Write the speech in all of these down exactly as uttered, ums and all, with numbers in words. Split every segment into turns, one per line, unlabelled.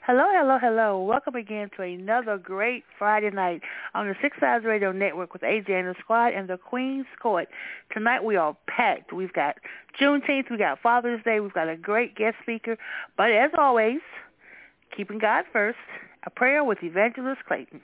Hello, hello, hello. Welcome again to another great Friday night on the Six Sides Radio Network with A J and the Squad and the Queen's Court. Tonight we are packed. We've got Juneteenth, we've got Father's Day, we've got a great guest speaker. But as always, keeping God first, a prayer with Evangelist Clayton.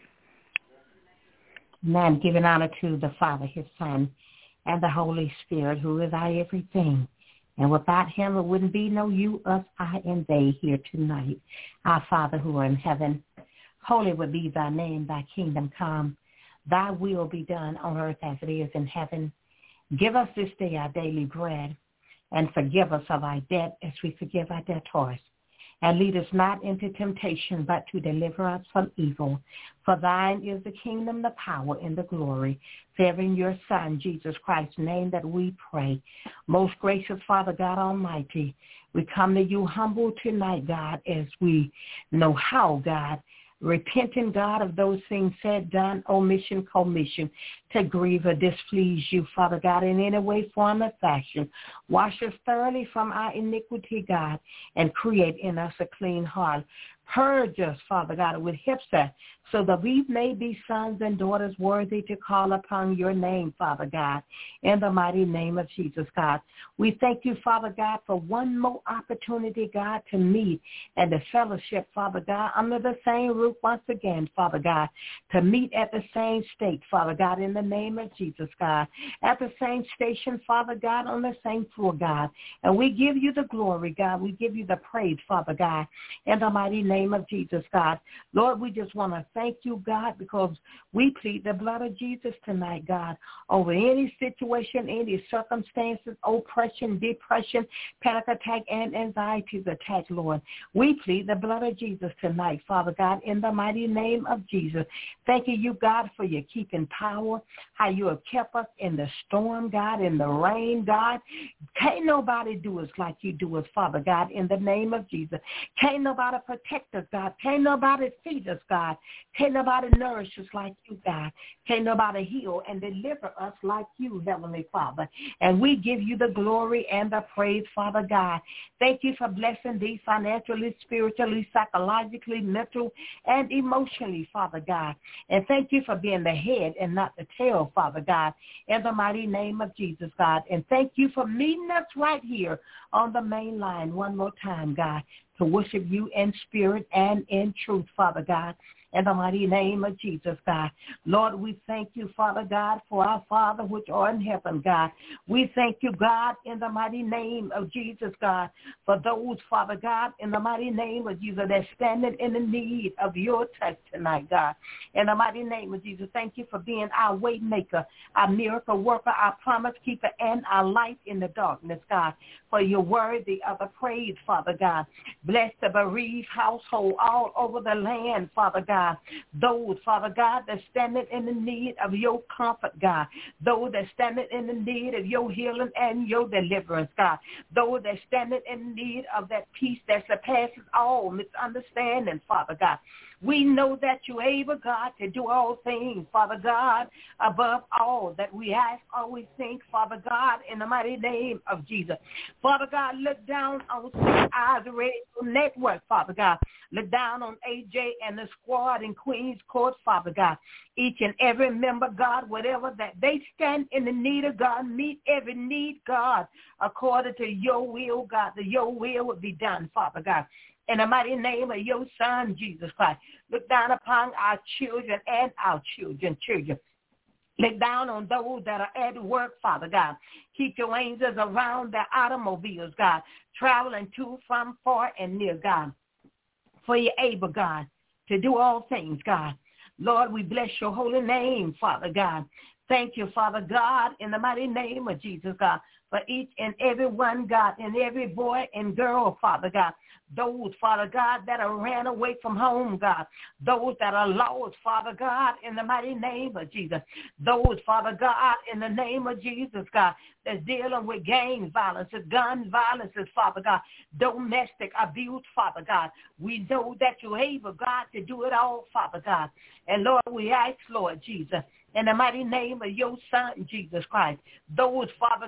Now I'm giving honor to the Father, His Son, and the Holy Spirit, who is our everything. And without him, it wouldn't be no you, us, I, and they here tonight. Our Father who are in heaven, holy would be thy name, thy kingdom come. Thy will be done on earth as it is in heaven. Give us this day our daily bread, and forgive us of our debt as we forgive our debtors. And lead us not into temptation, but to deliver us from evil. For thine is the kingdom, the power, and the glory. For in your Son, Jesus Christ's name, that we pray. Most gracious Father God Almighty, we come to you humble tonight, God, as we know how, God, repenting, God, of those things said, done, omission, commission, to grieve or displease you, Father God, in any way, form, or fashion. Wash us thoroughly from our iniquity, God, and create in us a clean heart. Purge us, Father God, with hyssop, so that we may be sons and daughters worthy to call upon your name, Father God, in the mighty name of Jesus, God. We thank you, Father God, for one more opportunity, God, to meet and to fellowship, Father God, under the same roof once again, Father God, to meet at the same state, Father God, in the name of Jesus, God, at the same station, Father God, on the same floor, God. And we give you the glory, God. We give you the praise, Father God, in the mighty name of Jesus, God. Lord, we just want to thank you, God, because we plead the blood of Jesus tonight, God, over any situation, any circumstances, oppression, depression, panic attack, and anxieties attack, Lord. We plead the blood of Jesus tonight, Father God, in the mighty name of Jesus. Thanking you, God, for your keeping power, how you have kept us in the storm, God, in the rain, God. Can't nobody do us like you do us, Father God, in the name of Jesus. Can't nobody protect us, God. Can't nobody feed us, God. Can't nobody nourish us like you, God. Can't nobody heal and deliver us like you, Heavenly Father. And we give you the glory and the praise, Father God. Thank you for blessing these financially, spiritually, psychologically, mental, and emotionally, Father God. And thank you for being the head and not the tail, Father God, in the mighty name of Jesus, God. And thank you for meeting us right here on the main line one more time, God, to worship you in spirit and in truth, Father God, in the mighty name of Jesus, God. Lord, we thank you, Father God, for our Father which art in heaven, God. We thank you, God, in the mighty name of Jesus, God, for those, Father God, in the mighty name of Jesus, that standing in the need of your touch tonight, God. In the mighty name of Jesus, thank you for being our way maker, our miracle worker, our promise keeper, and our light in the darkness, God. For your worthy of the praise, Father God. Bless the bereaved household all over the land, Father God. Those, Father God, that standing in the need of your comfort, God. Those that standing in the need of your healing and your deliverance, God. Those that standing in need of that peace that surpasses all misunderstanding, Father God. We know that you're able, God, to do all things, Father God, above all that we ask, always think, Father God, in the mighty name of Jesus. Father God, look down on Six Eyes Radio Network, Father God. Look down on A J and the Squad in Queen's Court, Father God. Each and every member, God, whatever that they stand in the need of, God, meet every need, God, according to your will, God, that your will would be done, Father God. In the mighty name of your Son, Jesus Christ. Look down upon our children and our children, children. Look down on those that are at work, Father God. Keep your angels around their automobiles, God, traveling to, from, far, and near, God. For you're able, God, to do all things, God. Lord, we bless your holy name, Father God. Thank you, Father God, in the mighty name of Jesus, God, for each and every one, God, and every boy and girl, Father God. Those, Father God, that are ran away from home, God. Those that are lost, Father God, in the mighty name of Jesus. Those, Father God, in the name of Jesus, God, that's dealing with gang violence, gun violence, Father God, domestic abuse, Father God. We know that you're able, God, to do it all, Father God. And Lord, we ask, Lord Jesus, in the mighty name of your Son, Jesus Christ, those, Father God,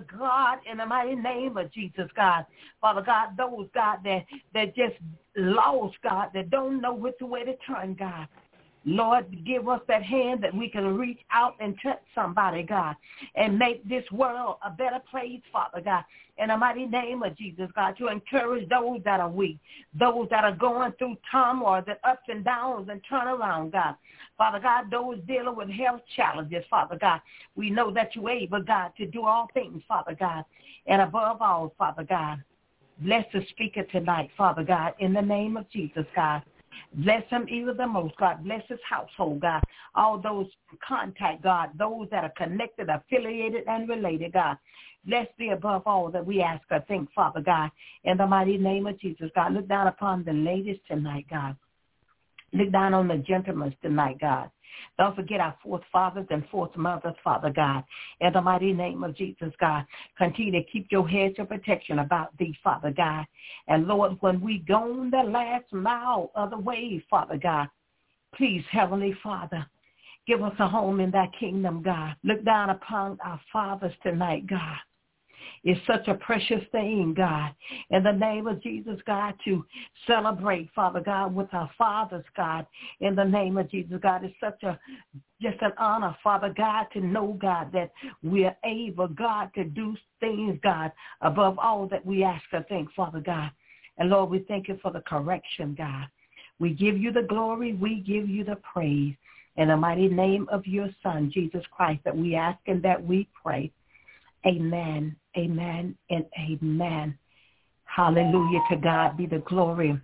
God, in the mighty name of Jesus, God. Father God, those, God, that, that just lost, God, that don't know which way to turn, God. Lord, give us that hand that we can reach out and touch somebody, God, and make this world a better place, Father God, in the mighty name of Jesus, God, to encourage those that are weak, those that are going through turmoil, the ups and downs and turn around, God. Father God, those dealing with health challenges, Father God, we know that you're able, God, to do all things, Father God, and above all, Father God, bless the speaker tonight, Father God, in the name of Jesus, God. Bless him even the most, God. Bless his household, God. All those contact, God, those that are connected, affiliated, and related, God. Bless thee above all that we ask or think, Father God, in the mighty name of Jesus, God. Look down upon the ladies tonight, God. Look down on the gentlemen tonight, God. Don't forget our fourth fathers and fourth mothers, Father God. In the mighty name of Jesus, God, continue to keep your hedge of protection about thee, Father God. And Lord, when we go the last mile of the way, Father God, please, Heavenly Father, give us a home in thy kingdom, God. Look down upon our fathers tonight, God. It's such a precious thing, God, in the name of Jesus, God, to celebrate, Father God, with our fathers, God, in the name of Jesus, God. It's such a, just an honor, Father God, to know, God, that we are able, God, to do things, God, above all that we ask or think, Father God. And Lord, we thank you for the correction, God. We give you the glory. We give you the praise. In the mighty name of your Son, Jesus Christ, that we ask and that we pray. Amen, amen, and amen. Hallelujah. To God be the glory.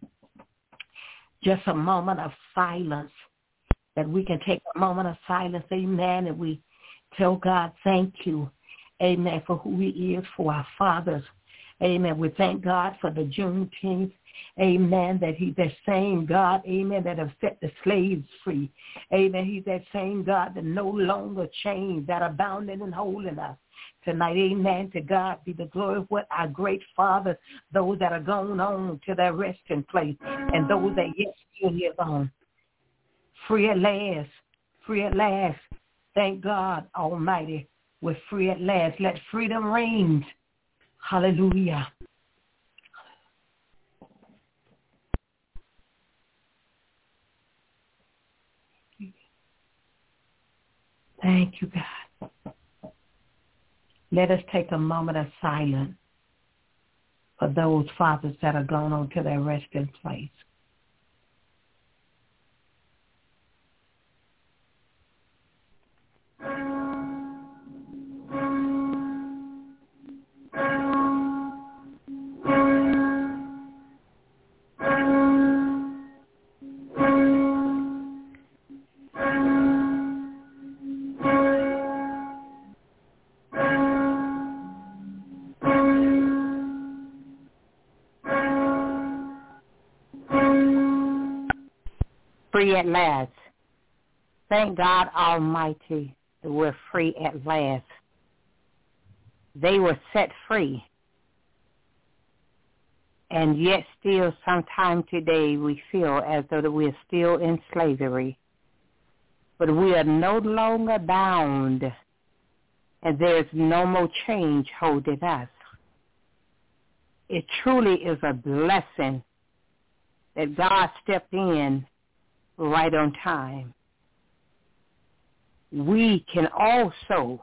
Just a moment of silence, that we can take a moment of silence, amen, and we tell God thank you, amen, for who he is, for our fathers. Amen. We thank God for the Juneteenth. Amen. That he's that same God, amen, that have set the slaves free. Amen. He's that same God that no longer chains that are bounding and holding us. Tonight, amen, to God be the glory of what our great fathers, those that are going on to their resting place, and those that yet still live on. Free at last, free at last. Thank God Almighty, we're free at last. Let freedom reign. Hallelujah. Thank you, God. Let us take a moment of silence for those fathers that are gone on to their resting place. Free at last. Thank God Almighty that we're free at last. They were set free. And yet still sometime today we feel as though that we're still in slavery. But we are no longer bound, and there is no more change holding us. It truly is a blessing that God stepped in right on time. We can also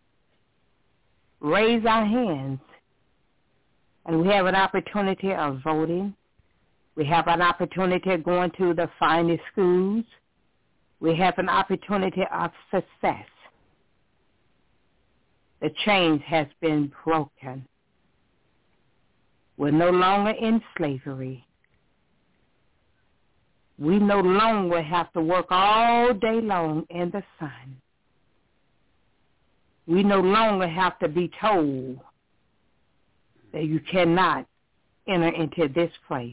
raise our hands, and we have an opportunity of voting. We have an opportunity of going to the finest schools. We have an opportunity of success. The chains has been broken. We're no longer in slavery. We no longer have to work all day long in the sun. We no longer have to be told that you cannot enter into this place.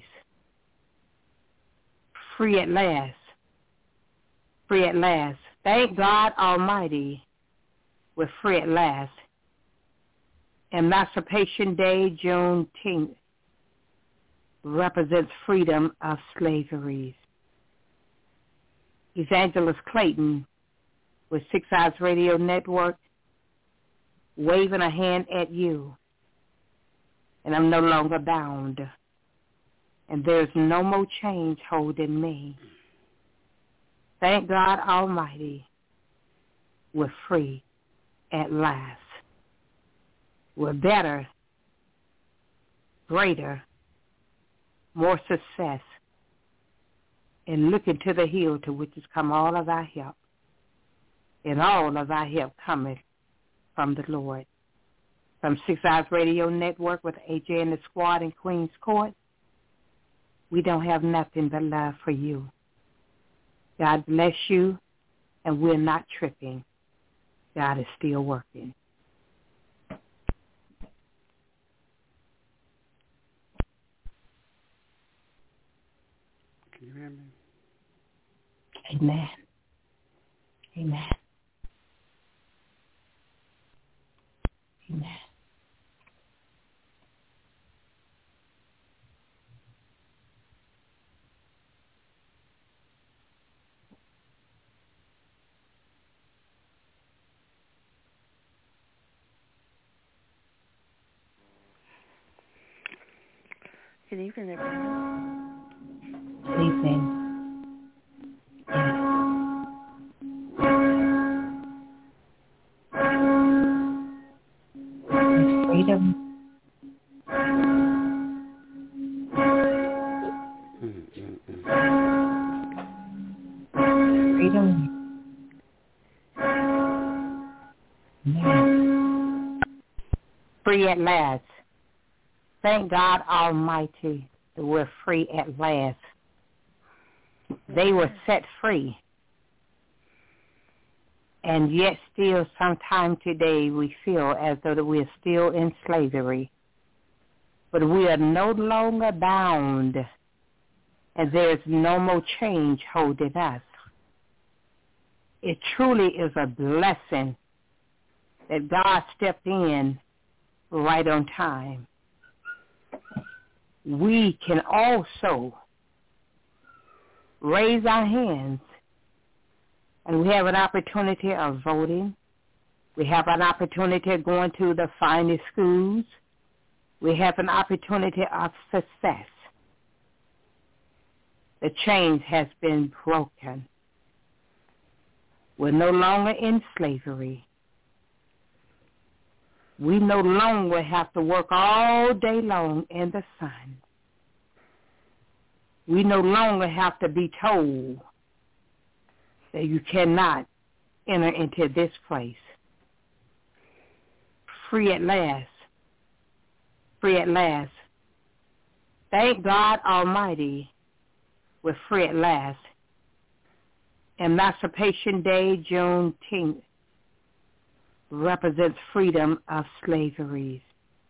Free at last. Free at last. Thank God Almighty, we're free at last. Emancipation Day, Juneteenth, represents freedom of slavery. Evangelist Clayton with Six Eyes Radio Network, waving a hand at you and I'm no longer bound, and there's no more change holding me. Thank God Almighty, we're free at last. We're better, greater, more success, and looking to the hill to which has come all of our help. And all of our help cometh from the Lord. From Six Hours Radio Network with A J and the Squad in Queens Court, we don't have nothing but love for you. God bless you, and we're not tripping. God is still working.
Can you hear me?
Amen. Amen. Amen.
Good evening, everyone.
Good evening. Yes. There's freedom. Freedom. Yes. Free at last. Thank God Almighty that we're free at last. They were set free. And yet still sometime today we feel as though that we're still in slavery. But we are no longer bound, and there's no more change holding us. It truly is a blessing that God stepped in right on time. We can also raise our hands, and we have an opportunity of voting. We have an opportunity of going to the finest schools. We have an opportunity of success. The chains has been broken. We're no longer in slavery. We no longer have to work all day long in the sun. We no longer have to be told that you cannot enter into this place. Free at last. Free at last. Thank God Almighty, we're free at last. Emancipation Day, Juneteenth, represents freedom of slavery.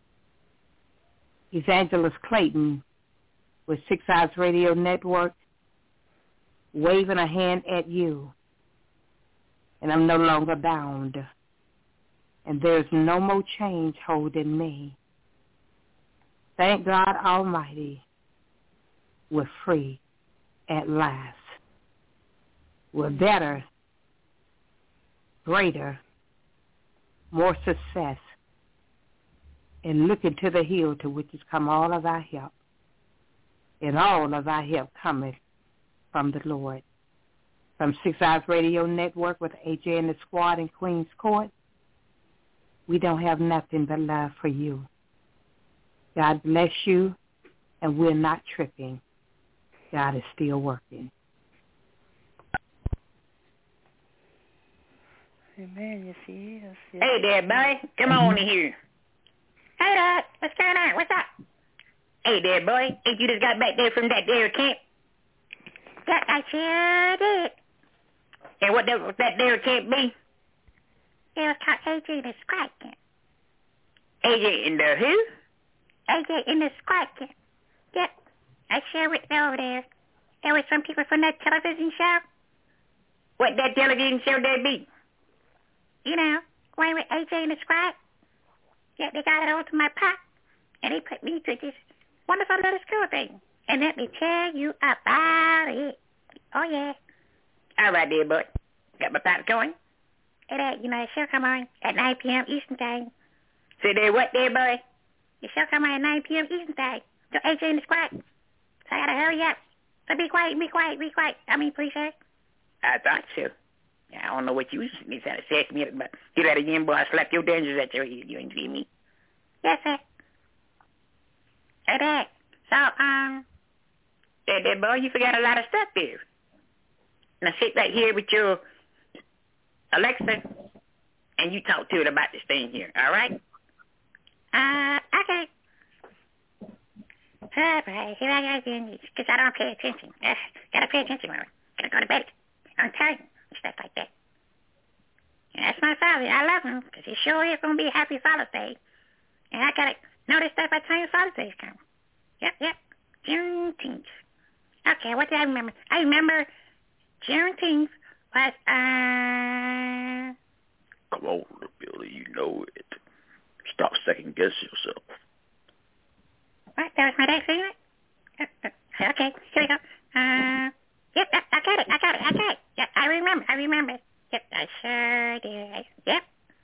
Evangelist Clayton with Six Hours Radio Network, waving a hand at you. And I'm no longer bound. And there's no more change holding me. Thank God Almighty, we're free at last. We're better, greater, more success, and looking to the hill to which has come all of our help. And all of our help cometh from the Lord. From Six Hours Radio Network with A J and the Squad in Queens Court, we don't have nothing but love for you. God bless you, and we're not tripping. God is still working.
Amen. Yes, he is. Yes.
Hey there, boy. Come on in here. Hey, Doc. What's going on? What's up? Hey there, boy. Ain't you just got back there from that there camp? That I sure did. And what that, what that there camp be? It was called A J the Squad Camp. A J in the who? A J in the Squad Camp. Yep. I sure went over there. There were some people from that television show. What that television show they be? You know, going with A J and the Squad. Yeah, they got it over to my pop. And they put me through this wonderful little school thing. And let me tell you about it. Oh, yeah. All right, dear boy. Got my pops going. And that, you know, that show come on at nine p.m. Eastern Time. So they what there, boy? The show come on at nine p.m. Eastern Time. So A J in the squad. So I gotta hurry up. So be quiet, be quiet, be quiet. I mean, please, sir. I thought so. I don't know what you was trying to say to me, but do that again, boy. I slap your dangers at your head. You ain't see me. Yes, sir. Hey, Dad. So, um, Dad, Dad, boy, you forgot a lot of stuff there. Now sit right here with your Alexa, and you talk to it about this thing here, all right? Uh, okay. All right, here I go again, because I don't pay attention. Uh, gotta pay attention, Mama. Gotta go to bed on time and stuff like that. And that's my father. I love him, because he sure is going to be a happy Father's Day. And I gotta know this stuff by the time Father's Day's come. Yep, yep. Juneteenth. Okay, what did I remember? I remember Juneteenth was, uh...
Come on, Billy, you know it. Stop second-guessing yourself.
What? That was my dad saying it? Uh, uh, okay, here we go. Uh, yep, yep, I got it, I got it, I got it. Yep, I remember, I remember. Yep, I sure did. Yep.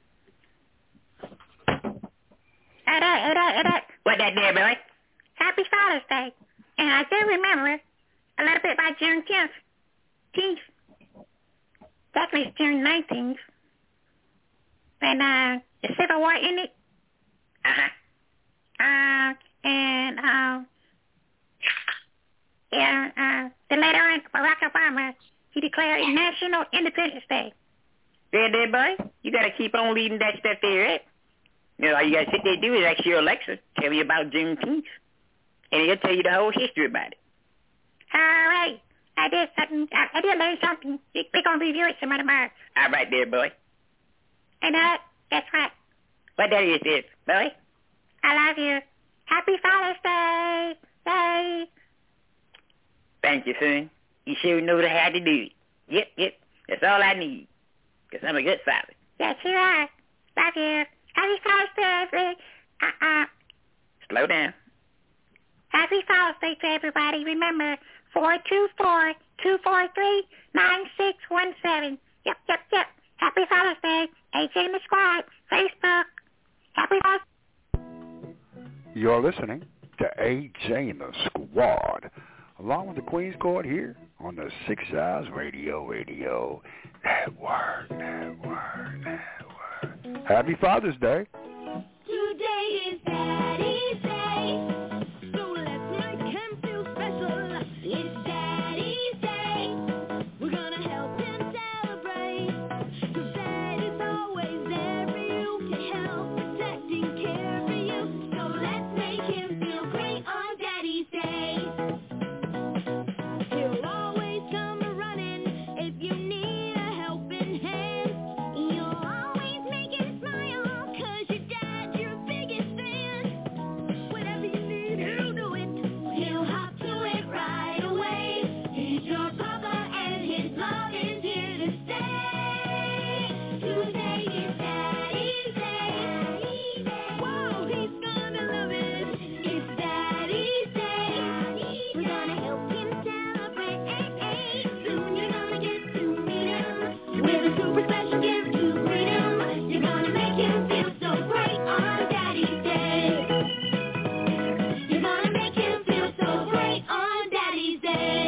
Hey, Dad, hey, Dad, hey, Dad. What that there, Billy? Happy Father's Day. And I do remember a little bit about June tenth. tenth. Actually, it's June nineteenth. When, uh, the Civil War ended. Uh-huh. Uh, and, um, yeah, uh, then later on, Barack Obama, he declared National Independence Day. There, there, boy. You got to keep on leading that stuff there, right? You know, all you got to sit there and do is ask your Alexa, tell you about Juneteenth, and he'll tell you the whole history about it. All right. I did something. I, I did learn something. We're going to review it some other tomorrow. All right there, boy. And, uh, guess what? What that is, is, boy? I love you. Happy Father's Day. Day. Thank you, son. You sure know how to do it. Yep, yep. That's all I need. Because I'm a good father. Yes, you are. Love you. Happy Father's Day. Uh-uh. Slow down. Happy Father's Day to everybody. Remember, four two four, two four three, nine six one seven. Yep, yep, yep. Happy Father's Day. A J in the Squad. Facebook. Happy Father's Day.
You're listening to A J in the Squad, along with the Queen's Court here on the Six Eyes Radio Radio Network, Network, Network. Happy Father's Day.
Today is Daddy's Day. It's Daddy's Day. We're gonna help him celebrate. 'Cause Daddy's always there for you to help protecting care for you. So let's make him feel great on Daddy's Day. He'll always come running if you need a helping hand. You'll always make him smile 'cause your dad's your biggest fan. Whatever you need, he'll do it. He'll hop to it right. He's your papa and his love is here to stay. Today is Daddy's Day. Whoa, he's gonna love it. It's Daddy's Day. We're gonna help him celebrate. Soon you're gonna get to meet him with a super special gift to greet him. You're gonna make him feel so great on Daddy's Day. You're gonna make him feel so great on Daddy's Day.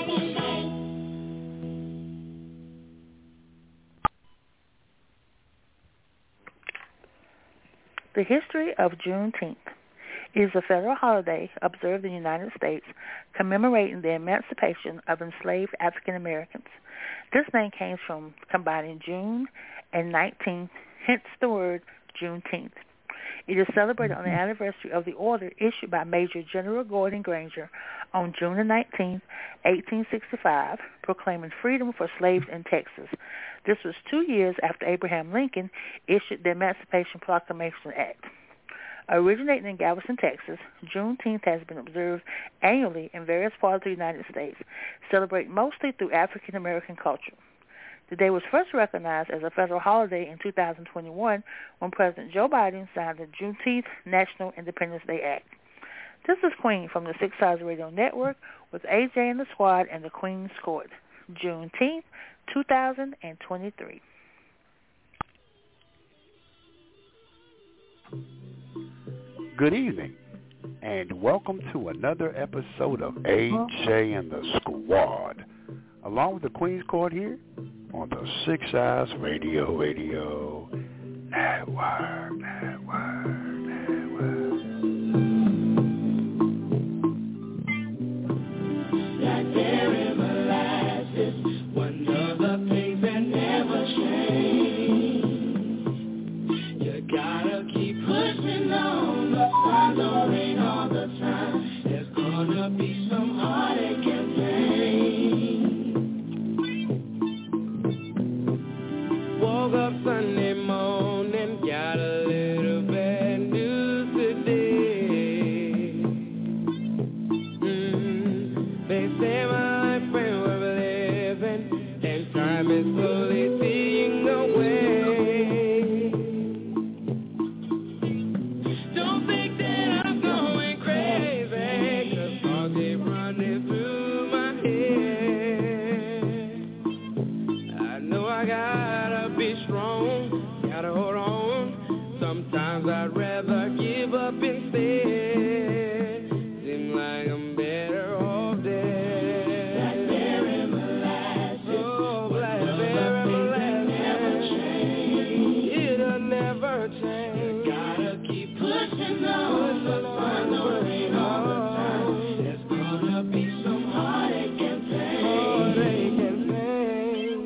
The history of Juneteenth is a federal holiday observed in the United States commemorating the emancipation of enslaved African Americans. This name came from combining June and nineteenth, hence the word Juneteenth. It is celebrated on the anniversary of the order issued by Major General Gordon Granger on June the nineteenth, eighteen sixty-five, proclaiming freedom for slaves in Texas. This was two years after Abraham Lincoln issued the Emancipation Proclamation Act. Originating in Galveston, Texas, Juneteenth has been observed annually in various parts of the United States, celebrated mostly through African American culture. The day was first recognized as a federal holiday in two thousand twenty-one when President Joe Biden signed the Juneteenth National Independence Day Act. This is Queen from the Six Eyes Radio Network with A J and the Squad and the Queen's Court, Juneteenth, two thousand twenty-three.
good evening, and welcome to another episode of A J and the Squad, along with the Queen's Court here on the Six Eyes Radio Radio Network, Network, Network.
Like there in molasses, one of the things that never change. You gotta keep pushing on, the sun don't rain all the time. There's gonna be some heartache and pain. Woke up Sunday morning, got a little bad news today. Mm, they say my life ain't worth living, and time is slowly seeing away. Don't think that I'm going crazy, 'cause thoughts keep running through my head. I know I gotta be strong, gotta hold on. Sometimes I'd rather give up instead. Seem like I'm better off dead. Blackberry molasses, oh, blackberry molasses, it'll never change. You gotta keep pushing on, the sun don't rain all the time. There's gonna be some heartache and pain. Heartache and pain.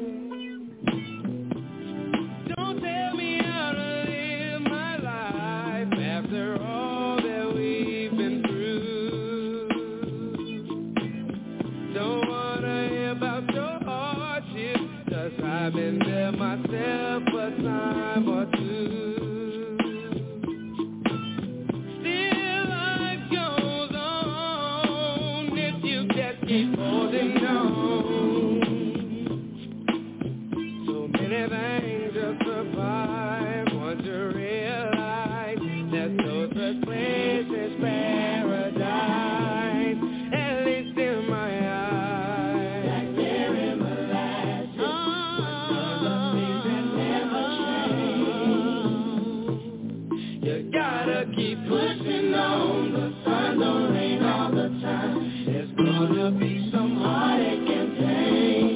Don't tell me how to live my life after all that we've been through. Don't wanna hear about your hardship, 'cause I've been there myself a time or two. Still life goes on if you just keep holding on. So many things to survive once you realize there's no such place as paradise, at least in my eyes. Blackberry molasses, another thing that never change. You gotta keep pushing on, the sun don't rain all the time. There's gonna be some heartache and pain.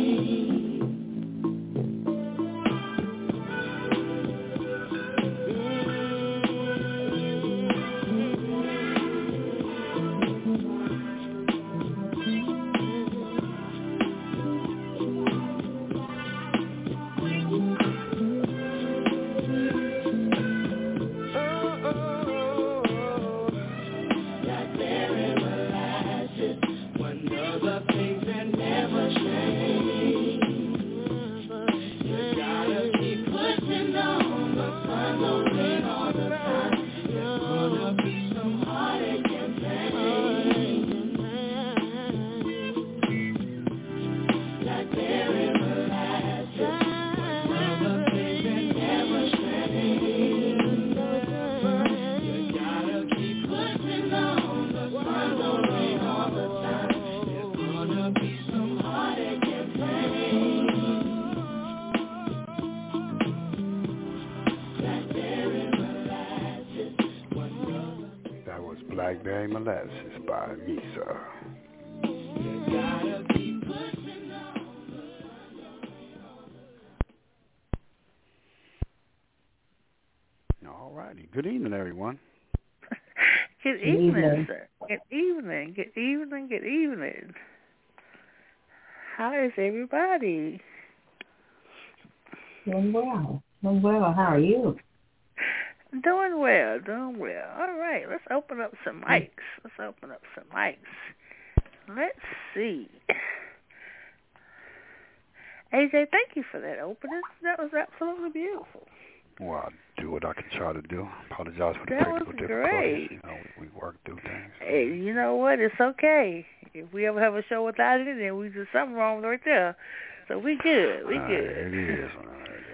Blackberry molasses, one of the things that never change. You gotta keep pushing on, the sun don't rain all the time. There's gonna be some heartache and pain. Blackberry molasses, one of the things that never change. You gotta keep pushing on, the sun don't rain all the time. There's gonna be some heartache and pain. Blackberry molasses, one of the
That was Blackberry Molasses by Misa.
you gotta keep pushing on.
All righty. Good evening, everyone.
Good
Good
evening,
evening.
sir. Good evening. Good evening. Good evening. How is everybody?
Doing well. Doing well. How are you?
Doing well. Doing well. All right. Let's open up some mics. Let's open up some mics. Let's see. A J, thank you for that opening. That was absolutely beautiful.
Well, I'll do what I can try to do. Apologize for the
That was
technical
great.
difficulties. You know, we, we work through things.
Hey, you know what? It's okay. If we ever have a show without it, then we do something wrong right there. So we good. We
Uh,
good.
it is. Uh,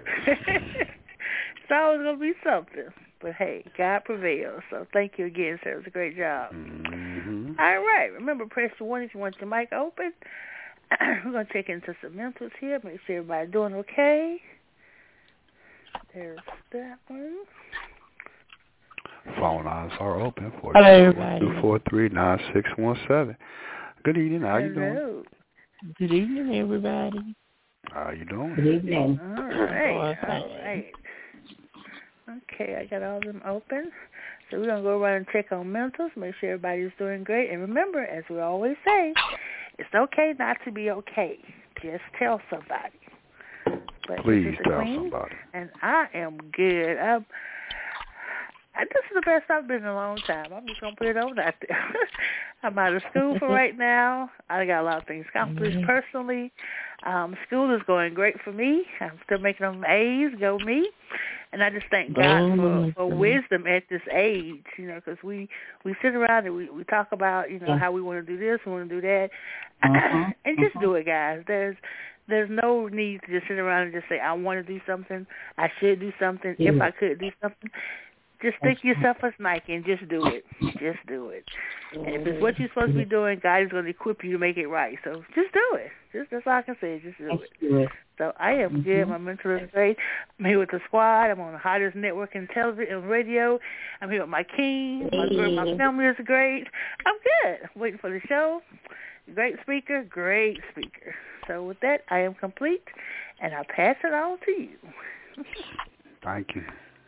It's always going to be something. But, hey, God prevails. So thank you again, sir. It was a great job.
mm-hmm.
All right. Remember, press the one if you want your mic open. We're going to check into some mentals here. Make sure everybody's doing okay. There's that one.
Phone lines are open for
Hello, everybody.
two four three, nine six one seven. Good evening. How you doing?
Hello.
Good evening, everybody.
How you doing?
Good evening.
All right. All right. Okay, I got all of them open. So we're going to go around and check on mentals, make sure everybody's doing great. And remember, as we always say, it's okay not to be okay. Just tell somebody. But
Please
this is the
tell
Queen,
somebody.
And I am good. I'm, I, this is the best I've been in a long time. I'm just going to put it on out there. I'm out of school for right now. I got a lot of things accomplished mm-hmm. personally. Um, school is going great for me. I'm still making them A's, go me. And I just thank God for, for wisdom at this age, you know, because we, we sit around and we, we talk about, you know, yeah. how we want to do this, we want to do that. Uh-huh. And just uh-huh. do it, guys. There's there's no need to just sit around and just say, I want to do something, I should do something, yeah. if I could do something. Just think of yourself as Nike and just do it. Just do it. And if it's what you're supposed to be doing, God is going to equip you to make it right. So just do it. Just That's all I can say. Just do it. So I am mm-hmm. good. My mental is great. I'm here with the squad. I'm on the hottest network in television and radio. I'm here with my king. My, my family is great. I'm good. I'm waiting for the show. Great speaker. Great speaker. So with that, I am complete, and I'll pass it on to you.
Thank you.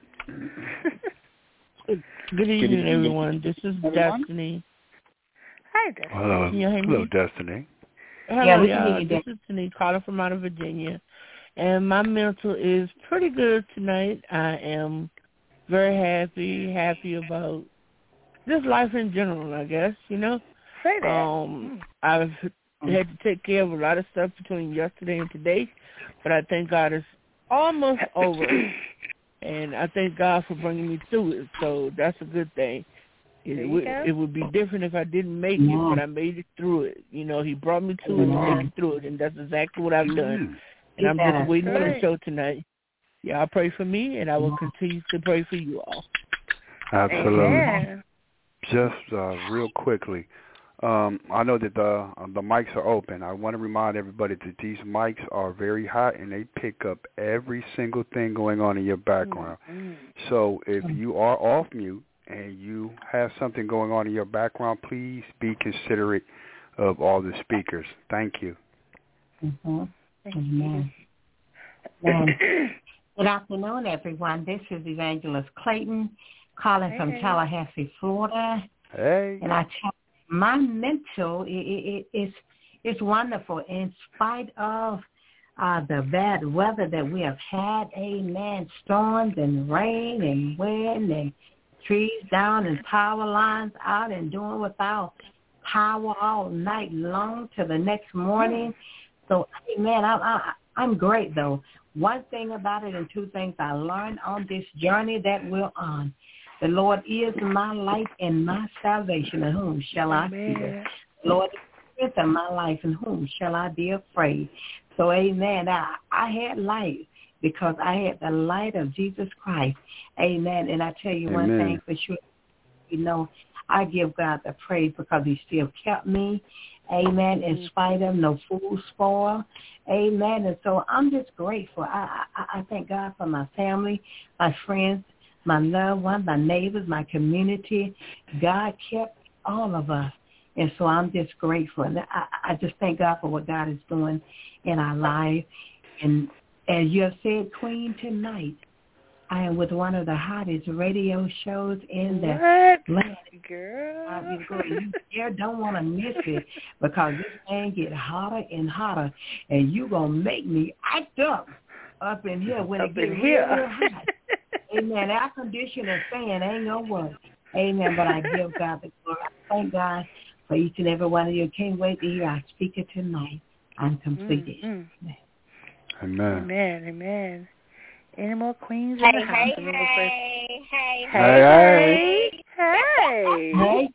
Good evening, everyone. This is Destiny.
Hi, Destiny.
Hello,
Can you hear me?
hello Destiny.
Hello,
yeah,
y'all. This is Denise calling from out of Virginia, and my mental is pretty good tonight. I am very happy, happy about just life in general, I guess, you know.
Say that.
Um, I've had to take care of a lot of stuff between yesterday and today, but I thank God it's almost over. And I thank God for bringing me through it, so that's a good thing. It, would, it would be different if I didn't make yeah. it, but I made it through it. You know, he brought me to yeah. it to make it through it, and that's exactly what I've done. And I'm just waiting for the show tonight. Y'all pray for me, and I will continue to pray for you all.
Absolutely.
Amen.
Just uh, real quickly, um, I know that the the mics are open. I want to remind everybody that these mics are very hot and they pick up every single thing going on in your background. Mm-hmm. So if you are off mute and you have something going on in your background, please be considerate of all the speakers. Thank you.
Mm-hmm. Amen. Amen. Good afternoon, everyone. This is Evangelist Clayton calling hey. from Tallahassee, Florida.
Hey.
And I tell my mental it, it, it, is is wonderful in spite of uh, the bad weather that we have had. Amen. Storms and rain and wind and trees down and power lines out and doing without power all night long to the next morning. So, amen. I, I, I'm great, though. One thing about it and two things I learned on this journey that we're on. The Lord is my light and my salvation, and whom shall I fear? Lord is the strength of my life, and whom shall I be afraid? So, amen. I, I had light because I had the light of Jesus Christ. Amen. And I tell you
amen.
One thing for sure, you know, I give God the praise because he still kept me. Amen. In spite of no food spoil. Amen. And so I'm just grateful. I, I, I thank God for my family, my friends, my loved ones, my neighbors, my community. God kept all of us. And so I'm just grateful. And I, I just thank God for what God is doing in our life. And as you have said, Queen, tonight, I am with one of the hottest radio shows in the land.
Girl.
You there don't want to miss it because this thing get hotter and hotter. And you going to make me act up up in here when
up
it gets real, real hot. Amen. Air conditioner fan ain't no work. Amen. But I give God the glory. I thank God for each and every one of you. Can't wait to hear our speaker tonight. I'm completed.
Mm-hmm.
Amen.
Amen. Amen. Any more queens
hey,
in the house?
Hey, hey, hey,
hey, hey, hey,
hey,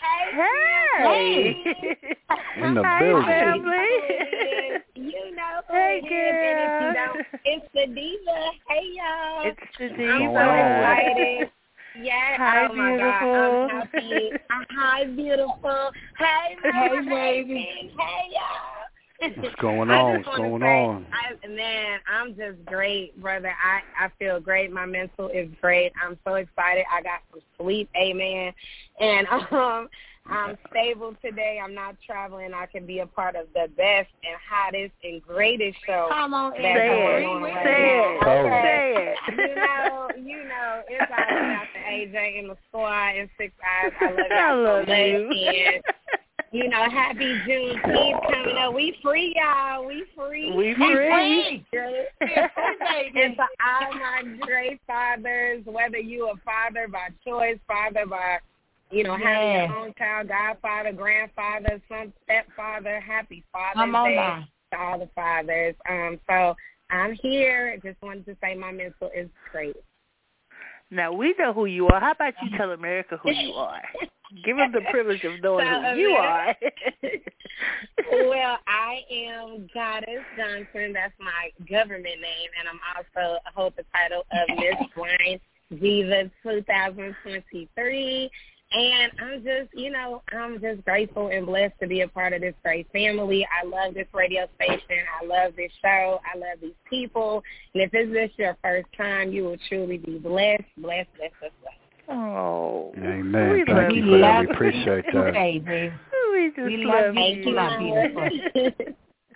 hey, hey,
in the
Hi,
building.
Family.
You know who
hey,
it is, and if you don't, it's the diva. Hey, y'all.
It's the diva.
I'm so excited. Yes.
Hi,
oh my
beautiful.
God. I'm happy. Hi, beautiful. Hey,
hey, baby.
Hey, y'all.
What's going
I
on?
just
What's
wanna
going
say,
on?
I, man, I'm just great, brother. I, I feel great. My mental is great. I'm so excited. I got some sleep, amen. And um, I'm stable today. I'm not traveling. I can be a part of the best and hottest and greatest show
Come on,
that's
Say
going
it.
on right
Say
now.
it.
Okay.
Say it.
You know, you know, it's all about the A J and the squad and Six Eyes. I love
I
y'all
love
so much.
you.
And, you know, happy Juneteenth coming up. We free, y'all. We free.
We free.
And for all my great fathers, whether you a father by choice, father by, you know, having
Yeah.
your own child, godfather, grandfather, son, stepfather, happy Father's
Come on
Day
now.
to all the fathers. Um, so I'm here. Just wanted to say my mental is great.
Now, we know who you are. How about you tell America who you are? Give them the privilege of knowing
So,
who you are.
Well, I am Goddess Johnson. That's my government name, and I'm also hold the title of Miss Blind Diva two thousand twenty-three. And I'm just, you know, I'm just grateful and blessed to be a part of this great family. I love this radio station. I love this show. I love these people. And if this is your first time, you will truly be blessed, blessed, blessed, blessed, blessed.
Oh.
Amen.
We
Thank
love
you
you.
for that. We appreciate
you,
that.
baby.
We just
We
love,
love
you.
you, my beautiful.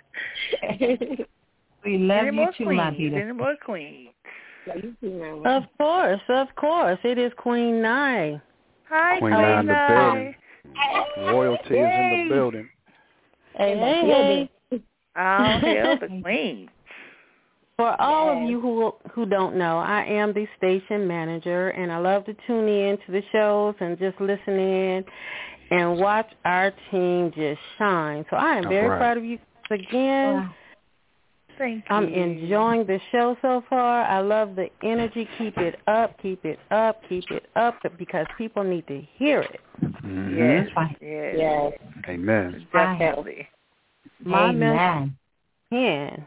We love
Any
you
more
too,
queens?
my beautiful.
Any more queens?
Of course, of course. It is Queen Nye.
Hi,
Queen
Queen
Nine the
Nye.
building. Royalty is in the building.
Hey, hey, hey.
All hail the queen.
For all of you who who don't know, I am the station manager, and I love to tune in to the shows and just listen in and watch our team just shine. So I am
All
very
right.
proud of you again.
Wow.
Thank you.
I'm enjoying the show so far. I love the energy. Keep it up, keep it up, keep it up, because people need to hear it.
Mm-hmm.
Yes,
Right.
yes,
Yes.
Amen.
definitely.
My
Amen.
man.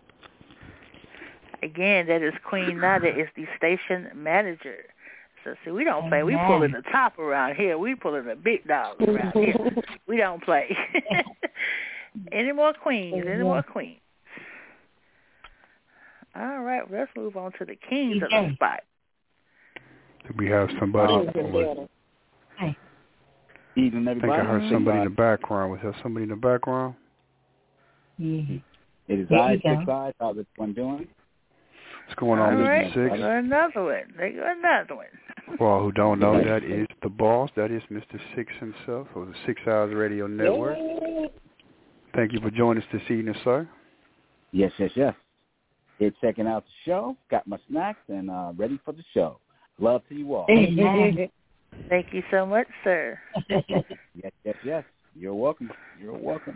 Again, that is Queen Nada is the station manager. So, see, we don't play. We
Amen.
pulling the top around here. We pulling the big dogs around here. We don't play. Any more queens? Any more queens? All right, let's move on to the kings of the
Okay.
spot.
Do we have somebody?
Hey.
Evening,
I think
everybody.
I heard somebody in the background. Was there somebody in the background?
Yeah.
It is
There
I,
you go.
Six Eyes. How's everyone doing?
What's going
All
on,
right,
Mister Six?
they got another one. They got another one.
For all who don't know, that is the boss. That is Mister Six himself of the Six Hours Radio Network. Thank you for joining us this evening, sir.
Yes, yes, yes. Here checking out the show. Got my snacks and uh, ready for the show. Love to you all.
Amen.
Thank you so much, sir.
Yes, yes, yes. You're welcome. You're welcome.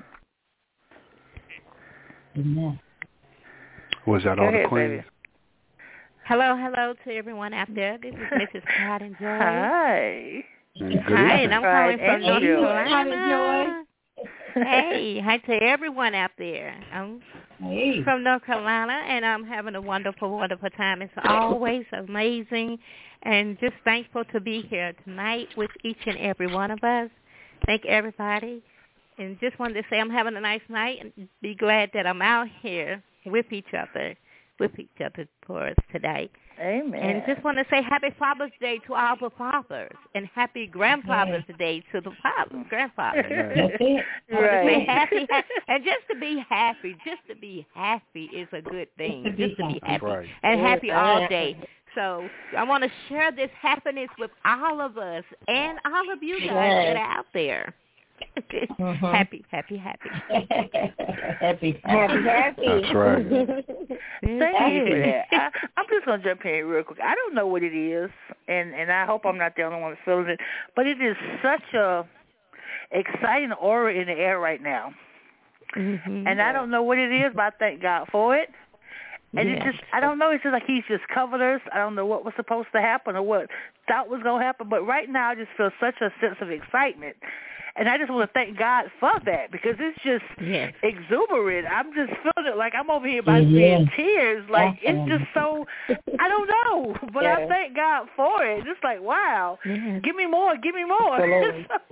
Amen.
Was that
Go
all the
ahead,
queens?
baby.
Hello, hello to everyone out there. This is Missus Pride and Joy.
Hi.
Mm, good
Hi,
evening.
and I'm
Pride
calling from
and
North
Joy.
Carolina. Hey, hi to everyone out there. I'm
Hey.
from North Carolina, and I'm having a wonderful, wonderful time. It's always amazing, and just thankful to be here tonight with each and every one of us. Thank everybody, and just wanted to say I'm having a nice night, and be glad that I'm out here with each other, with each other for us today.
Amen.
And just want to say Happy Father's Day to all the fathers, and Happy Grandfather's Day to the fathers, grandfathers.
That's it.
Want to say
Right.
happy, ha- and just to be happy, just to be happy is a good thing.
Just to be
Just to be
happy.
happy,
Right.
and happy all day. So I want to share this happiness with all of us and all of you guys that are out there.
Mhm.
Happy, happy, happy.
Happy.
Happy, happy.
That's right.
Thank you for that. I, I'm just going to jump in real quick. I don't know what it is, and, and I hope I'm not the only one that feels it, but it is such a exciting aura in the air right now.
Mm-hmm.
And I don't know what it is, but I thank God for it. And
Yes.
it just, I don't know, it's just like he's just covered us. I don't know what was supposed to happen or what thought was going to happen, but right now I just feel such a sense of excitement. And I just want to thank God for that because it's just
Yes.
exuberant. I'm just feeling it like I'm over here about to be
Yeah.
in tears. Like, it's
Definitely.
just so, I don't know, but I
Yeah.
thank God for it. Just like, wow,
Yes.
give me more, give me more.
Absolutely.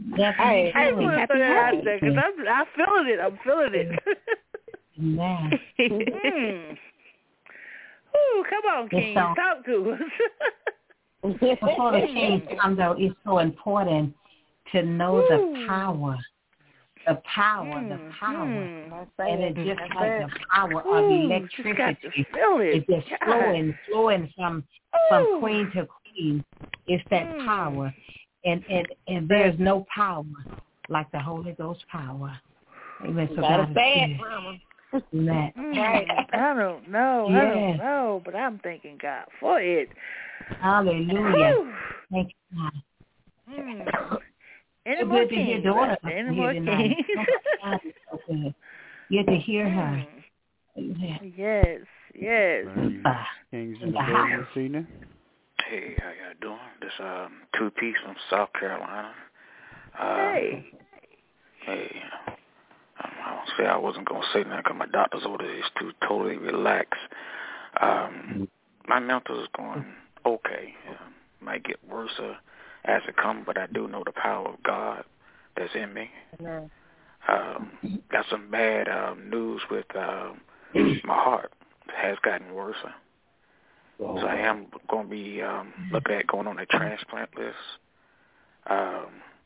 Yes,
Hey,
I just want to
happy,
throw that out
happy.
there because I'm, I'm feeling it. I'm feeling it.
Amen.
mm. Ooh, come on,
It's
Kings.
so-
Talk to us.
Before the Kings come, though, it's so important to know
Ooh.
the power. The power, the
Mm,
power.
mm.
And it's just
That's
like
it.
the power
Ooh,
of
just
electricity.
got to feel it.
It's just
God.
flowing, flowing from
Ooh.
from queen to queen. It's that
Mm.
power. And, and and there's no power like the Holy Ghost power. Amen. So
Gotta
God is
say
good.
it, Mama.
Amen.
Mm, I don't know. I
Yes.
don't know, but I'm thanking God for it.
Hallelujah.
Whew.
Thank you, God.
Mm. Any
So
more
good to hear
kings?
daughter
Any
up
more
here tonight.
kings?
Oh, God, it's so good. Good to hear her.
Mm.
Amen.
Yes, yes.
Ah,
Kings
in
in
the
the building
house.
this evening.
Hey, how y'all doing? This um two piece from South Carolina. Uh,
Hey.
Hey, um, I don't say I wasn't gonna say nothing because my doctor's order is to totally relax. Um, my mental is going okay. Um, might get worse uh, as it comes, but I do know the power of God that's in me. Um, got some bad um, news with um, my heart. It has gotten worse. So I am going to be um, looking at going on a transplant list. Um,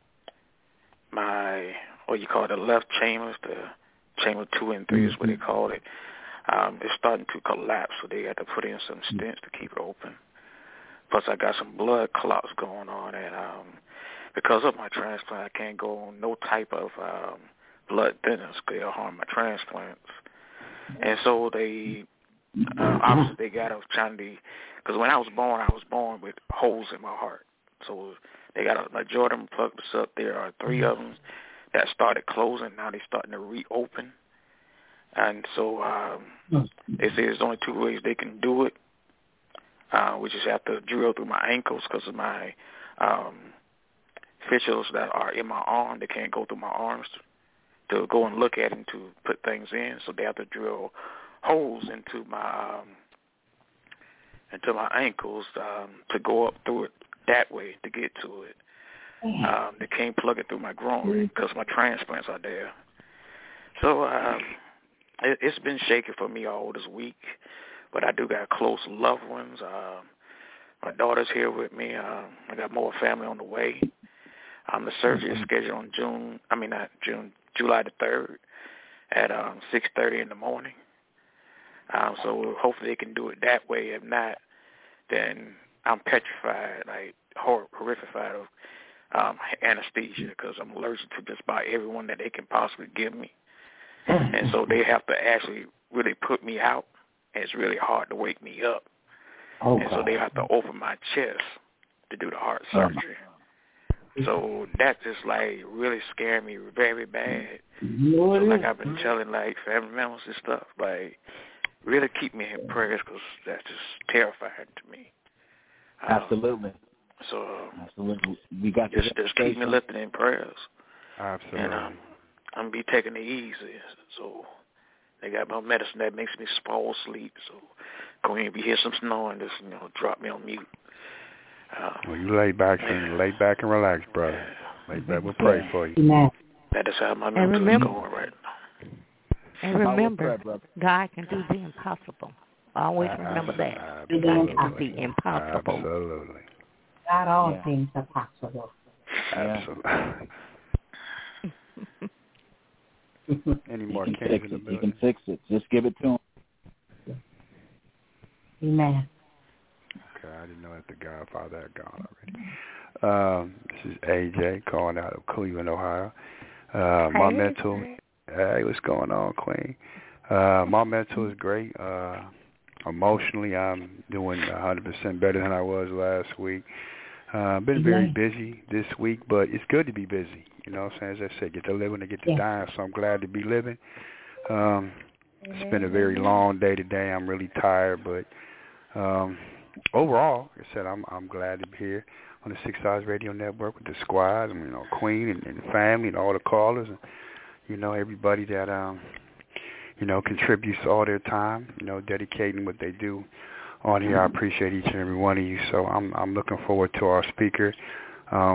my, what you call it, the left chambers, the chamber two and three is what they call it. Um, it's starting to collapse, so they have to put in some stents to keep it open. Plus, I got some blood clots going on, and um, because of my transplant, I can't go on no type of um, blood thinners because they'll harm my transplants. And so they, uh, obviously, they got us trying to, because when I was born, I was born with holes in my heart. So they got a majority of them plugged us up. There are three of them that started closing. Now they're starting to reopen. And so um, they say there's only two ways they can do it. Uh, we just have to drill through my ankles because of my um, fissures that are in my arm. They can't go through my arms to, to go and look at and to put things in. So they have to drill holes into my um, into my ankles um, to go up through it that way to get to it. Um, they can't plug it through my groin because my transplants are there. So um, it, it's been shaky for me all this week, but I do got close loved ones. Uh, my daughter's here with me. Uh, I got more family on the way. Um, the surgery is scheduled on June, I mean not June, July the third at um, six thirty in the morning. Um, so hopefully they can do it that way. If not, then I'm petrified, like hor- horrified of um, anesthesia because I'm allergic to just about everyone that they can possibly give me. And so they have to actually really put me out. And it's really hard to wake me up. Oh, and so they have to open my chest to do the heart surgery. So that just like really scared me very bad. So like I've been telling like family members and stuff, like really keep me in prayers because that's just terrifying to me. Um,
Absolutely.
So
absolutely, we got
just just keep me lifted in prayers.
Absolutely.
And um, I'm gonna be taking it easy. So they got my medicine that makes me fall asleep. So go in, if you hear some snoring, just you know drop me on mute. Uh,
well, you lay back and lay back and relax, brother. Lay back. We'll pray for you.
That is how my mental is going right now.
And remember, God can do the impossible. Always remember that.
Absolutely.
God can do the impossible.
Absolutely.
Not all
Yeah.
things are possible.
Absolutely. Any more
you
kings
fix
in the
it. You
building?
can fix it. Just give it to him.
Amen.
Okay, I didn't know that the Godfather had gone already. Um, this is A J calling out of Cleveland, Ohio. Uh, my
Hey.
mental, hey, what's going on, Queen? Uh, my mental is great. Uh, emotionally, I'm doing one hundred percent better than I was last week. I've uh, been very busy this week, but it's good to be busy. You know what I'm saying? As I said, get to living and get to dying, so I'm glad to be living. Um, it's been a very long day today. I'm really tired, but um, overall, like I said, I'm I'm glad to be here on the Six Stars Radio Network with the squad, and, you know, Queen and, and the family and all the callers, and, you know, everybody that, um, you know, contributes all their time, you know, dedicating what they do on here. I appreciate each and every one of you. So I'm I'm looking forward to our speaker. Um,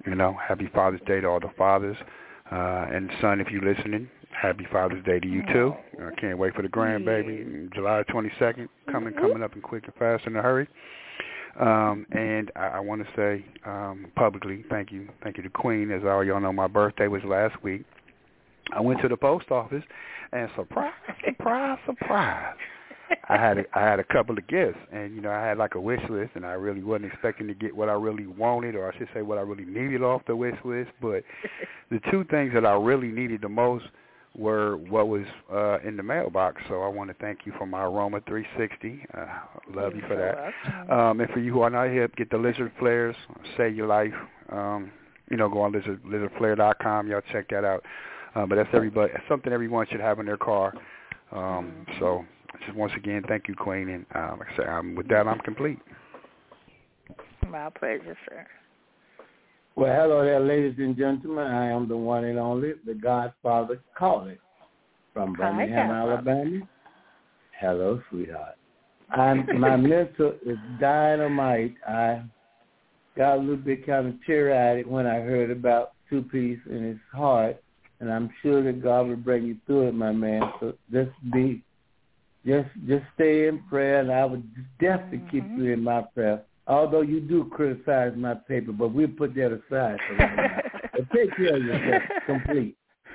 you know, happy Father's Day to all the fathers. Uh, and son, if you're listening, happy Father's Day to you too. I can't wait for the grandbaby, July twenty-second, coming coming up and quick and fast in a hurry. Um, and I, I want to say um, publicly, thank you, thank you to Queen. As all y'all know, my birthday was last week. I went to the post office, and surprise, surprise, surprise, I had a, I had a couple of gifts, and you know I had like a wish list, and I really wasn't expecting to get what I really wanted, or I should say what I really needed off the wish list. But the two things that I really needed the most were what was uh, in the mailbox. So I want to thank you for my Aroma three sixty. Uh, love you for that. Um, and for you who are not here, get the Lizard Flares. Save your life. Um, you know, go on lizard lizard flare dot com. Y'all check that out. Uh, but that's everybody. That's something everyone should have in their car. Um, so. Just once again, thank you, Queen, and uh, like I said, um, with that, I'm complete.
My pleasure, sir.
Well, hello there, ladies and gentlemen. I am the one and only, the Godfather Calling from Birmingham, Hi, Alabama. Hello, sweetheart. I'm, my mental is dynamite. I got a little bit kind of teary-eyed when I heard about two-piece in his heart, and I'm sure that God will bring you through it, my man. So just be Just just stay in prayer, and I would definitely mm-hmm. keep you in my prayer. Although you do criticize my paper, but we'll put that aside for right now. But take care of yourself, complete.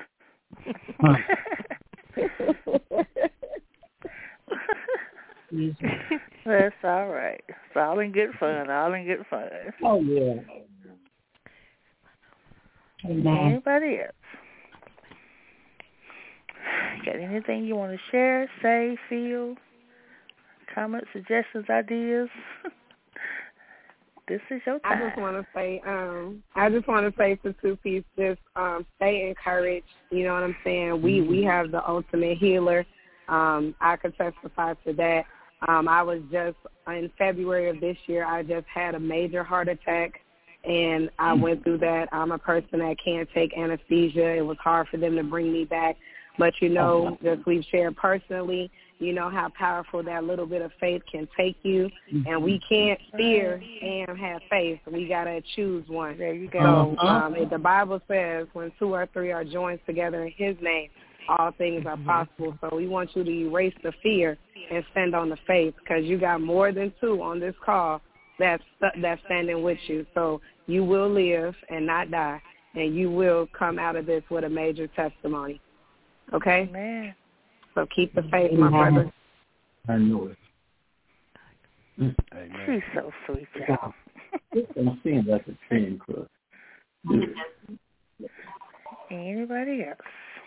That's all right. It's all in good fun. All in good fun.
Oh, yeah.
Anybody else? Got anything you want to share, say, feel, comments, suggestions, ideas? This is your time.
I just want to say, um, I just want to say to Two Piece, just um, stay encouraged. You know what I'm saying? We we have the ultimate healer. Um, I could testify to that. Um, I was just in February of this year. I just had a major heart attack, and I went through that. I'm a person that can't take anesthesia. It was hard for them to bring me back. But, you know, just we've shared personally, you know how powerful that little bit of faith can take you. And we can't fear and have faith. We got to choose one.
There you go.
So um, if the Bible says when two or three are joined together in his name, all things are possible. So we want you to erase the fear and stand on the faith, because you got more than two on this call that's, that's standing with you. So you will live and not die, and you will come out of this with a major testimony. Okay?
Amen.
So keep the faith, my brother.
I know it.
Amen.
She's so sweet, y'all.
I'm seeing that's a train cross.
Anybody else?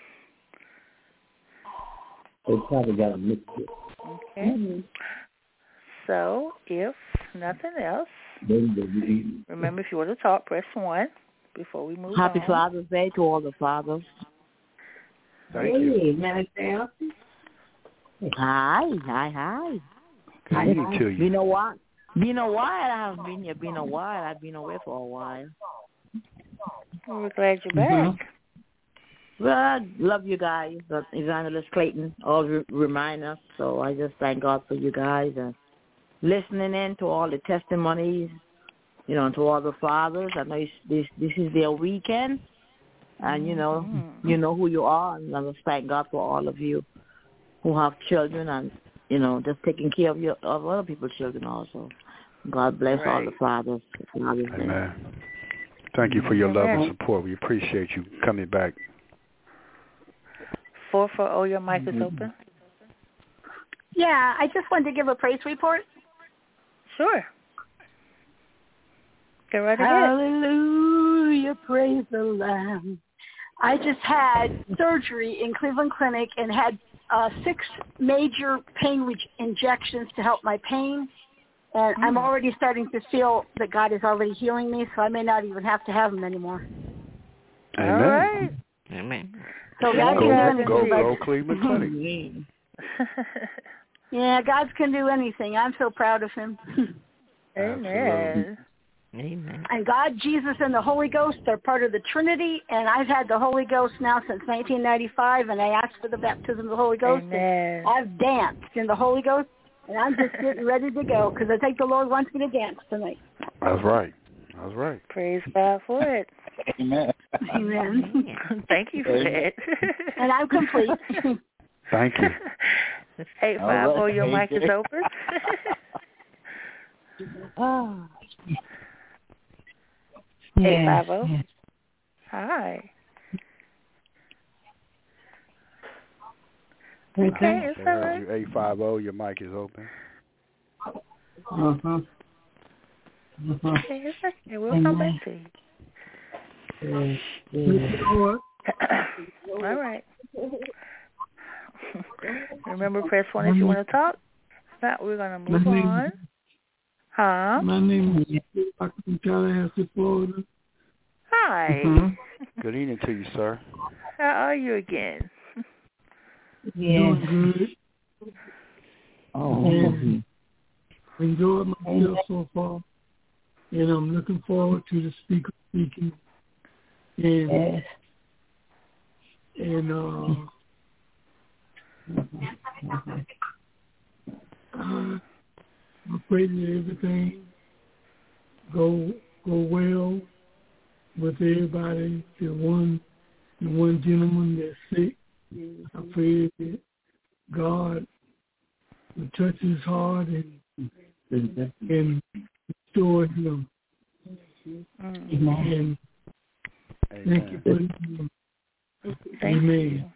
They probably got a mix it.
Okay. Mm-hmm. So, if nothing else, remember, if you want to talk, press one before we move
Happy
on.
Father's Day to all the fathers.
Thank
hey,
you.
Minister.
Hi, hi, hi.
Good evening to you.
Been a while. Been a while. I have been here. Been a while. I've been away for a while.
Well, we're glad you're
mm-hmm.
back.
Well, I love you guys. Uh, Evangelist Clayton always remind us. So I just thank God for you guys and listening in to all the testimonies. You know, to all the fathers. I know it's, this this is their weekend. And, you know, mm-hmm. you know who you are, and I just thank God for all of you who have children and, you know, just taking care of your of other people's children also. God bless
right.
all the fathers.
Amen. Thank you for your love and support. We appreciate you coming back.
four four zero, your mic is open.
Yeah, I just wanted to give a praise report.
Sure. Go right ahead.
Hallelujah, praise the Lamb. I just had surgery in Cleveland Clinic and had uh, six major pain re- injections to help my pain. And mm. I'm already starting to feel that God is already healing me, so I may not even have to have them anymore.
Amen.
All right.
Amen.
So God
go,
can do
go,
anything.
go, go Cleveland Clinic.
Yeah, God can do anything. I'm so proud of him.
Amen.
Amen.
And God, Jesus, and the Holy Ghost are part of the Trinity, and I've had the Holy Ghost now since nineteen ninety-five, and I asked for the baptism of the Holy Ghost.
Amen.
And I've danced in the Holy Ghost, and I'm just getting ready to go because I think the Lord wants me to dance tonight.
That's right. That's right.
Praise God for it.
Amen.
Amen.
Thank you for
Amen.
that.
And I'm complete.
Thank you.
eight five zero,
right.
your mic is open.
Oh.
eight five zero. Hi. Okay, it's all right.
eight five zero, your mic is open.
Mm-hmm. Mm-hmm.
Okay, it's okay. We'll come back to you.
Mm-hmm.
All right. Remember, press one if you want to talk. If not, we're going to move on. Huh?
My name is from Tallahassee, Florida.
Hi.
Mm-hmm. Good evening to you, sir.
How are you again?
Yeah.
Doing good.
Oh.
And enjoyed myself so far. And I'm looking forward to the speaker speaking. And,
Yes.
and uh, I, I pray that everything go go well with everybody. The one the one gentleman that's sick, I pray that God will touch his heart and and restore him.
Amen.
And thank you for him. Amen.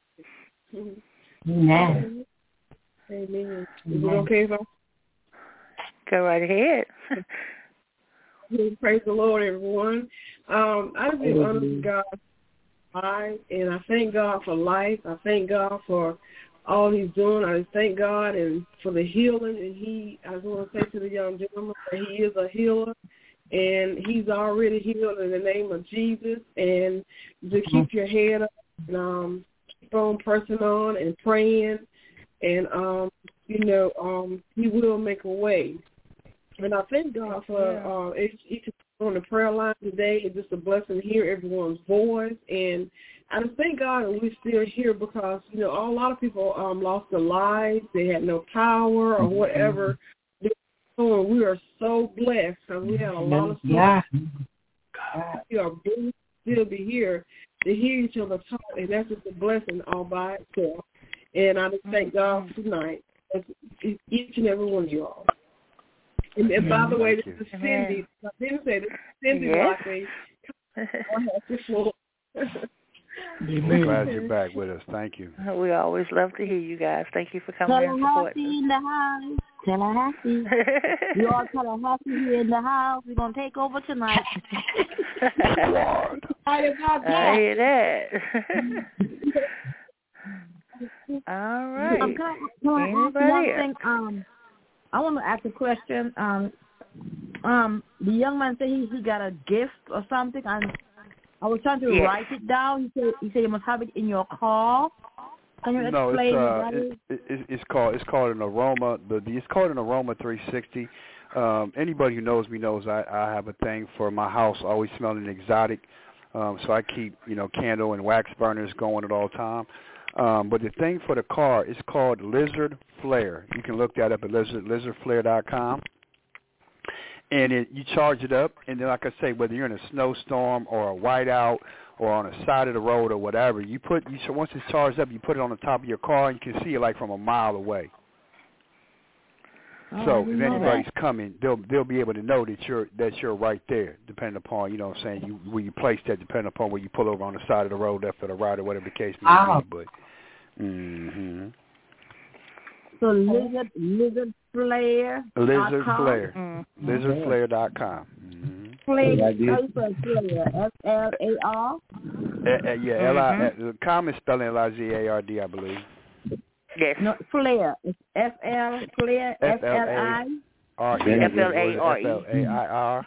Amen.
Amen. Is it okay if I
go right ahead?
Praise the Lord, everyone. Um, I just honor God, life, and I thank God for life. I thank God for all He's doing. I just thank God and for the healing. And He, I just want to say to the young gentleman that He is a healer, and He's already healed in the name of Jesus. And to keep your head up and um, keep on pressing on and praying, and um, you know, um, He will make a way. And I thank God for uh, each, each on the prayer line today. It's just a blessing to hear everyone's voice. And I just thank God that we're still here because, you know, a lot of people um, lost their lives. They had no power or whatever. So we are so blessed because we had a lot of
Yeah.
We are blessed to still be here to hear each other talk, and that's just a blessing all by itself. And I just thank God for tonight, each and every one of you all. And, and by the way, this is Cindy. I didn't say this is Cindy
Yes.
Lockley.
We're glad you're back with us. Thank you.
We always love to hear you guys. Thank you for coming in and supporting.
Tallahassee in the house. Tallahassee. You all Tallahassee here in the house. We're going to take over tonight.
I hear that. All right.
Um, can I, can I ask
Anybody
one
else?
thing? Um, I want to ask a question. Um, um, the young man said he, he got a gift or something, and I was trying to
Yes.
write it down. He said he said you must have it in your car. Can you
No,
explain
it's uh,
what that is?
it, it, it's called it's called an aroma. The, the it's called an aroma three sixty. Um, anybody who knows me knows I, I have a thing for my house always smelling exotic. Um, so I keep you know candle and wax burners going at all time. Um, but the thing for the car is called Lizard Flare. You can look that up at lizard lizard flare dot com. And it, you charge it up, and then like I say, whether you're in a snowstorm or a whiteout or on the side of the road or whatever, you put you so once it's charged up, you put it on the top of your car, and you can see it like from a mile away.
Oh, I
So
didn't
if
know
anybody's
that.
coming, they'll they'll be able to know that you're that you're right there, depending upon you know what I'm saying you where you place that, depending upon where you pull over on the side of the road, left or the right, or whatever the case may
Oh.
be. But mm-hmm.
So lizard lizard flare.
Lizard Flare,
Mm-hmm.
lizard flare dot com. Mm-hmm.
Flare. How you spell flare? F L A R.
Uh, uh, yeah, L I. Uh, the common spelling L I Z A R D, I believe.
Yes.
No, flare. It's F L flare. F L I.
R E.
F L A R E.
F L A I R.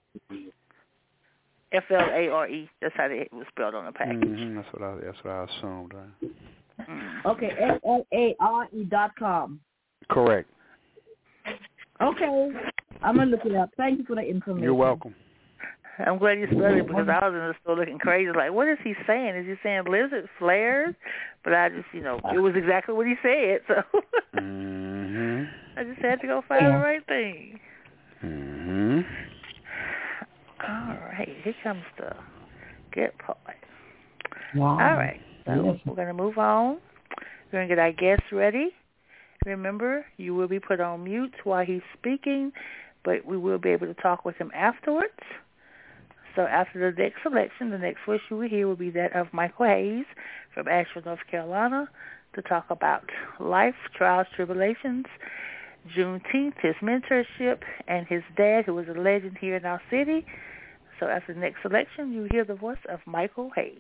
F L A R E. That's how it was spelled on the package.
Mm-hmm. That's what I. That's what I assumed. Right?
Okay, F L A R E dot com.
Correct.
Okay, I'm gonna look it up. Thank you for the information.
You're welcome.
I'm glad you spelled it because I was in the store looking crazy. Like, what is he saying? Is he saying lizard flares? But I just, you know, it was exactly what he said. So
mm-hmm.
I just had to go find the right thing.
Mm-hmm.
right, here comes the good part.
Wow.
All right, so
Yes.
we're going to move on. We're going to get our guests ready. Remember, you will be put on mute while he's speaking, but we will be able to talk with him afterwards. So after the next selection, the next voice you will hear will be that of Michael Hayes from Asheville, North Carolina, to talk about life, trials, tribulations, Juneteenth, his mentorship, and his dad, who was a legend here in our city. So after the next selection, you hear the voice of Michael Hayes.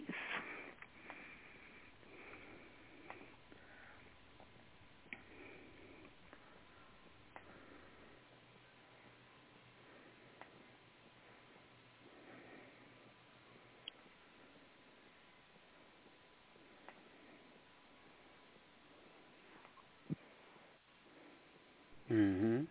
Mm-hmm.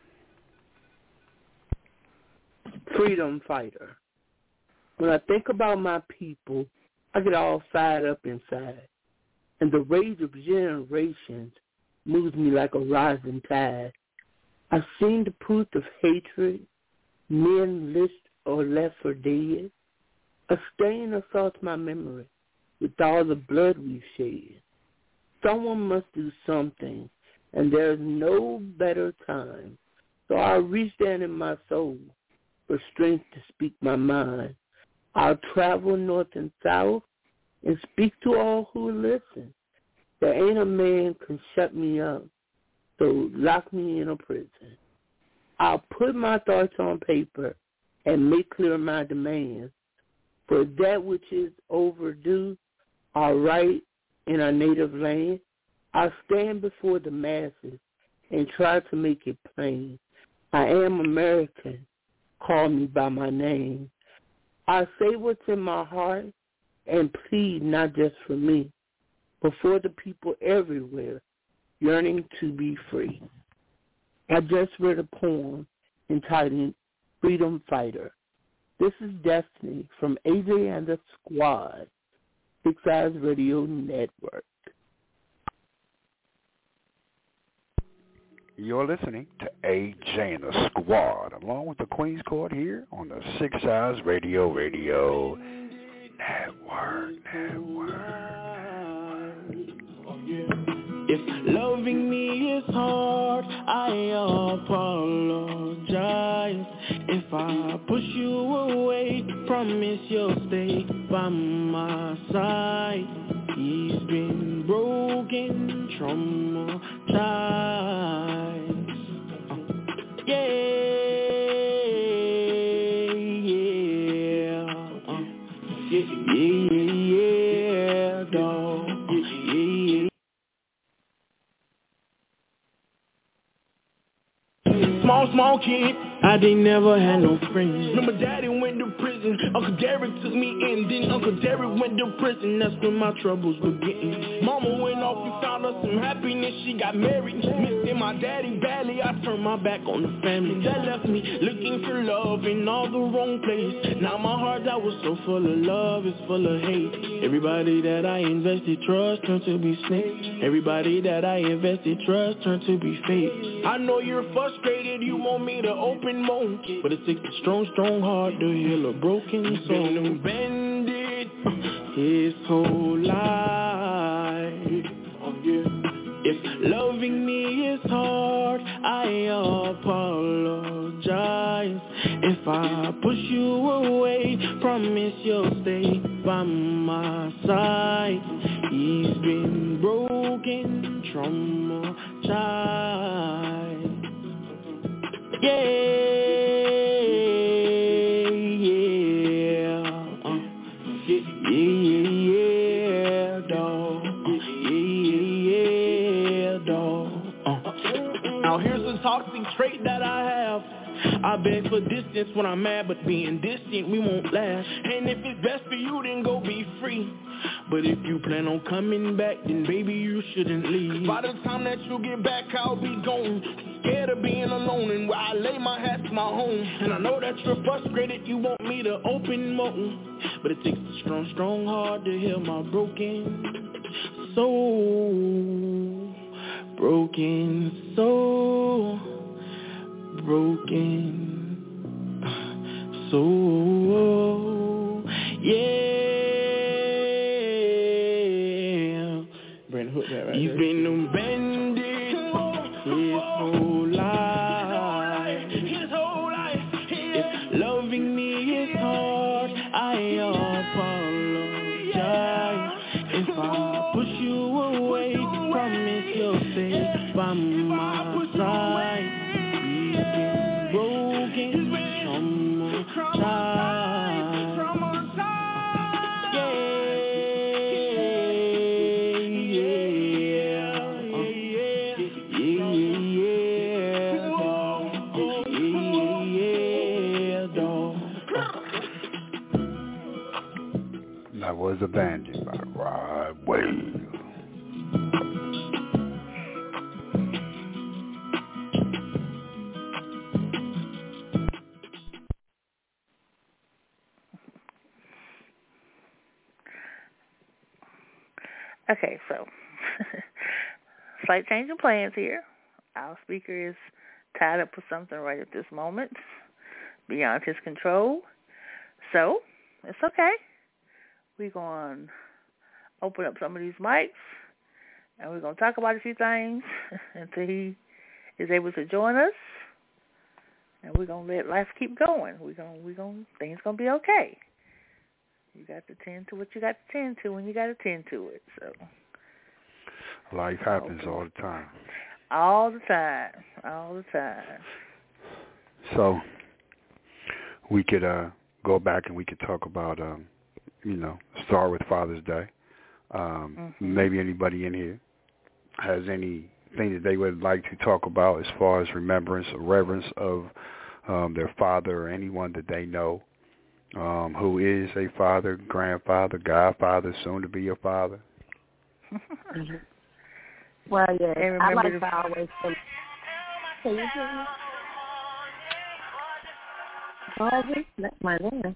Freedom fighter. When I think about my people, I get all fired up inside. And the rage of generations moves me like a rising tide. I've seen the proof of hatred, men list or left for dead. A stain assaults my memory with all the blood we've shed. Someone must do something, and there's no better time. So I reach down in my soul for strength to speak my mind. I'll travel north and south and speak to all who will listen. There ain't a man can shut me up, so lock me in a prison. I'll put my thoughts on paper and make clear my demands. For that which is overdue, our right in our native land, I'll stand before the masses and try to make it plain. I am American. Call me by my name. I say what's in my heart and plead not just for me, but for the people everywhere yearning to be free. I just read a poem entitled Freedom Fighter. This is Destiny from A J and the Squad, Six Eyes Radio Network.
You're listening to A J and the Squad, along with the Queen's Court here on the Six Eyes Radio Radio Network. Network.
If loving me is hard, I apologize. If I push you away, promise you'll stay by my side. He's been broken, traumatized. Uh, yeah, yeah, uh, yeah, yeah, yeah, dog. Yeah, yeah. Small, small kid, I didn't never had no friends. Remember daddy went to prison, Uncle Derek took me in, then Uncle Derek went to prison, that's when my troubles began. Mama went off and found us some happiness, she got married. Missing my daddy badly, I turned my back on the family. That left me looking for love in all the wrong place. Now my heart that was so full of love is full of hate. Everybody that I invested trust turned to be snakes. Everybody that I invested trust turned to be fake. I know you're frustrated, you want me to open more, but it takes a strong, strong heart to heal a broken soul. Been a bandit his whole life. If loving me is hard, I apologize. If I push you away, promise you'll stay by my side. He's been broken, traumatized. Yeah, yeah, uh, yeah, yeah, yeah, dog. Yeah, yeah, dog. Uh. Now here's a toxic trait that I have. I beg for distance when I'm mad, but being distant we won't last. And if it's best for you, then go be free. But if you plan on coming back, then baby you shouldn't leave. By the time that you get back, I'll be gone. Scared of being alone, and where I lay my hat's my home. And I know that you're frustrated, you want me to open more, but it takes a strong, strong heart to heal my broken soul. Broken soul. Broken soul. He's been abandoned his whole life. His whole life. If loving me is hard, I apologize. If I push you away, promise you'll stay by my side. He's been broken some more time. Yeah, yeah, yeah, yeah, dog.
That was abandoned by Rod Wave.
Okay, so slight change of plans here. Our speaker is tied up with something right at this moment, beyond his control. So it's okay. We're going to open up some of these mics, and we're going to talk about a few things until he is able to join us. And we're going to let life keep going. We're going, we're going, things going to be okay. You got to tend to what you got to tend to when you got to tend to it. So
life happens all the time.
All the time. All the time.
So we could uh, go back and we could talk about, um, you know, start with Father's Day. Um, mm-hmm. Maybe anybody in here has anything that they would like to talk about as far as remembrance or reverence of um, their father or anyone that they know. Um, who is a father, grandfather, godfather, soon to be a father?
Well, yeah, I like
the...
to always say, can you hear me? Harvey, that's my name.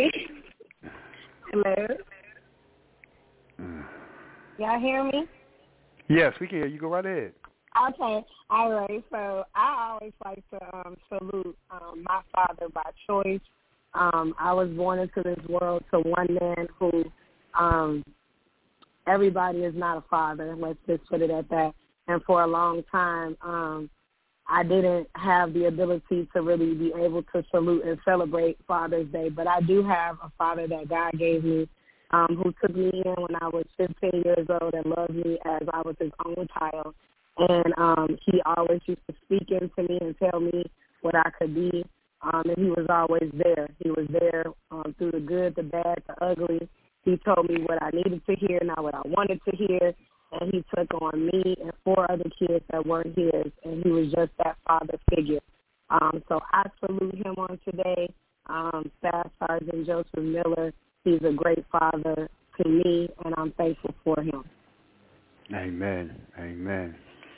Hello?
Mm.
Y'all hear me?
Yes, we can hear you. Go right ahead.
Okay, all right. So I always like to um, salute um, my father by choice. Um, I was born into this world to one man who um, everybody is not a father. Let's just put it at that. And for a long time, um, I didn't have the ability to really be able to salute and celebrate Father's Day. But I do have a father that God gave me um, who took me in when I was fifteen years old and loved me as I was his own child. And um, he always used to speak into me and tell me what I could be. Um, and he was always there. He was there um, through the good, the bad, the ugly. He told me what I needed to hear, not what I wanted to hear. And he took on me and four other kids that weren't his. And he was just that father figure. Um, so I salute him on today. Um, Staff Sergeant Joseph Miller, he's a great father to me, and I'm thankful for him.
Amen. Amen.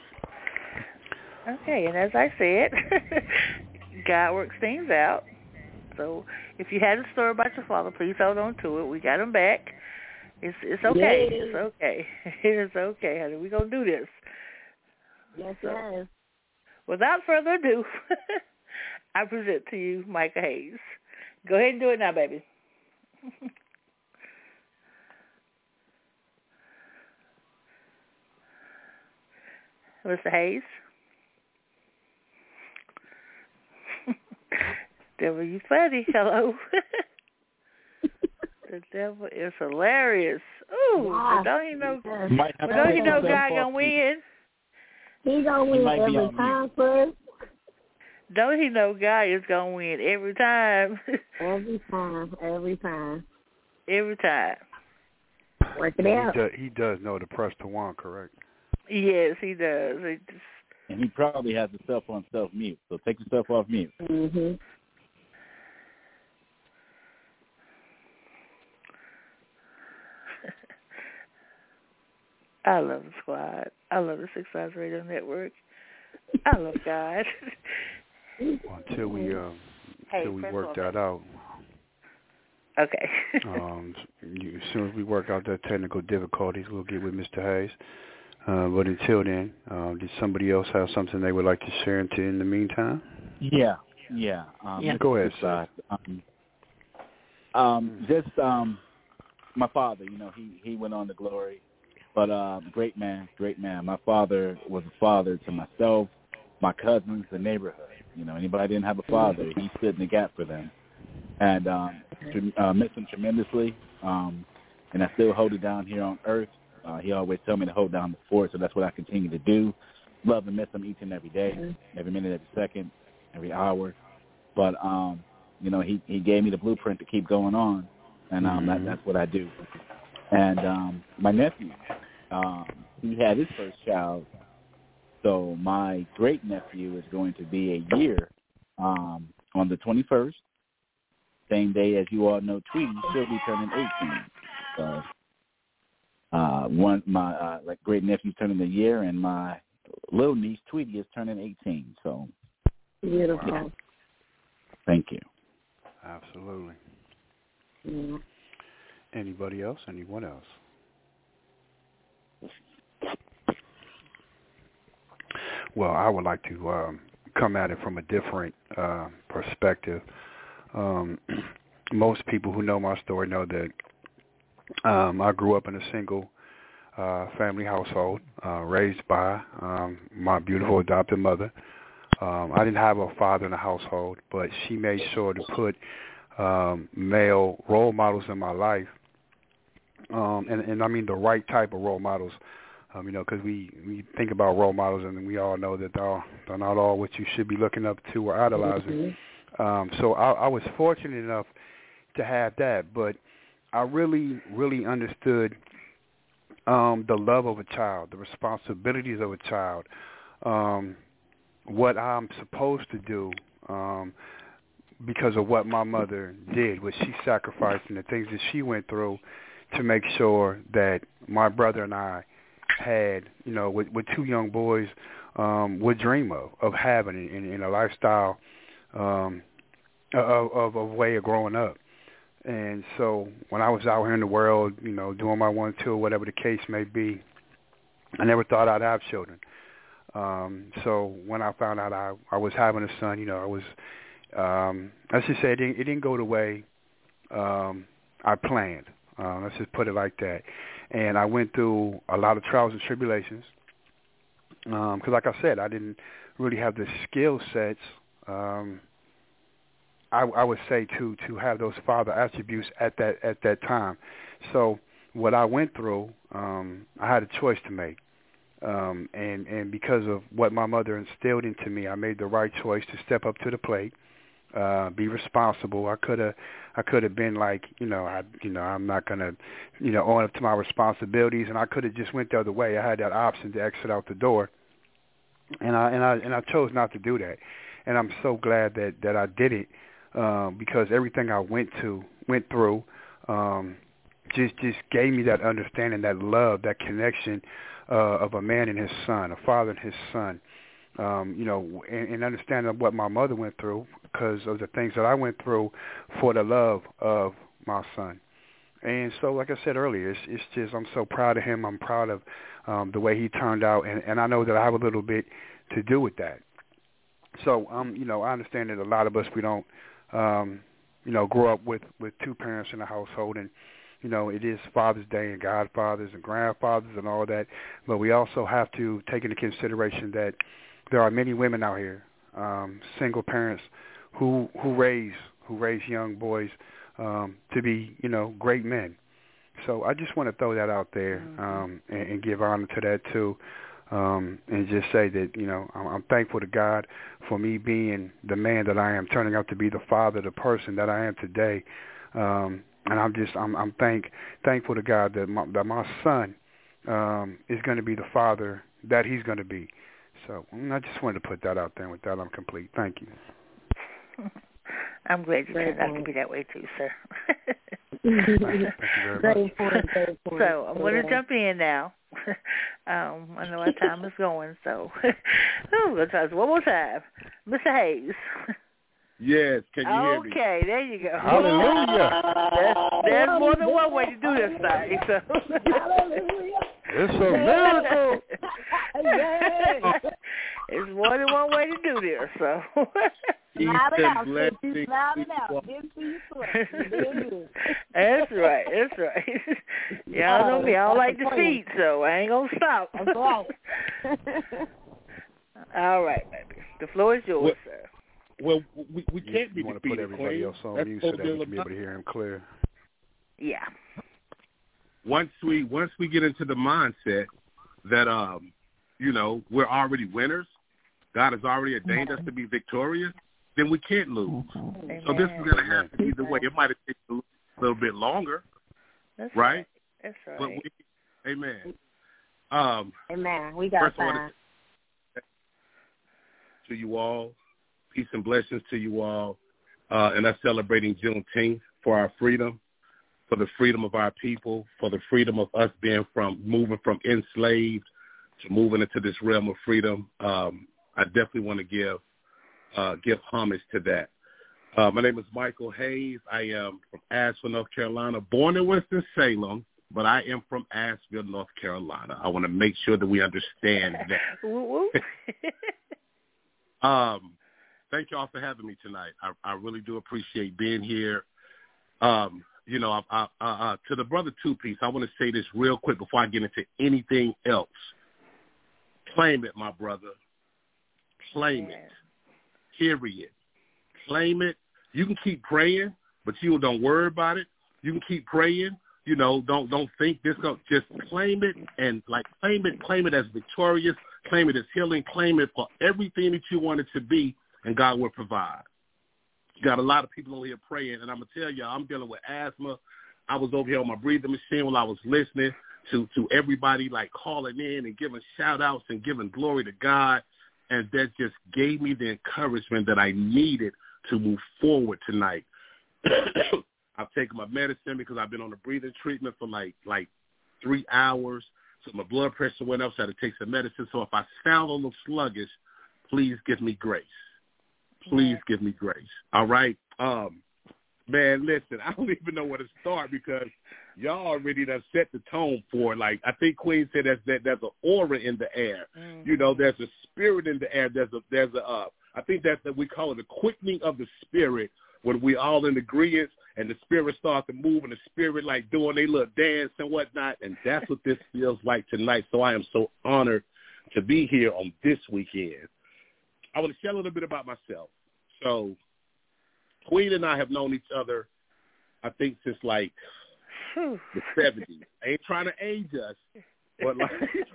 Okay, and as I said, God works things out. So if you had a story about your father, please hold on to it. We got him back. It's it's okay.
Yay.
It's okay. It's okay, honey. We're going to do this.
Yes,
so,
yes.
Without further ado, I present to you Micah Hayes. Go ahead and do it now, baby. Mister Hayes? Devil, you funny. Hello. The devil is hilarious. Ooh,
wow.
don't he know?
Might have
don't he know
to
God gonna win?
He gonna win every time, first.
Don't he know God is gonna win every time?
Every time, every time,
every time.
Work it
he
out.
Does, he does know to press to one, correct?
Yes, he does. He just...
And he probably has himself on self-mute, so take yourself off mute.
Mm-hmm.
I love the squad. I love the Six Eyes Radio Network. I love God.
Well, until we um,
hey,
until we work that out.
Okay.
um, you, as soon as we work out that technical difficulties, we'll get with Mister Hayes. Uh, but until then, uh, did somebody else have something they would like to share into in the meantime?
Yeah, yeah. Um,
yeah. Go ahead, sir.
Um, um, just um, my father, you know, he, he went on to glory But uh, great man, great man. My father was a father to myself, my cousins, the neighborhood. You know, anybody didn't have a father, he stood in the gap for them. And um, uh, miss him tremendously. Um, and I still hold it down here on earth. Uh, he always told me to hold down the fort, so that's what I continue to do. Love and miss him each and every day, every minute, every second, every hour. But, um, you know, he, he gave me the blueprint to keep going on, and um, that, that's what I do. And um, my nephew, um, he had his first child, so my great-nephew is going to be a year um, on the twenty-first, same day as you all know Tweety, she'll be turning eighteen. So uh, one, my uh, like great-nephew's turning a year, and my little niece, Tweety, is turning eighteen. So
beautiful.
Yeah. Thank you.
Absolutely.
Yeah.
Anybody else? Anyone else? Well, I would like to um, come at it from a different uh, perspective. Um, most people who know my story know that um, I grew up in a single uh, family household, uh, raised by um, my beautiful adopted mother. Um, I didn't have a father in the household, but she made sure to put um, male role models in my life, um, and, and I mean the right type of role models. Um, you know, because we, we think about role models, and we all know that they're, they're not all what you should be looking up to or idolizing. Mm-hmm. Um, so I, I was fortunate enough to have that, but I really, really understood um, the love of a child, the responsibilities of a child, um, what I'm supposed to do um, because of what my mother did, what she sacrificed, and the things that she went through to make sure that my brother and I had, you know, what, what two young boys um, would dream of, of having in, in a lifestyle um, of, of a way of growing up. And so when I was out here in the world, you know, doing my one, two, whatever the case may be, I never thought I'd have children. Um, so when I found out I, I was having a son, you know, I was, um, let's just say it didn't, it didn't go the way um, I planned. Uh, let's just put it like that. And I went through a lot of trials and tribulations because, um, like I said, I didn't really have the skill sets, um, I, I would say, to, to have those father attributes at that at that time. So what I went through, um, I had a choice to make. Um, and, and because of what my mother instilled into me, I made the right choice to step up to the plate. Uh, be responsible. I could have, I could have been like, you know, I, you know, I'm not gonna, you know, own up to my responsibilities, and I could have just went the other way. I had that option to exit out the door, and I, and I, and I chose not to do that. And I'm so glad that that I did it um, because everything I went to, went through, um, just just gave me that understanding, that love, that connection uh, of a man and his son, a father and his son. Um, you know, and, and understanding what my mother went through because of the things that I went through for the love of my son. And so, like I said earlier, it's, it's just I'm so proud of him. I'm proud of um, the way he turned out, and, and I know that I have a little bit to do with that. So, um, you know, I understand that a lot of us, we don't, um, you know, grow up with, with two parents in the household, and, you know, it is Father's Day and godfathers and grandfathers and all that, but we also have to take into consideration that there are many women out here, um, single parents, who who raise who raise young boys um, to be, you know, great men. So I just want to throw that out there um, and, and give honor to that too, um, and just say that, you know, I'm, I'm thankful to God for me being the man that I am, turning out to be the father, the person that I am today, um, and I'm just I'm, I'm thank thankful to God that my, that my son um, is going to be the father that he's going to be. So I just wanted to put that out there, and with that, I'm complete. Thank you.
I'm glad you turned out to be that way too, sir.
Thank you very much.
So I'm going to jump in now. um, I know our time is going, so oh, let's try this one more time. Mister Hayes.
Yes, can you hear me?
Okay, there you go.
Hallelujah.
There's, there's more than one way to do this thing. So.
It's a miracle.
It's more than one way to do this, so.
Smile it out,
blessings.
Sissy. Smile it out. Didn't see you sweat.
That's right. That's right. Y'all know me. I don't like defeat, so I ain't gonna stop.
That's right.
All right, baby. The floor is yours,
well,
sir.
Well, we we can't
you,
be
you want
defeated,
to put everybody
Queen.
else on
That's
mute so that we
Bill
can be able to hear him clear.
Yeah.
Once we once we get into the mindset that um, you know, we're already winners, God has already ordained us to be victorious, then we can't lose.
Amen.
So this is going to happen either way. It might have taken a little bit longer,
That's
right?
right. That's right.
But we, amen. Um,
Amen. We got
first
time.
I want to, to you all, peace and blessings to you all, uh, and us celebrating Juneteenth for our freedom, for the freedom of our people, for the freedom of us being from moving from enslaved to moving into this realm of freedom. Um, I definitely want to give uh, give homage to that. Uh, my name is Michael Hayes. I am from Asheville, North Carolina, born in Winston-Salem, but I am from Asheville, North Carolina. I want to make sure that we understand that. um, thank you all for having me tonight. I, I really do appreciate being here. Um, you know, I, I, uh, to the brother Two-Piece, I want to say this real quick before I get into anything else. Claim it, my brother. Claim yeah. it. Period. Claim it. You can keep praying, but you don't worry about it. You can keep praying. You know, don't don't think this. Go, just claim it and like claim it. Claim it as victorious. Claim it as healing. Claim it for everything that you want it to be, and God will provide. You got a lot of people over here praying, and I'm gonna tell y'all, I'm dealing with asthma. I was over here on my breathing machine while I was listening to to everybody like calling in and giving shout outs and giving glory to God. And that just gave me the encouragement that I needed to move forward tonight. I've taken my medicine because I've been on a breathing treatment for like like three hours. So my blood pressure went up, so I had to take some medicine. So if I sound a little sluggish, please give me grace. Please yeah. give me grace. All right? Um, man, listen, I don't even know where to start because y'all already done set the tone for it. Like, I think Queen said that, that there's an aura in the air. Mm-hmm. You know, there's a spirit in the air. There's a, there's a, uh, I think that's that we call it a quickening of the spirit when we all in agreement and the spirit starts to move and the spirit like doing their little dance and whatnot. And that's what this feels like tonight. So I am so honored to be here on this weekend. I want to share a little bit about myself. So Queen and I have known each other, I think, since like the seventies. I ain't trying to age us, but like,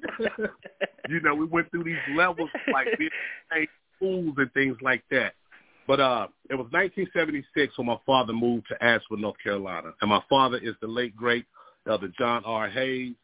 you know, we went through these levels like being schools and things like that. But uh, it was nineteen seventy-six when my father moved to Asheville, North Carolina, and my father is the late great Elder John R. Hayes.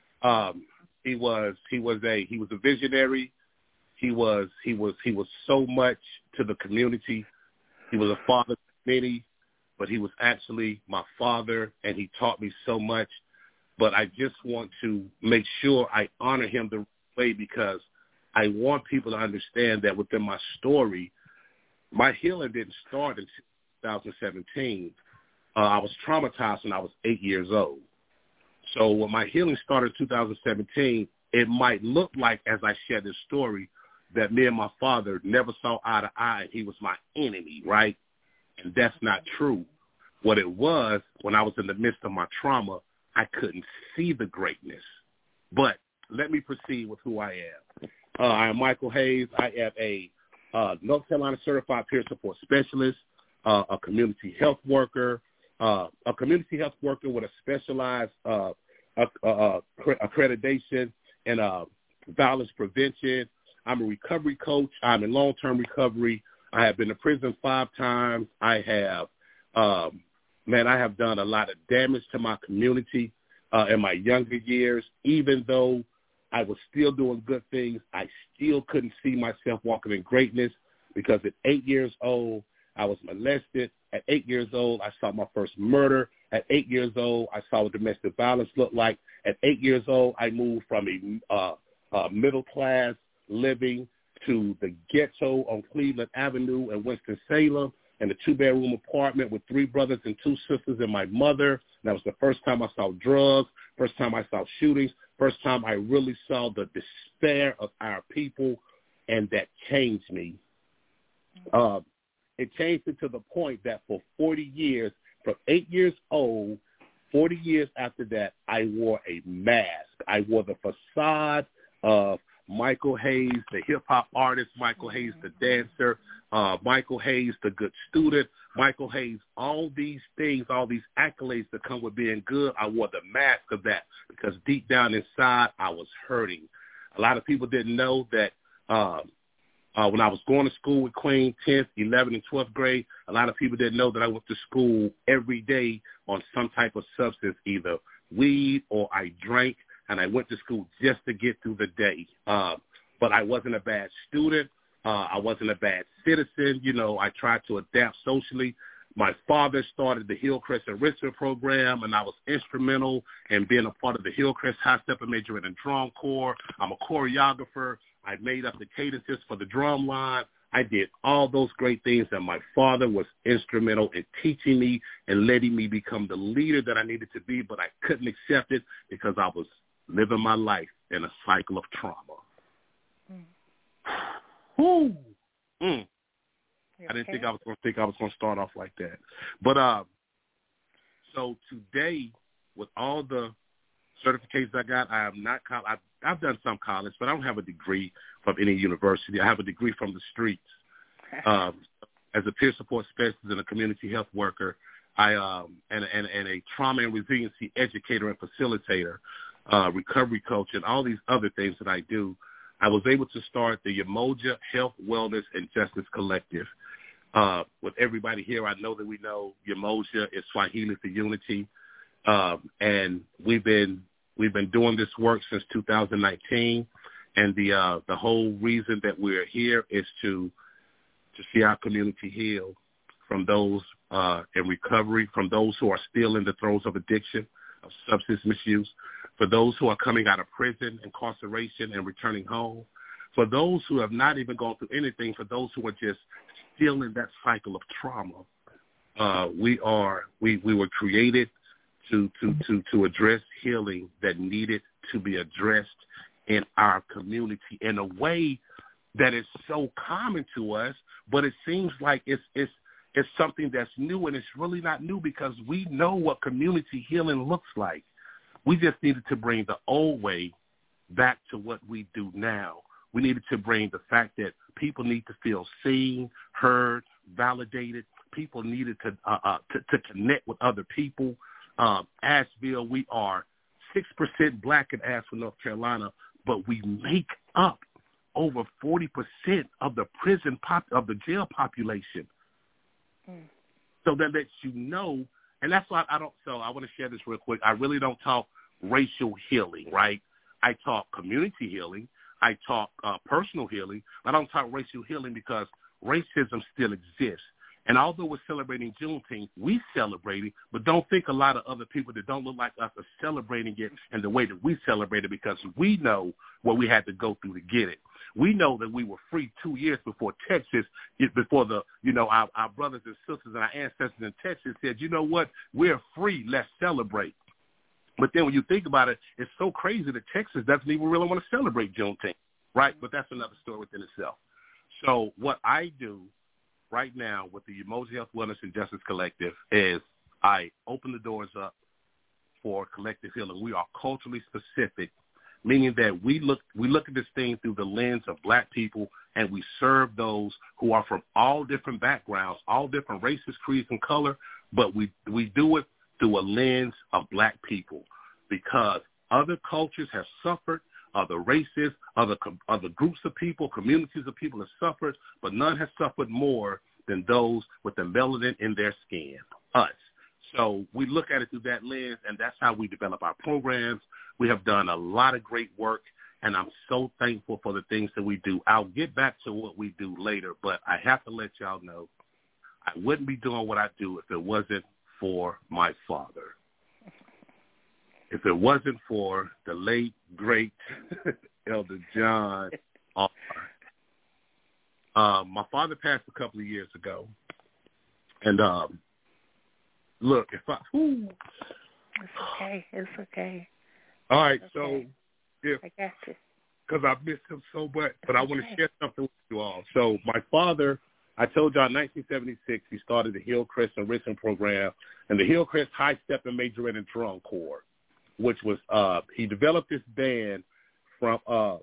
Um, he was he was a he was a visionary. He was he was he was so much to the community. He was a father to many, but he was actually my father, and he taught me so much. But I just want to make sure I honor him the way because I want people to understand that within my story, my healing didn't start in two thousand seventeen. Uh, I was traumatized when I was eight years old. So when my healing started in two thousand seventeen, it might look like, as I share this story, that me and my father never saw eye to eye. He was my enemy, right? And that's not true. What it was, when I was in the midst of my trauma, I couldn't see the greatness. But let me proceed with who I am. Uh, I am Michael Hayes. I am a uh, North Carolina Certified Peer Support Specialist, uh, a community health worker, uh, a community health worker with a specialized uh, uh, uh, accreditation in uh, violence prevention. I'm a recovery coach. I'm in long-term recovery. I have been to prison five times. I have, um, man, I have done a lot of damage to my community uh, in my younger years. Even though I was still doing good things, I still couldn't see myself walking in greatness because at eight years old, I was molested. At eight years old, I saw my first murder. At eight years old, I saw what domestic violence looked like. At eight years old, I moved from a uh, uh, middle-class living to the ghetto on Cleveland Avenue in Winston-Salem in a two-bedroom apartment with three brothers and two sisters and my mother. And that was the first time I saw drugs, first time I saw shootings, first time I really saw the despair of our people. and that changed me. Uh, it changed me to the point that for forty years, from eight years old, forty years after that, I wore a mask. I wore the facade of Michael Hayes, the hip-hop artist, Michael Hayes, the dancer, uh, Michael Hayes, the good student, Michael Hayes, all these things, all these accolades that come with being good. I wore the mask of that because deep down inside, I was hurting. A lot of people didn't know that uh, uh, when I was going to school with Queen, tenth, eleventh, and twelfth grade, a lot of people didn't know that I went to school every day on some type of substance, either weed or I drank, and I went to school just to get through the day. Uh, but I wasn't a bad student. Uh, I wasn't a bad citizen. You know, I tried to adapt socially. My father started the Hillcrest Enrichment Program, and I was instrumental in being a part of the Hillcrest High Step and majoring in drum corps. I'm a choreographer. I made up the cadences for the drum line. I did all those great things, and my father was instrumental in teaching me and letting me become the leader that I needed to be, but I couldn't accept it because I was living my life in a cycle of trauma. Mm. Whew. Mm. I didn't okay. think I was going to think I was going to start off like that. But uh, so today, with all the certifications I got, I am not. I've, I've done some college, but I don't have a degree from any university. I have a degree from the streets. Um, as a peer support specialist and a community health worker, I um, and, and and a trauma and resiliency educator and facilitator, uh, recovery coach, and all these other things that I do. I was able to start the Umoja Health, Wellness, and Justice Collective. Uh, with everybody here, I know that we know Umoja is Swahili for unity, um, and we've been we've been doing this work since two thousand nineteen. And the uh, the whole reason that we're here is to to see our community heal from those uh, in recovery, from those who are still in the throes of addiction, of substance misuse, for those who are coming out of prison, incarceration, and returning home, for those who have not even gone through anything, for those who are just still in that cycle of trauma. Uh, we are we, we were created to, to, to, to address healing that needed to be addressed in our community in a way that is so common to us, but it seems like it's it's it's something that's new, and it's really not new because we know what community healing looks like. We just needed to bring the old way back to what we do now. We needed to bring the fact that people need to feel seen, heard, validated. People needed to uh, uh, to, to connect with other people. Um, Asheville, we are six percent black in Asheville, North Carolina, but we make up over forty percent of the prison pop of the jail population. Mm. So that lets you know, and that's why I don't. So I want to share this real quick. I really don't talk racial healing, right? I talk community healing. I talk uh, personal healing. I don't talk racial healing because racism still exists. And although we're celebrating Juneteenth, we celebrate it, but don't think a lot of other people that don't look like us are celebrating it in the way that we celebrate it because we know what we had to go through to get it. We know that we were free two years before Texas, before the, you know, our, our brothers and sisters and our ancestors in Texas said, you know what, we're free, let's celebrate. But then when you think about it, it's so crazy that Texas doesn't even really want to celebrate Juneteenth, right? But that's another story within itself. So what I do right now with the Umoja Health, Wellness, and Justice Collective is I open the doors up for collective healing. We are culturally specific, meaning that we look we look at this thing through the lens of black people, and we serve those who are from all different backgrounds, all different races, creeds, and color, but we we do it through a lens of black people because other cultures have suffered, other races, other other groups of people, communities of people have suffered, but none has suffered more than those with the melanin in their skin, us. So we look at it through that lens, and that's how we develop our programs. We have done a lot of great work, and I'm so thankful for the things that we do. I'll get back to what we do later, but I have to let y'all know I wouldn't be doing what I do if it wasn't for my father. If it wasn't for the late, great Elder John R. Um, my father passed a couple of years ago. And um, look, if I... Whoo,
it's okay. It's okay.
All right,
it's
so
okay.
if...
I got you.
because I miss him so much. But I want to share something with you all. So my father, I told y'all in nineteen seventy-six, he started the Hillcrest Enrichment Program and the Hillcrest High Step and Majorette and Drum Corps, which was, uh, he developed this band from, uh,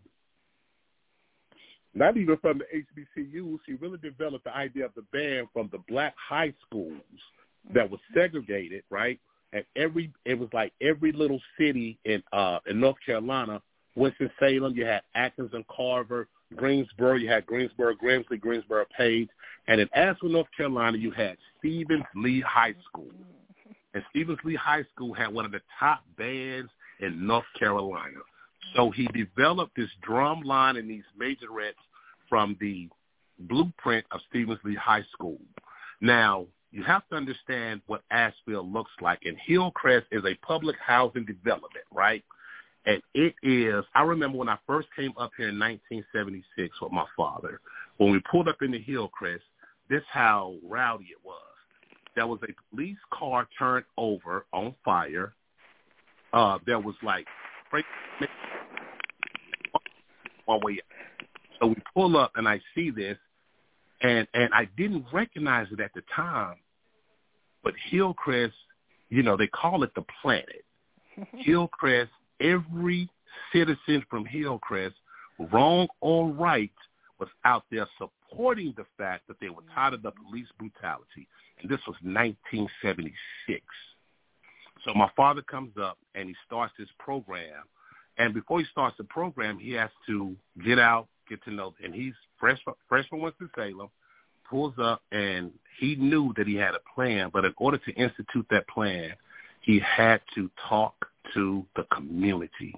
not even from the H B C Us. He really developed the idea of the band from the black high schools that was segregated, right? And every, it was like every little city in, uh, in North Carolina, Winston-Salem, you had Athens and Carver, Greensboro, you had Greensboro, Grimsley, Greensboro, Page, and in Asheville, North Carolina, you had Stevens Lee High School. And Stevens Lee High School had one of the top bands in North Carolina. So he developed this drum line and these majorettes from the blueprint of Stevens Lee High School. Now, you have to understand what Asheville looks like. And Hillcrest is a public housing development, right? And it is, I remember when I first came up here in nineteen seventy-six with my father, when we pulled up into Hillcrest, this is how rowdy it was. There was a police car turned over on fire. Uh, there was like one way. So we pull up and I see this, and, and I didn't recognize it at the time, but Hillcrest, you know, they call it the planet. Hillcrest, every citizen from Hillcrest, wrong or right, was out there supporting the fact that they were tired of the police brutality. And this was nineteen seventy-six. So my father comes up and he starts this program. And before he starts the program, he has to get out, get to know, and he's fresh, fresh from Winston-Salem, pulls up, and he knew that he had a plan. But in order to institute that plan, he had to talk to the community.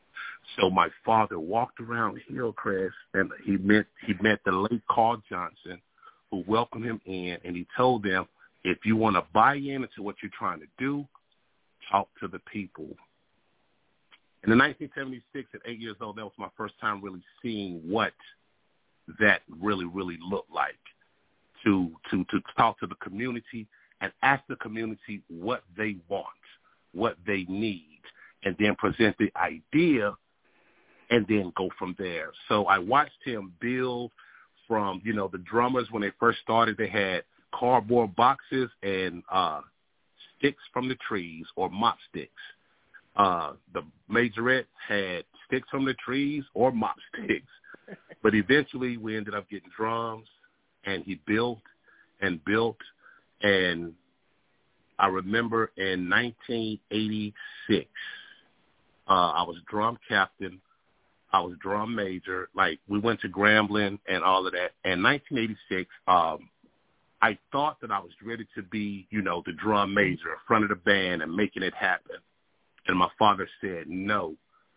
So my father walked around Hillcrest, and he met he met the late Carl Johnson, who welcomed him in, and he told them, if you want to buy in into what you're trying to do, talk to the people. And in nineteen seventy-six, at eight years old, that was my first time really seeing what that really, really looked like, to to to talk to the community and ask the community what they want, what they need, and then present the idea and then go from there. So I watched him build from, you know, the drummers when they first started, they had cardboard boxes and uh, sticks from the trees or mop sticks. Uh, the majorettes had sticks from the trees or mop sticks. But eventually we ended up getting drums, and he built and built. And I remember in nineteen eighty-six, uh, I was drum captain. I was drum major. Like, we went to Grambling and all of that. And nineteen eighty-six, um, I thought that I was ready to be, you know, the drum major in front of the band and making it happen. And my father said, no,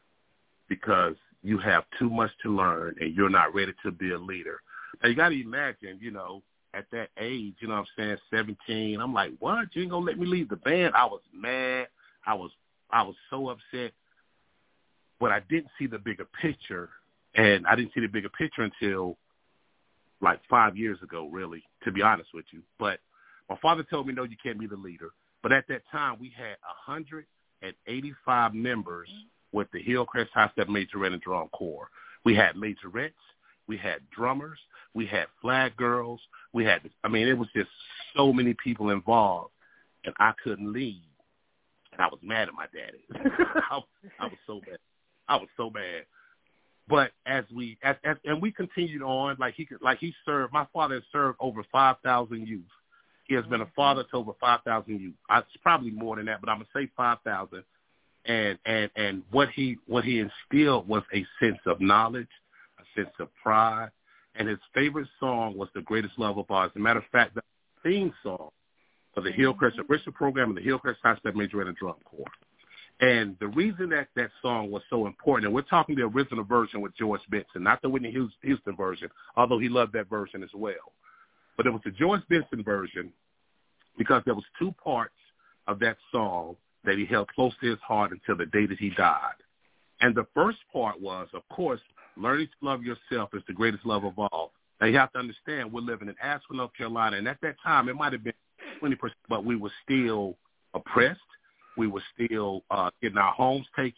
because you have too much to learn and you're not ready to be a leader. Now, you got to imagine, you know, at that age, you know what I'm saying, seventeen, I'm like, what? You ain't going to let me leave the band? I was mad. I was I was so upset. But I didn't see the bigger picture, and I didn't see the bigger picture until like five years ago, really, to be honest with you. But my father told me, no, you can't be the leader. But at that time, we had one hundred eighty-five members with the Hillcrest High Step Majorette and Drum Corps. We had majorettes, we had drummers, we had flag girls, we had, I mean, it was just so many people involved, and I couldn't lead. And I was mad at my daddy. I, I was so mad. I was so mad. But as we, as, as, and we continued on, like he could, like he served, my father has served over five thousand youth. He has been a father to over five thousand youth. I, it's probably more than that, but I'm going to say five thousand. And, and, and what he, what he instilled was a sense of knowledge, a sense of pride. And his favorite song was The Greatest Love of All. As a matter of fact, the theme song for the Hillcrest Enrichment Program and the Hillcrest High Step Majorette and Drum Corps. And the reason that that song was so important, and we're talking the original version with George Benson, not the Whitney Houston version, although he loved that version as well. But it was the George Benson version because there was two parts of that song that he held close to his heart until the day that he died. And the first part was, of course, learning to love yourself is the greatest love of all. Now, you have to understand, we're living in Asheville, North Carolina, and at that time, it might have been twenty percent, but we were still oppressed. We were still uh, getting our homes taken.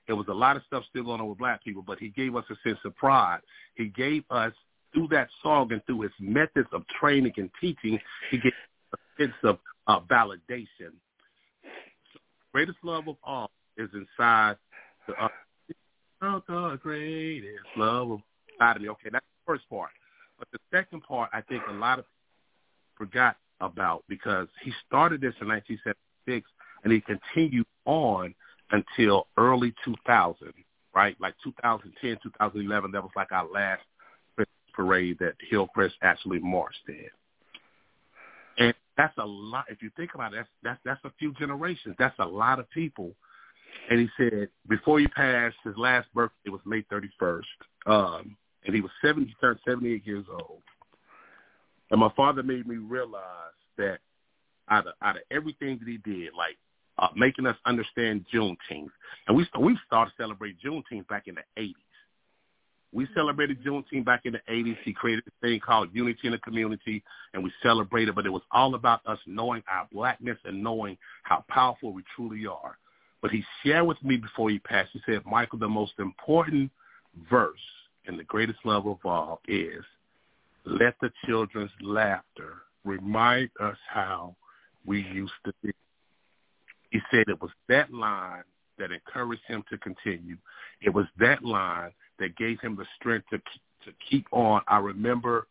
There was a lot of stuff still going on with black people, but he gave us a sense of pride. He gave us, through that song and through his methods of training and teaching, he gave us a sense of uh, validation. So, greatest love of all is inside the uh, oh, the greatest love of inside of me. Okay, that's the first part. But the second part, I think a lot of people forgot about, because he started this in nineteen seventy-six and he continued on until early two thousand, right? Like two thousand ten, two thousand eleven, that was like our last parade that Hillcrest actually marched in. And that's a lot. If you think about it, that's, that's, that's a few generations. That's a lot of people. And he said before he passed, his last birthday was May thirty-first, um, and he was seventy, turned seventy-eight years old. And my father made me realize that out of, out of everything that he did, like uh, making us understand Juneteenth, and we we started celebrating Juneteenth back in the eighties. We celebrated Juneteenth back in the eighties. He created a thing called Unity in the Community, and we celebrated, but it was all about us knowing our blackness and knowing how powerful we truly are. But he shared with me before he passed, he said, Michael, the most important verse in the greatest love of all is, let the children's laughter remind us how we used to be. He said it was that line that encouraged him to continue. It was that line that gave him the strength to to keep on. I remember,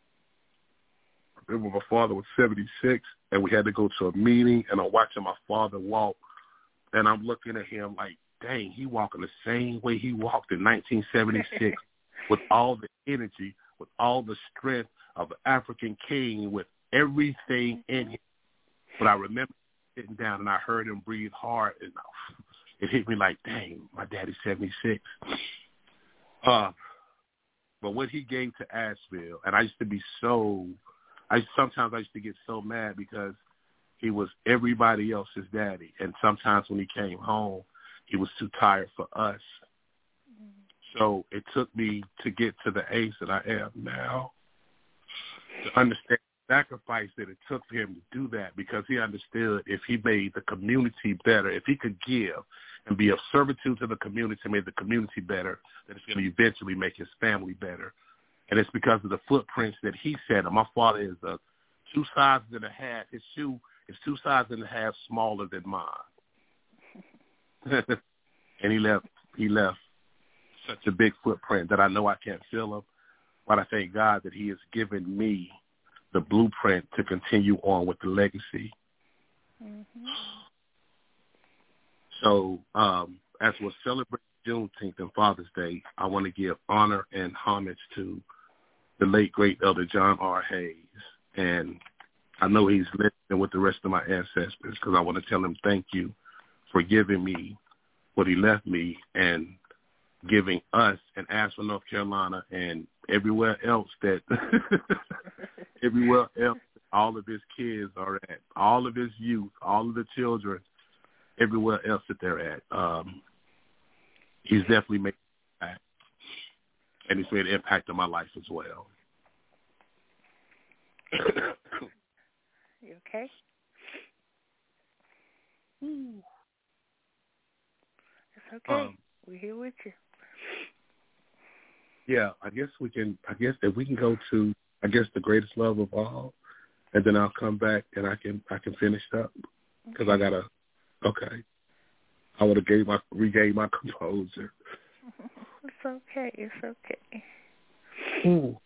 I remember my father was seventy-six, and we had to go to a meeting, and I'm watching my father walk, and I'm looking at him like, dang, he walking the same way he walked in nineteen seventy-six with all the energy, with all the strength of an African king, with everything in him. But I remember sitting down, and I heard him breathe hard, and it hit me like, dang, my daddy's seventy-six. Uh, but what he gave to Asheville, and I used to be so, I sometimes I used to get so mad because he was everybody else's daddy, and sometimes when he came home, he was too tired for us. So it took me to get to the age that I am now to understand the sacrifice that it took for him to do that, because he understood if he made the community better, if he could give and be of servitude to the community, made the community better, that it's going to eventually make his family better. And it's because of the footprints that he set. And my father is a two sizes and a half. His shoe is two sizes and a half smaller than mine. And he left, he left such a big footprint that I know I can't fill him. But I thank God that he has given me the blueprint to continue on with the legacy. Mm-hmm. So um, as we're celebrating Juneteenth and Father's Day, I want to give honor and homage to the late, great Elder John R. Hayes. And I know he's listening with the rest of my ancestors, because I want to tell him thank you for giving me what he left me and giving us in Asheville, North Carolina, and everywhere else that everywhere else all of his kids are at, all of his youth, all of the children, everywhere else that they're at. Um, he's definitely made an impact, and he's made an impact on my life as well.
You okay? Ooh. It's okay. Um, We're here with you.
Yeah, I guess we can. I guess if we can go to, I guess the greatest love of all, and then I'll come back and I can I can finish up, because I gotta. Okay, I would have gave my regained my composure.
It's okay. It's okay.
Ooh.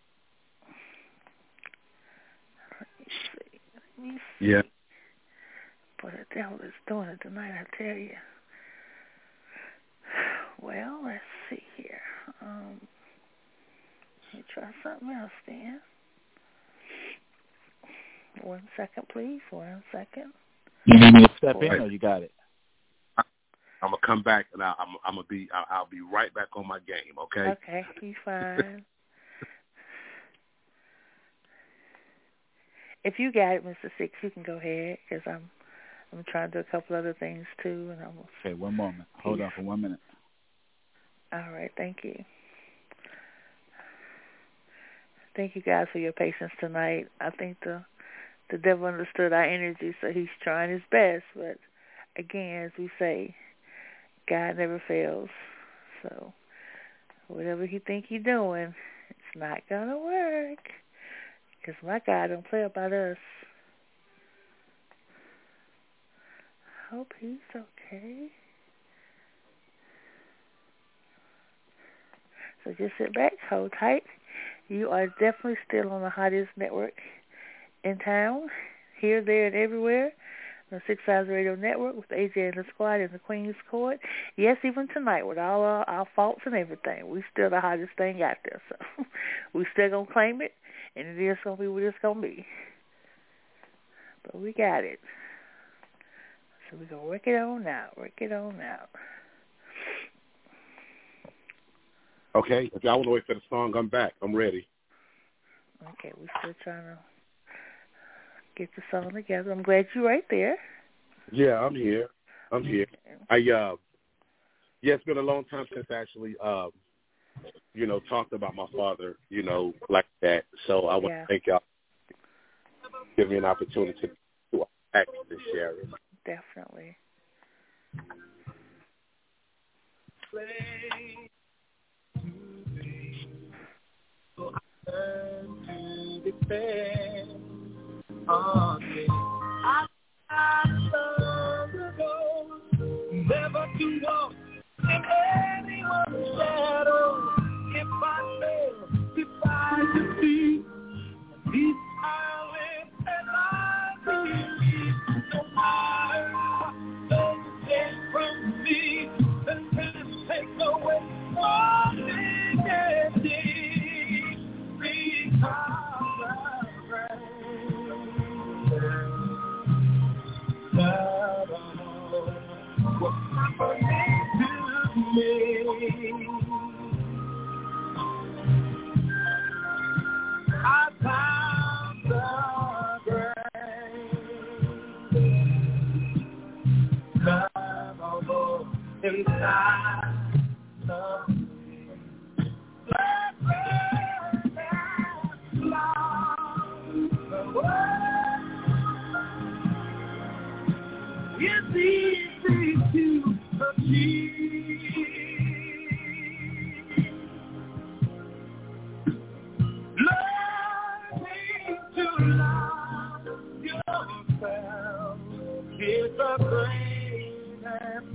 Let me see. Let me see.
Yeah.
But the devil is doing it tonight, I tell you. Well, let's see here. Um, let me try something else then. One second, please. One second.
You need me to step in, or you got it?
I'm gonna come back, and I, I'm, I'm gonna be. I'll, I'll be right back on my game. Okay.
Okay, you fine. If you got it, Mister Six, you can go ahead, because I'm, I'm trying to do a couple other things too, and I'm.
Okay, one moment. Hold on for one minute.
All right, thank you. Thank you guys for your patience tonight. I think the the devil understood our energy, so he's trying his best. But again, as we say, God never fails. So whatever he think he doing, it's not going to work. Because my God don't play about us. Hope he's okay. So just sit back, hold tight. You are definitely still on the hottest network in town, here, there, and everywhere. The Six Sides Radio Network with A J and the Squad in the Queen's Court. Yes, even tonight with all our, our faults and everything, we still the hottest thing out there. So we still gonna claim it, and it is gonna be what it's gonna be. But we got it. So we're gonna work it on out. Work it on out.
Okay, if y'all want to wait for the song, I'm back. I'm ready.
Okay, we're still trying to get the song together. I'm glad you're right there.
Yeah, I'm here. I'm here. I uh, yeah, it's been a long time since I actually, um, you know, talked about my father, you know, like that. So I want
Yeah.
to thank y'all for giving me an opportunity to actually share it.
Definitely.
Never to walk in anyone's shadow. If I fail, if I defeat, these islands and I believe, no matter what they take from me, then can take away all dignity. Because of grace, love what happened to me. I found the grace, love inside of me. It's easy to achieve. Learning to love yourself is the greatest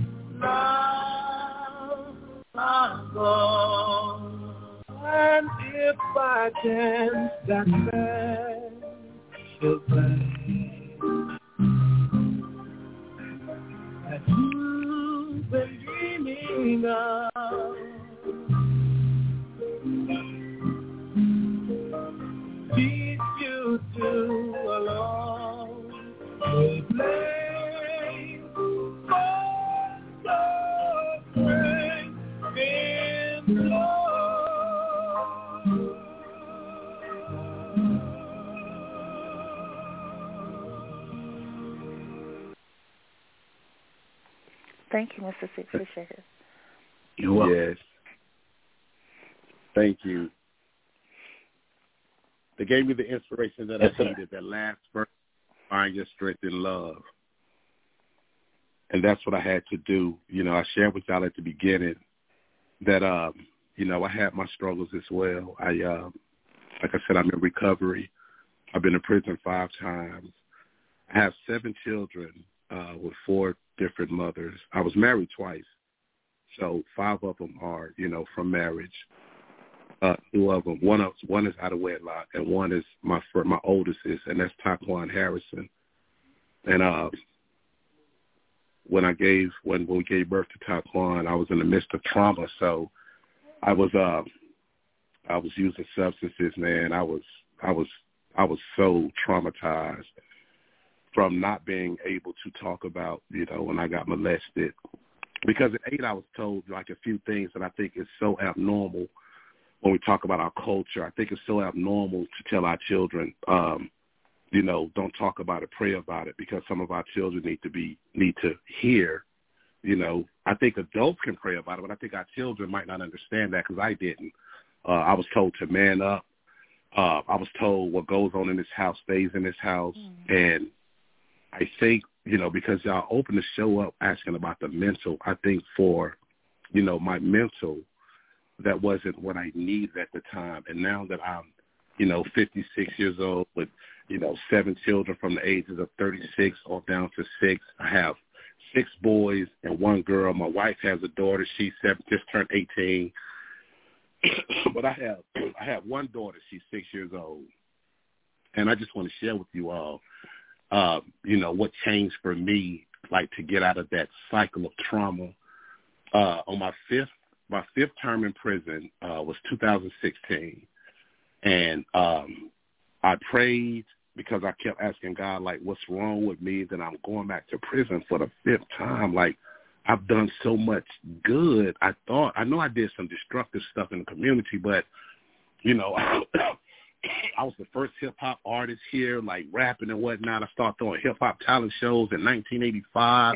love of all. And if I can stand the pain that you've been dreaming of, teach you to alone the blame for the strength in love.
Thank you, Mister Six. Appreciate it.
You're welcome. Yes. Thank you. They gave me the inspiration that I needed, that last verse, find your strength in love. And that's what I had to do. You know, I shared with y'all at the beginning that, um, you know, I had my struggles as well. I, um, like I said, I'm in recovery. I've been in prison five times. I have seven children uh, with four different mothers. I was married twice, so five of them are, you know, from marriage. Uh, two of them, one of one is out of wedlock, and one is my my oldest is, and that's Taquan Harrison. And uh, when I gave when, when we gave birth to Taquan, I was in the midst of trauma, so I was uh, I was using substances, man. I was I was I was so traumatized from not being able to talk about, you know, when I got molested. Because at eight, I was told, like, a few things that I think is so abnormal when we talk about our culture. I think it's so abnormal to tell our children, um, you know, don't talk about it, pray about it, because some of our children need to be need to hear, you know. I think adults can pray about it, but I think our children might not understand that, because I didn't. Uh, I was told to man up. Uh, I was told what goes on in this house stays in this house. Mm. And I think you know, because y'all opened the show up asking about the mental. I think for, you know, my mental, that wasn't what I needed at the time. And now that I'm, you know, fifty-six years old with, you know, seven children from the ages of thirty-six all down to six. I have six boys and one girl. My wife has a daughter. She's seven, just turned eighteen. But I have I have one daughter. She's six years old. And I just want to share with you all, uh, you know, what changed for me, like to get out of that cycle of trauma. Uh, on my fifth, my fifth term in prison uh, was two thousand sixteen. And um, I prayed because I kept asking God, like, what's wrong with me that I'm going back to prison for the fifth time? Like, I've done so much good. I thought, I know I did some destructive stuff in the community, but, you know, I was the first hip-hop artist here, like rapping and whatnot. I started throwing hip-hop talent shows in nineteen eighty-five.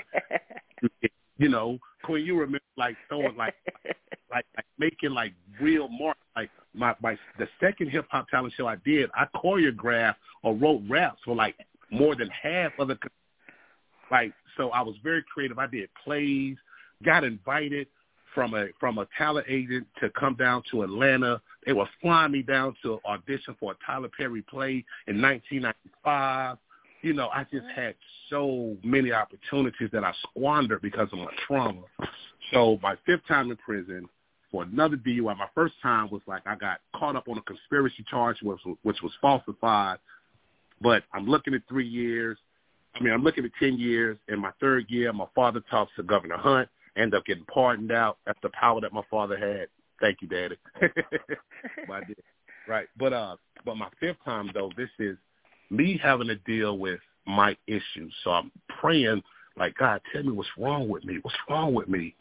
You know, Queen, you remember, like, throwing, like, like, like making, like, real marks. Like, my, my the second hip-hop talent show I did, I choreographed or wrote raps for, like, more than half of the, like, so I was very creative. I did plays, got invited from a from a talent agent to come down to Atlanta. They were flying me down to audition for a Tyler Perry play in nineteen ninety-five. You know, I just had so many opportunities that I squandered because of my trauma. So my fifth time in prison for another D U I. My first time was like I got caught up on a conspiracy charge, which was, which was falsified. But I'm looking at three years. I mean, I'm looking at ten years. In my third year, my father talks to Governor Hunt, end up getting pardoned out. That's the power that my father had. Thank you, Daddy. But I did. Right. But uh, but my fifth time, though, this is me having to deal with my issues. So I'm praying, like, God, tell me what's wrong with me. What's wrong with me?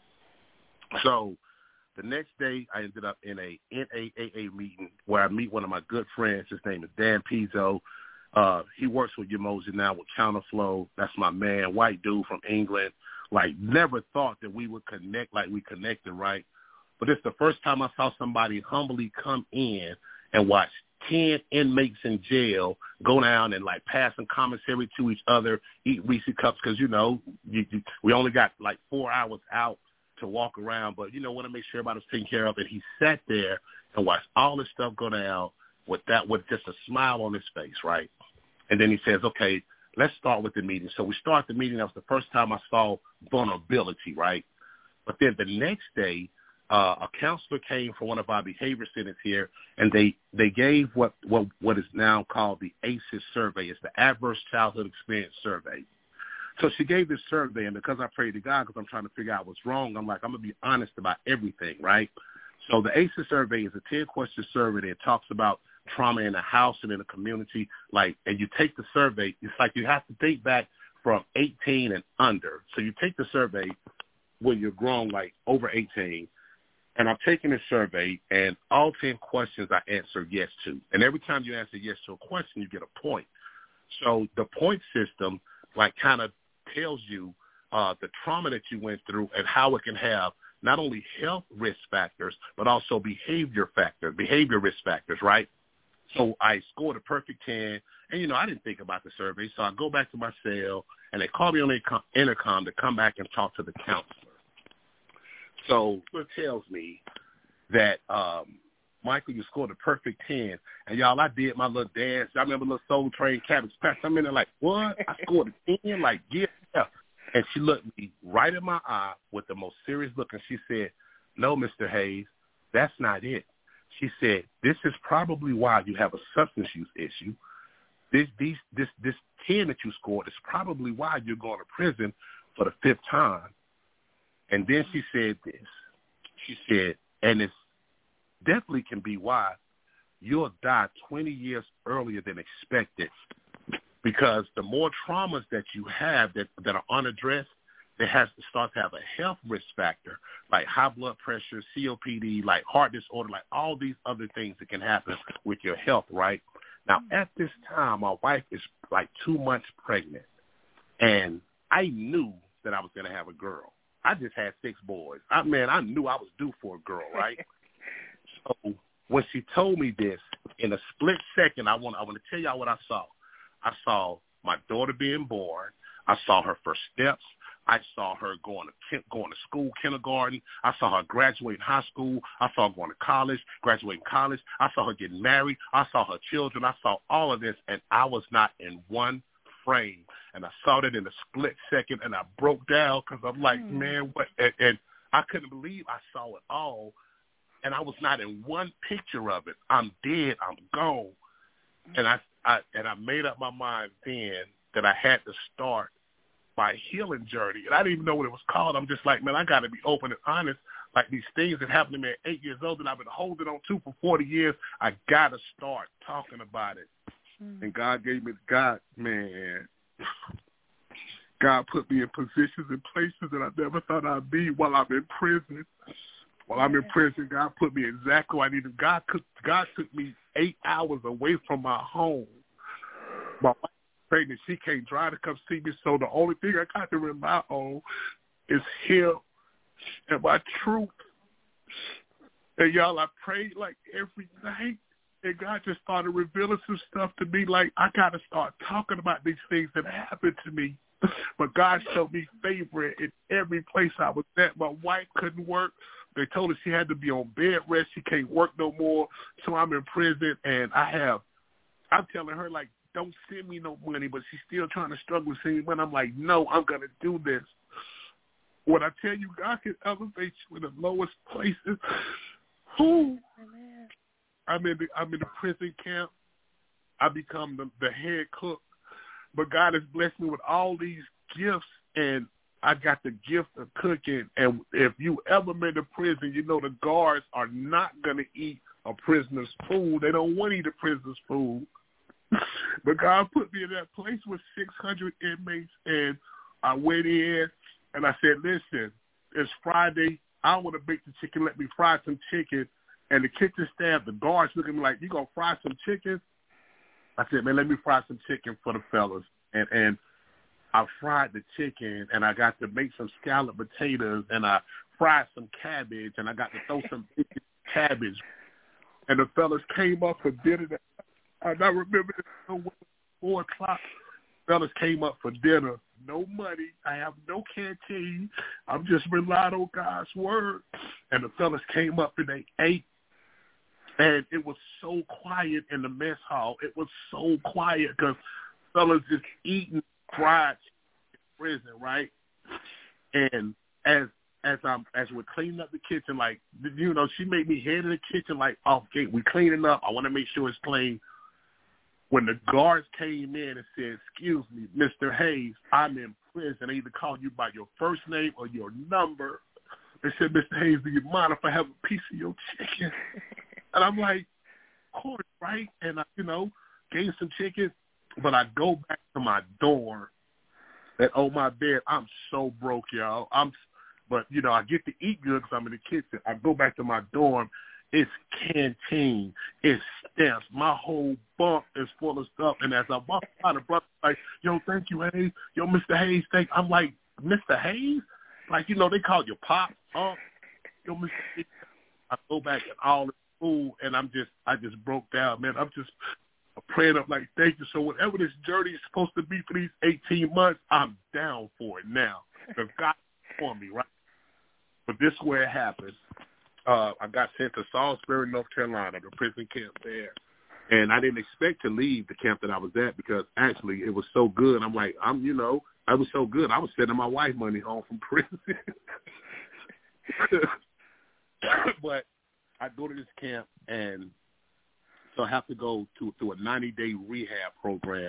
So the next day, I ended up in a N A A A meeting where I meet one of my good friends. His name is Dan Pizzo. Uh, he works with Yamoja now with Counterflow. That's my man, white dude from England. Like, never thought that we would connect like we connected, right? But it's the first time I saw somebody humbly come in and watch ten inmates in jail go down and, like, pass some commissary to each other, eat Reese cups, because, you know, you, you, we only got, like, four hours out to walk around. But, you know, want to make sure everybody was taken care of. And he sat there and watched all this stuff go down with that, with just a smile on his face, right? And then he says, okay, let's start with the meeting. So we start the meeting. That was the first time I saw vulnerability, right? But then the next day, uh, a counselor came from one of our behavior centers here, and they, they gave what, what, what is now called the A C E S survey. It's the Adverse Childhood Experience Survey. So she gave this survey, and because I prayed to God because I'm trying to figure out what's wrong, I'm like, I'm going to be honest about everything, right? So the A C E S survey is a ten-question survey that talks about trauma in the house and in the community. Like, and you take the survey, it's like you have to think back from eighteen and under. So you take the survey when you're grown, like over eighteen, and I'm taking the survey, and all ten questions I answer yes to. And every time you answer yes to a question, you get a point. So the point system, like, kind of tells you uh, the trauma that you went through and how it can have not only health risk factors, but also behavior factors, behavior risk factors, right? So I scored a perfect ten, and, you know, I didn't think about the survey, so I go back to my cell, and they call me on the intercom to come back and talk to the counselor. So it tells me that, um, Michael, you scored a perfect ten, and, y'all, I did my little dance. I remember little Soul Train Cabbage Patch. I'm in there like, what? I scored a ten? Like, yeah. And she looked me right in my eye with the most serious look, and she said, no, Mister Hayes, that's not it. She said, this is probably why you have a substance use issue. This, these, this, this ten that you scored is probably why you're going to prison for the fifth time. And then she said this. She said, and it's definitely can be why you'll die twenty years earlier than expected, because the more traumas that you have that, that are unaddressed, it has to start to have a health risk factor, like high blood pressure, C O P D, like heart disorder, like all these other things that can happen with your health, right? Now, at this time, my wife is like two months pregnant, and I knew that I was going to have a girl. I just had six boys. I man, I knew I was due for a girl, right? So when she told me this, in a split second, I want I want to tell y'all what I saw. I saw my daughter being born. I saw her first steps. I saw her going to going to school, kindergarten. I saw her graduating high school. I saw her going to college, graduating college. I saw her getting married. I saw her children. I saw all of this, and I was not in one frame. And I saw that in a split second, and I broke down because I'm like, mm. man, what? And, and I couldn't believe I saw it all, and I was not in one picture of it. I'm dead. I'm gone. And I, I and I made up my mind then that I had to start my healing journey. And I didn't even know what it was called. I'm just like, man, I got to be open and honest. Like these things that happened to me at eight years old that I've been holding on to for forty years, I got to start talking about it. Mm. And God gave me, God, man, God put me in positions and places that I never thought I'd be while I'm in prison. While I'm in prison, God put me exactly where I needed. God, could, God took me eight hours away from my home. My wife pregnant, she can't drive to come see me, so the only thing I got to rely on is Him and my truth. And y'all, I prayed like every night, and God just started revealing some stuff to me. Like I got to start talking about these things that happened to me. But God showed me favor in every place I was at. My wife couldn't work. They told her she had to be on bed rest. She can't work no more. So I'm in prison, and I have, I'm telling her, like, don't send me no money, but she's still trying to struggle with sending me money. I'm like, no, I'm going to do this. When I tell you God can elevate you in the lowest places, who? I'm in the, I'm in the prison camp. I become the, the head cook. But God has blessed me with all these gifts, and I got the gift of cooking. And if you ever been to prison, you know the guards are not going to eat a prisoner's food. They don't want to eat a prisoner's food. But God put me in that place with six hundred inmates, and I went in, and I said, listen, it's Friday. I want to bake the chicken. Let me fry some chicken. And the kitchen staff, the guards look at me like, you going to fry some chicken? I said, man, let me fry some chicken for the fellas. And and I fried the chicken, and I got to make some scalloped potatoes, and I fried some cabbage, and I got to throw some cabbage. And the fellas came up for dinner. And I remember it, four o'clock. Fellas came up for dinner. No money. I have no canteen. I'm just relying on God's word. And the fellas came up and they ate. And it was so quiet in the mess hall. It was so quiet because fellas just eating fried in prison, right? And as as I'm as we're cleaning up the kitchen, like, you know, she made me head in the kitchen like, off gate. We cleaning up. I want to make sure it's clean. When the guards came in and said, excuse me, Mister Hayes, I'm in prison. They either call you by your first name or your number. They said, Mister Hayes, do you mind if I have a piece of your chicken? And I'm like, of course, right? And I, you know, gave some chicken, but I go back to my dorm and on my bed, I'm so broke, y'all. I'm, but, you know, I get to eat good because I'm in the kitchen. I go back to my dorm. It's canteen. It's stamps. My whole bunk is full of stuff. And as I walk by, the brother's like, yo, thank you, Hayes. Yo, Mister Hayes, thank I'm like, Mister Hayes? Like, you know, they call you Pop. Oh, yo, Mister Hayes. I go back and all the food, and I'm just, I just broke down, man. I'm just praying up like, thank you. So whatever this journey is supposed to be for these eighteen months, I'm down for it now. Because God for me, right? But this is where it happened. Uh, I got sent to Salisbury, North Carolina, the prison camp there. And I didn't expect to leave the camp that I was at because actually it was so good. I'm like, I'm, you know, I was so good. I was sending my wife money home from prison. But I go to this camp, and so I have to go to through a ninety-day rehab program.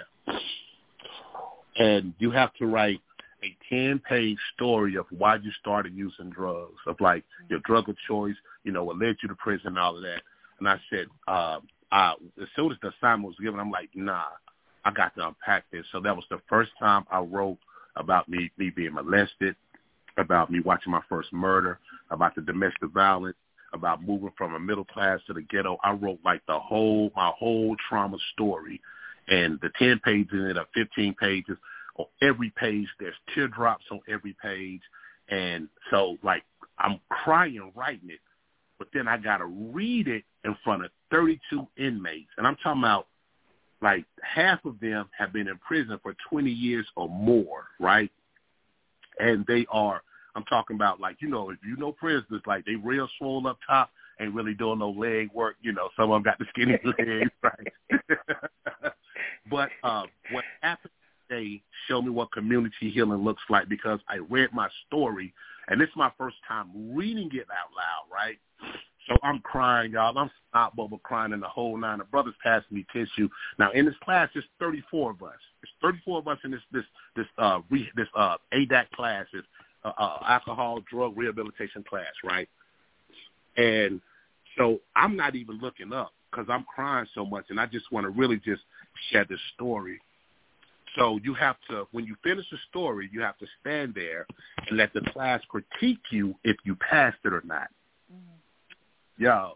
And you have to write a ten-page story of why you started using drugs, of like your drug of choice, you know, what led you to prison and all of that. And I said, uh, I, as soon as the assignment was given, I'm like, nah, I got to unpack this. So that was the first time I wrote about me, me being molested, about me watching my first murder, about the domestic violence, about moving from a middle class to the ghetto. I wrote like the whole, my whole trauma story. And the ten pages ended up fifteen pages. On every page, there's teardrops on every page. And so, like, I'm crying writing it. But then I got to read it in front of thirty-two inmates. And I'm talking about like half of them have been in prison for twenty years or more, right? And they are, I'm talking about like, you know, if you know prisoners, like they real swole up top, ain't really doing no leg work. You know, some of them got the skinny legs, right? But uh, what happened today showed me what community healing looks like, because I read my story, and this is my first time reading it out loud, right? So I'm crying, y'all. I'm snot bubble crying in the whole nine. The brothers passing me tissue. Now in this class, there's thirty-four of us. There's thirty-four of us in this this this uh re, this uh A D A C class, this uh, uh, alcohol drug rehabilitation class, right? And so I'm not even looking up because I'm crying so much, and I just want to really just share this story. So you have to, when you finish the story, you have to stand there and let the class critique you if you passed it or not. Yo,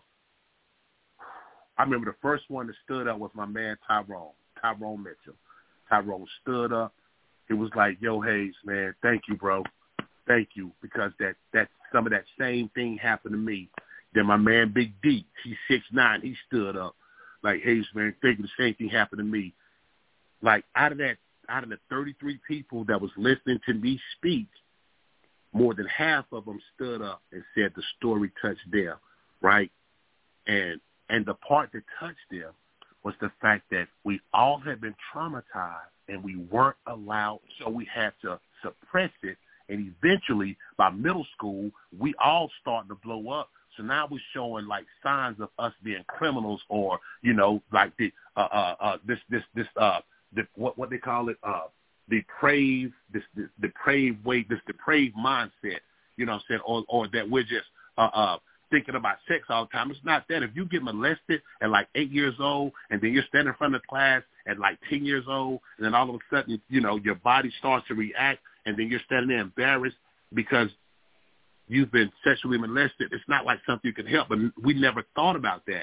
I remember the first one that stood up was my man Tyrone, Tyrone Mitchell. Tyrone stood up. It was like, yo, Hayes, man, thank you, bro. Thank you, because that, that some of that same thing happened to me. Then my man Big D, he's six nine, he stood up. Like, Hayes, man, thank you, the same thing happened to me. Like, out of that, out of the thirty-three people that was listening to me speak, more than half of them stood up and said the story touched them. Right? And and the part that touched them was the fact that we all had been traumatized and we weren't allowed, so we had to suppress it. And eventually, by middle school, we all starting to blow up. So now we're showing like signs of us being criminals, or, you know, like the uh uh, uh this this this uh the, what what they call it uh depraved this, this depraved way this depraved mindset. You know what I'm saying? Or or that we're just uh uh thinking about sex all the time. It's not that. If you get molested at like eight years old, and then you're standing in front of the class at like ten years old, and then all of a sudden, you know, your body starts to react, and then you're standing there embarrassed because you've been sexually molested, it's not like something you can help. But we never thought about that.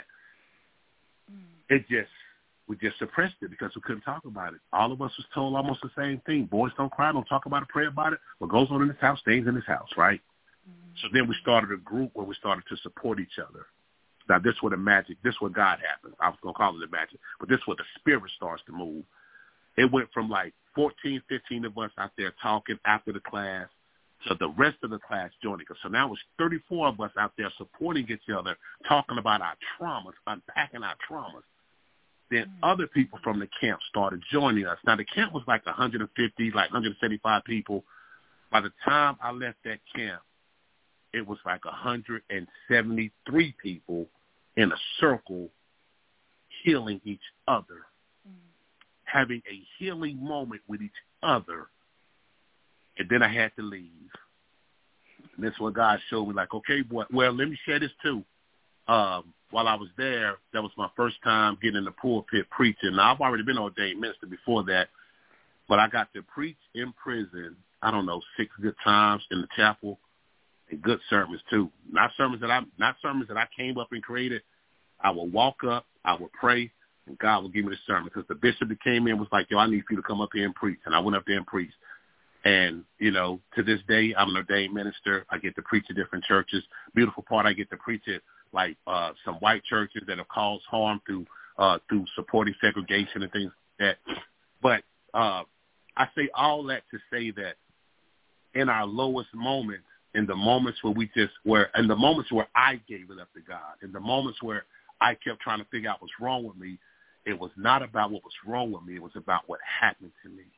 It just, we just suppressed it because we couldn't talk about it. All of us was told almost the same thing. Boys don't cry, don't talk about it, pray about it. What goes on in this house stays in this house, right? So then we started a group where we started to support each other. Now, this is where the magic, this is where God happens. I was going to call it the magic, but this is where the spirit starts to move. It went from like fourteen, fifteen of us out there talking after the class to the rest of the class joining us. So now it's thirty-four of us out there supporting each other, talking about our traumas, unpacking our traumas. Then other people from the camp started joining us. Now, the camp was like one hundred fifty, like one hundred seventy-five people. By the time I left that camp, it was like one hundred seventy-three people in a circle healing each other, mm. having a healing moment with each other. And then I had to leave. And that's what God showed me, like, okay, boy, well, let me share this too. Um, while I was there, that was my first time getting in the pulpit preaching. Now, I've already been ordained minister before that, but I got to preach in prison, I don't know, six good times in the chapel. And good sermons too. Not sermons that I not sermons that I came up and created. I would walk up, I would pray, and God would give me the sermon. Because the bishop that came in was like, yo, I need you to come up here and preach. And I went up there and preached. And, you know, to this day, I'm an ordained minister. I get to preach at different churches. Beautiful part, I get to preach at like uh, some white churches that have caused harm through uh, through supporting segregation and things like that. But uh, I say all that to say that in our lowest moments, in the moments where we just were, in the moments where I gave it up to God, in the moments where I kept trying to figure out what's wrong with me, it was not about what was wrong with me. It was about what happened to me.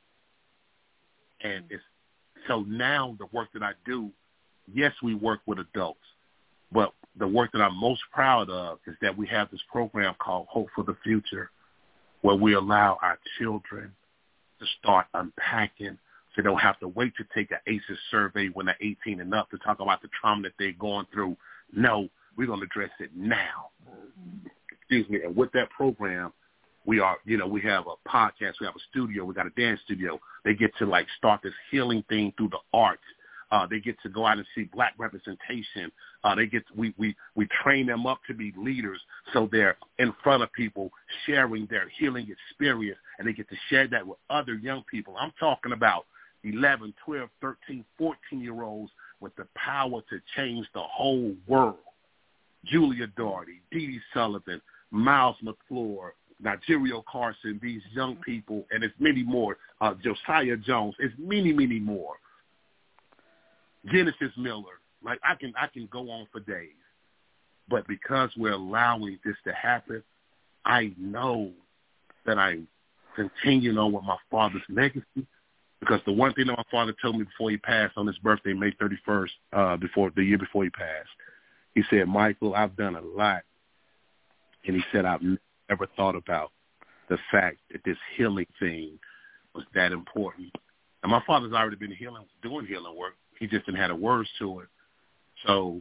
And it's so now the work that I do, yes, we work with adults, but the work that I'm most proud of is that we have this program called Hope for the Future, where we allow our children to start unpacking. So they don't have to wait to take an A C E S survey when they're eighteen and up to talk about the trauma that they're going through. No, we're going to address it now. Excuse me. And with that program, we are, you know, we have a podcast, we have a studio, we got a dance studio. They get to, like, start this healing thing through the arts. Uh, they get to go out and see black representation. Uh, they get to, we, we, we train them up to be leaders, so they're in front of people sharing their healing experience, and they get to share that with other young people. I'm talking about eleven, twelve, thirteen, fourteen-year-olds with the power to change the whole world. Julia Doherty, Dee Dee Sullivan, Miles McClure, Nigeria Carson, these young people, and it's many more. Uh, Josiah Jones, it's many, many more. Genesis Miller, like I can, I can go on for days. But because we're allowing this to happen, I know that I'm continuing on with my father's legacy. Because the one thing that my father told me before he passed on his birthday, May thirty-first, uh, before the year before he passed, he said, Michael, I've done a lot. And he said, I've never thought about the fact that this healing thing was that important. And my father's already been healing, doing healing work. He just didn't have the words to it. So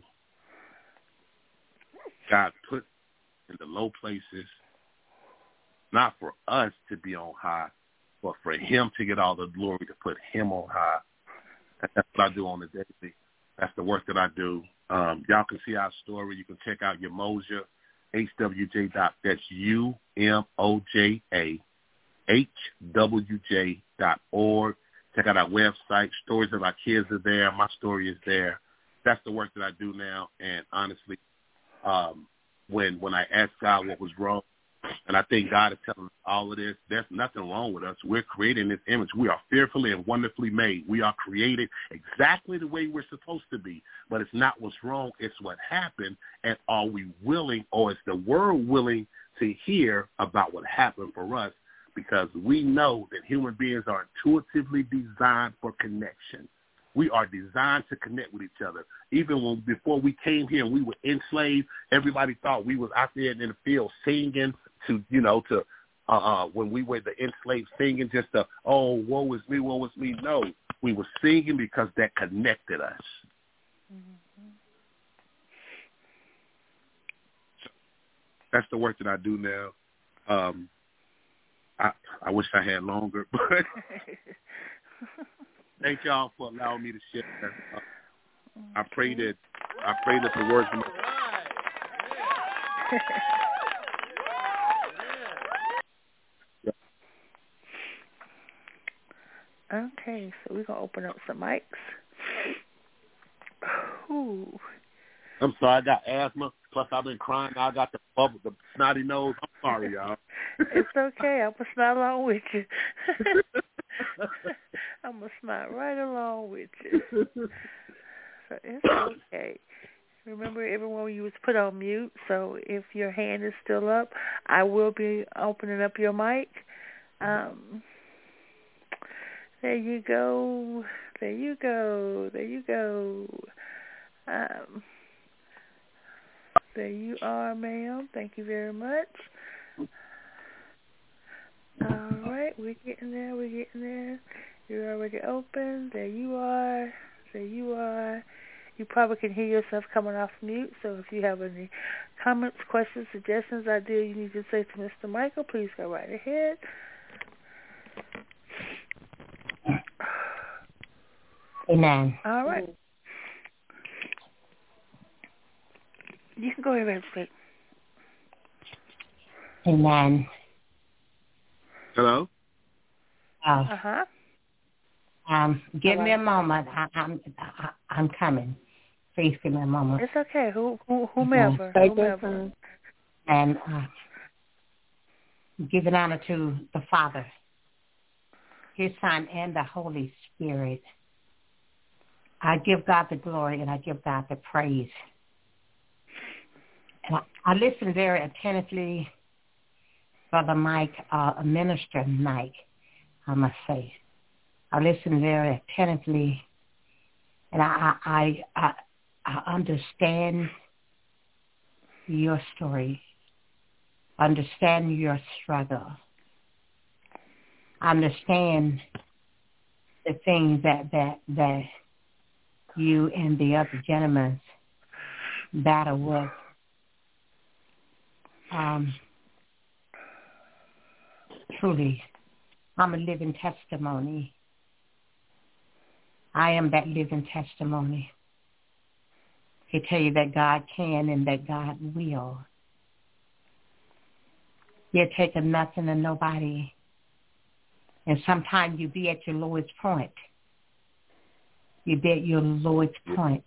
God put in the low places, not for us to be on high, but for him to get all the glory, to put him on high. And that's what I do on the daily. That's the work that I do. Um, y'all can see our story. You can check out Umoja, H W J dot, that's U M O J A, H W J dot org. Check out our website. Stories of our kids are there. My story is there. That's the work that I do now. And honestly, um, when when I asked God what was wrong, and I think God is telling us all of this, there's nothing wrong with us. We're creating this image. We are fearfully and wonderfully made. We are created exactly the way we're supposed to be. But it's not what's wrong. It's what happened. And are we willing, or is the world willing to hear about what happened for us? Because we know that human beings are intuitively designed for connection. We are designed to connect with each other. Even when before we came here and we were enslaved, everybody thought we was out there in the field singing to, you know, to uh, uh, when we were the enslaved singing just to, oh, woe is me, woe is me. No, we were singing because that connected us. Mm-hmm. So that's the work that I do now. Um, I I wish I had longer, but thank y'all for allowing me to share. Uh, I pray that I pray that the words.
Okay, so we're gonna open up some mics. Ooh.
I'm sorry, I got asthma. Plus, I've been crying. I got the bubble, the snotty nose. I'm sorry, y'all.
It's okay. I'm gonna snot along with you. I'm gonna snot right along with you. So it's okay. Remember, everyone, you was put on mute. So if your hand is still up, I will be opening up your mic. Um, there you go. There you go. There you go. Um, there you are, ma'am. Thank you very much. All right, we're getting there. We're getting there. You're already open. There you are. There you are. You probably can hear yourself coming off mute. So if you have any comments, questions, suggestions, ideas you need to say to Mister Michael, please go right ahead.
Amen.
All right. You can go ahead and speak.
Amen.
Hello?
Uh,
uh-huh.
Um, give me a moment. I, I'm I, I'm coming. Please give me a moment.
It's okay. Who, who, whomever.
Okay.
Whomever.
And uh, giving honor to the Father, His Son, and the Holy Spirit. I give God the glory and I give God the praise. And I, I listen very attentively, Brother Mike, uh, Minister Mike, I must say. I listen very attentively, and I, I, I, I understand your story, understand your struggle, understand the things that, that, that you and the other gentlemen battle with. Um, truly, I'm a living testimony. I am that living testimony to tell you that God can and that God will. You're taking nothing and nobody. And sometimes you be at your lowest point. You be at your lowest point.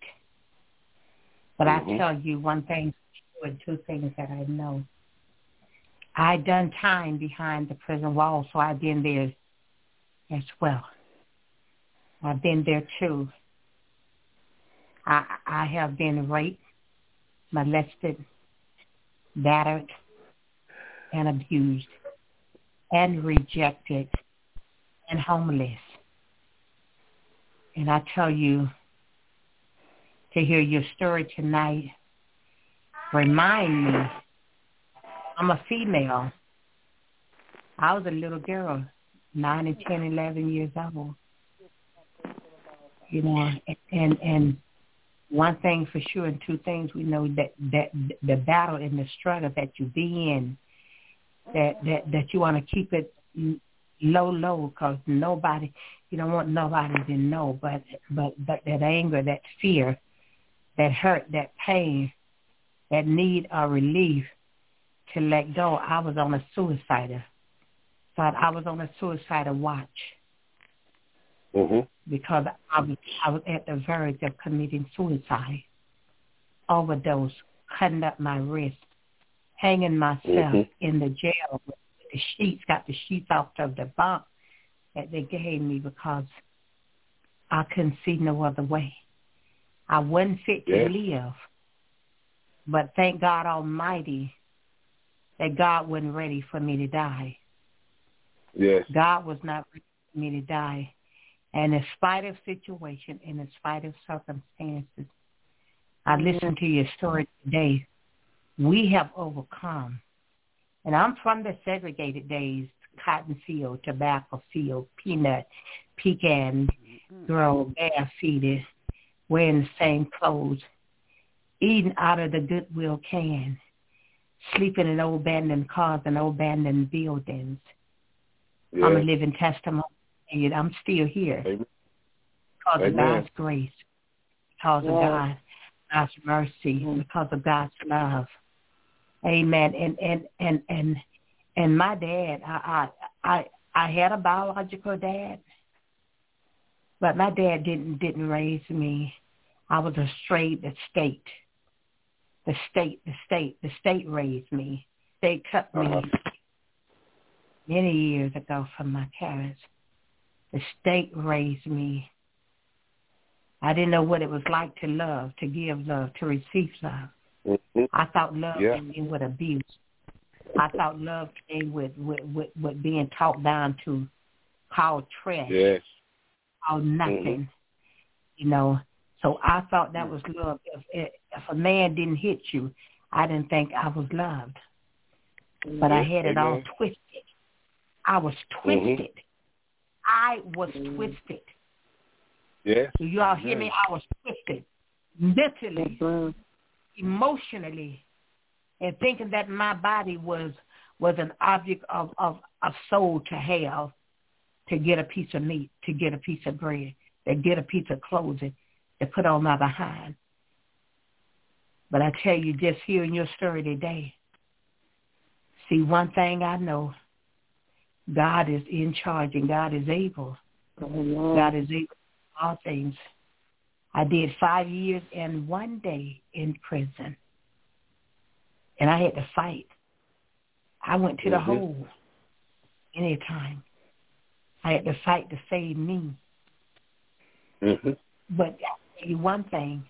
But mm-hmm. I tell you one thing and two things that I know. I done time behind the prison wall, so I've been there as well. I've been there too. I I have been raped, molested, battered, and abused, and rejected, and homeless. And I tell you, to hear your story tonight, remind me, I'm a female. I was a little girl, nine and ten, eleven years old. You know, and and one thing for sure, and two things we know, that that the battle and the struggle that you be in, that that that you want to keep it low, low, because nobody, you don't want nobody to know, but but but that anger, that fear, that hurt, that pain, that need of relief, to let go. I was on a suicider. But I was on a suicidal watch.
Mm-hmm.
Because I was I was at the verge of committing suicide, overdose, cutting up my wrist, hanging myself mm-hmm. in the jail with the sheets, got the sheets off of the bunk that they gave me because I couldn't see no other way. I wasn't fit to
yeah.
live. But thank God Almighty that God wasn't ready for me to die.
Yes.
God was not ready for me to die. And in spite of situation, and in spite of circumstances, I listened to your story today. We have overcome. And I'm from the segregated days, cotton field, tobacco field, peanut, pecan grove, barefooted, wearing the same clothes, eating out of the Goodwill can, sleeping in old abandoned cars and old abandoned buildings. Yeah. I'm a living testimony. I'm still here
Amen.
because
Amen.
of God's grace, because
yeah.
of God, God's mercy, mm-hmm. because of God's love. Amen. And and and and and my dad, I I I, I had a biological dad, but my dad didn't didn't raise me. I was a straight the state. The state, the state, the state raised me. They cut me uh-huh. many years ago from my parents. The state raised me. I didn't know what it was like to love, to give love, to receive love.
Mm-hmm.
I thought love
yeah.
came with abuse. I thought love came with, with, with, with being talked down to, called trash,
yes.
called nothing,
mm-hmm.
you know. So I thought that was love. If, if a man didn't hit you, I didn't think I was loved. But I had it
Amen.
all twisted. I was twisted.
Mm-hmm.
I was twisted.
Yes.
Do you all hear me? I was twisted. Mentally, mm-hmm. emotionally, and thinking that my body was was an object of, of, of soul to have, to get a piece of meat, to get a piece of bread, to get a piece of clothing, to put on my behind. But I tell you, just hearing your story today, see, one thing I know, God is in charge and God is able.
Mm-hmm.
God is able to do all things. I did five years and one day in prison. And I had to fight. I went to mm-hmm. the hole anytime. I had to fight to save me.
Mm-hmm.
But I'll tell you one thing,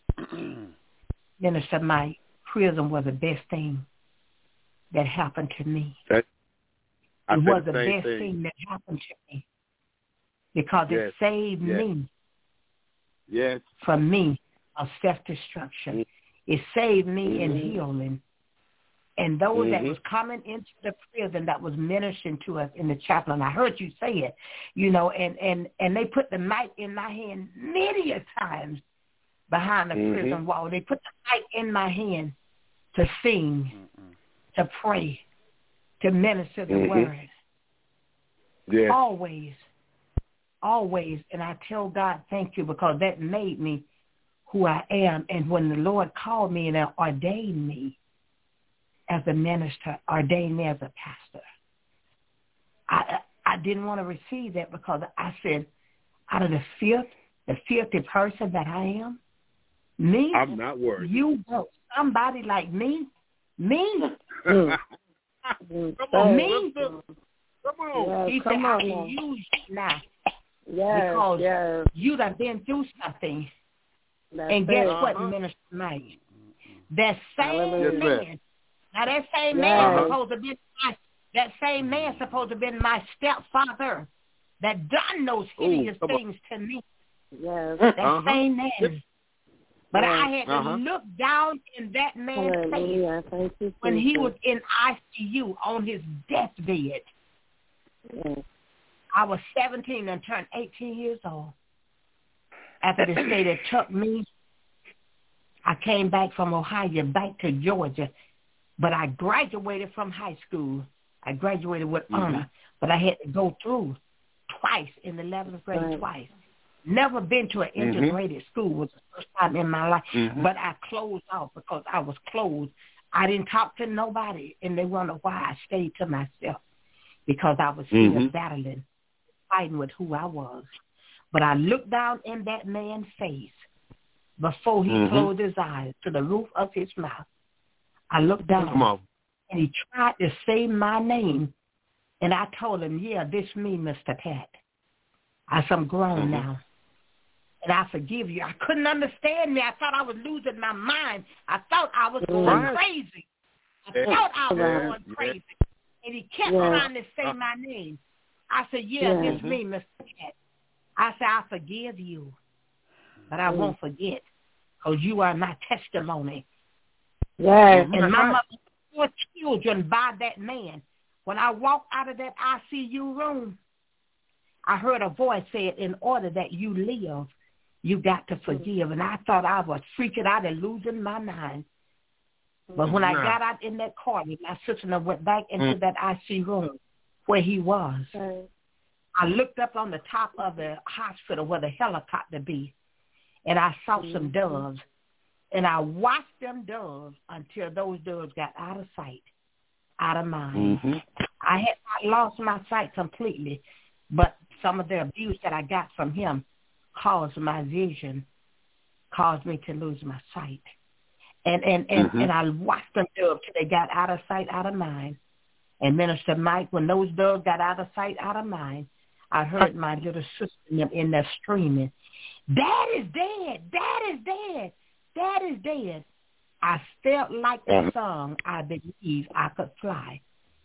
Minister Mike, prison was the best thing that happened to me.
That,
it was the, the best thing. thing that happened to me because
yes.
it saved
yes.
me
yes.
from me of self-destruction. Mm-hmm. It saved me mm-hmm. in healing. And those mm-hmm. that was coming into the prison that was ministering to us in the chaplain, I heard you say it, you know, and, and, and they put the knife in my hand many a times behind the mm-hmm. prison wall. They put the knife in my hand to sing, mm-hmm. to pray, to minister the mm-hmm. word.
Yes.
Always, always. And I tell God thank you because that made me who I am. And when the Lord called me and ordained me as a minister, ordained me as a pastor, I I didn't want to receive that because I said, out of the filth, the filthy person that I am, me,
I'm not worried.
You want somebody like me, me,
Come on,
Me?
sister. Come on.
He
Yes,
said,
come
I
on
can
now.
use you now
Yes,
because
yes.
you done been through something.
That's
And guess
it.
what,
Uh-huh.
Minister Mike? That same
Hallelujah.
Yes, ma'am.
man, now that same
Yes.
man
Uh-huh.
supposed to be my, that same man supposed to be my stepfather that done those hideous
come on.
things to me.
Yes.
That
Uh-huh.
same man. But I
Yes.
had to
Uh-huh.
look down in that man's face
Hallelujah. Thank you,
when he
Jesus.
was in I C U on his deathbed.
Yes.
I was seventeen and turned eighteen years old. After the state had took me, I came back from Ohio back to Georgia, but I graduated from high school. I graduated with
Mhm.
honor, but I had to go through twice in the eleventh grade,
Right.
twice. Never been to an
Mhm.
integrated school. Was the first time in my life,
Mhm.
but I closed off because I was closed. I didn't talk to nobody, and they wonder why I stayed to myself because I was still
Mhm.
battling, fighting with who I was. But I looked down in that man's face before he
Mhm.
closed his eyes to the roof of his mouth. I looked down,
Come on.
and he tried to say my name, and I told him, yeah, this me, Mister Pat. I said, I'm grown
Mhm.
now, and I forgive you. I couldn't understand me. I thought I was losing my mind. I thought I was going
Right.
crazy. I
Yeah.
thought I was
Yeah.
going
Yeah.
crazy. And he kept
Yeah.
trying to say
Uh.
my name. I said, yeah,
Yeah.
this me, Mister Pat. I said, I forgive you, but I
Mm.
won't forget because you are my testimony.
Yes.
And my mother had four children by that man. When I walked out of that I C U room, I heard a voice say, in order that you live, you got to forgive. And I thought I was freaking out and losing my mind. But when I
Nah.
got out in that car, my sister and I went back into
Mm.
that I C U room where he was.
Right.
I looked up on the top of the hospital where the helicopter be, and I saw some doves. And I watched them doves until those doves got out of sight, out of mind.
Mhm.
I had not lost my sight completely, but some of the abuse that I got from him caused my vision, caused me to lose my sight. And and, and,
Mhm.
and I watched them doves till they got out of sight, out of mind. And Minister Mike, when those doves got out of sight, out of mind, I heard my little sister in them in there screaming, Dad is dead, Dad is dead, Dad is dead. I felt like the song, I believe I could fly.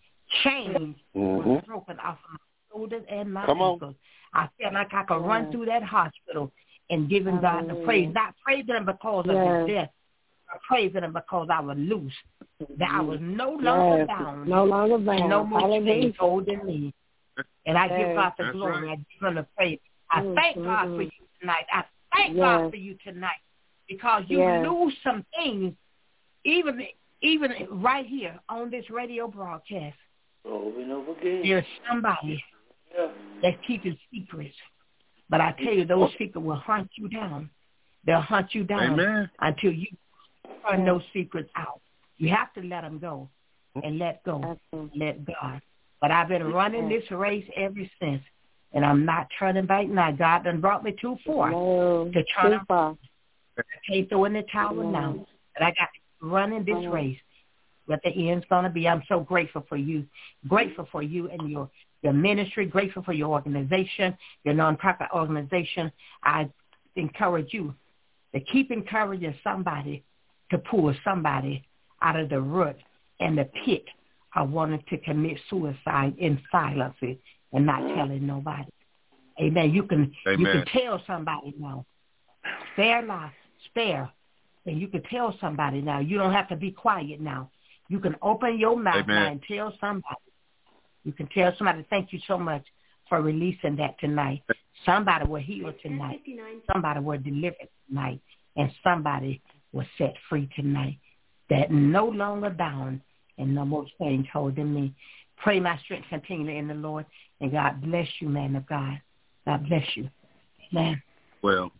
Chains
Mhm.
was broken off of my shoulders and my
Come on.
ankles. I felt like I could run
Yeah.
through that hospital and giving God the
Hallelujah.
praise. Not praising him because of
Yes.
his death, but praising him because I was loose. That I was no longer
Yes.
bound.
No longer
And
bound.
no more
Hallelujah.
chains holding me. And I give
Yes.
God the
That's
glory.
right.
I give him the praise. I
Mm,
thank
mm,
God
mm.
for you tonight. I thank
Yes.
God for you tonight because you
Yes.
lose some things, even even right here on this radio broadcast.
Over and over again.
There's somebody
Yeah.
that's keeping secrets. But I tell you, those secrets will hunt you down. They'll hunt you down
Amen.
until you turn those secrets out. You have to let them go and let go, let God. But I've been running this race ever since, and I'm not turning back now. God done brought me too far
No.
to turn
Too far.
I can't throw in the towel
No.
now. But I got to keep running this
No.
race. What the end's going to be. I'm so grateful for you. Grateful for you and your, your ministry. Grateful for your organization, your nonprofit organization. I encourage you to keep encouraging somebody to pull somebody out of the rut and the pit of wanting to commit suicide in silence and not telling nobody. Amen. You can
Amen.
you can tell somebody now. Spare life, spare. And you can tell somebody now. You don't have to be quiet now. You can open your mouth
Amen.
now and tell somebody. You can tell somebody, thank you so much for releasing that tonight. Somebody will heal tonight. Somebody will deliver tonight. And somebody will set free tonight. That no longer bound and no more chains holding me. Pray my strength continually in the Lord. And God bless you, man of God. God bless you. Amen.
Well.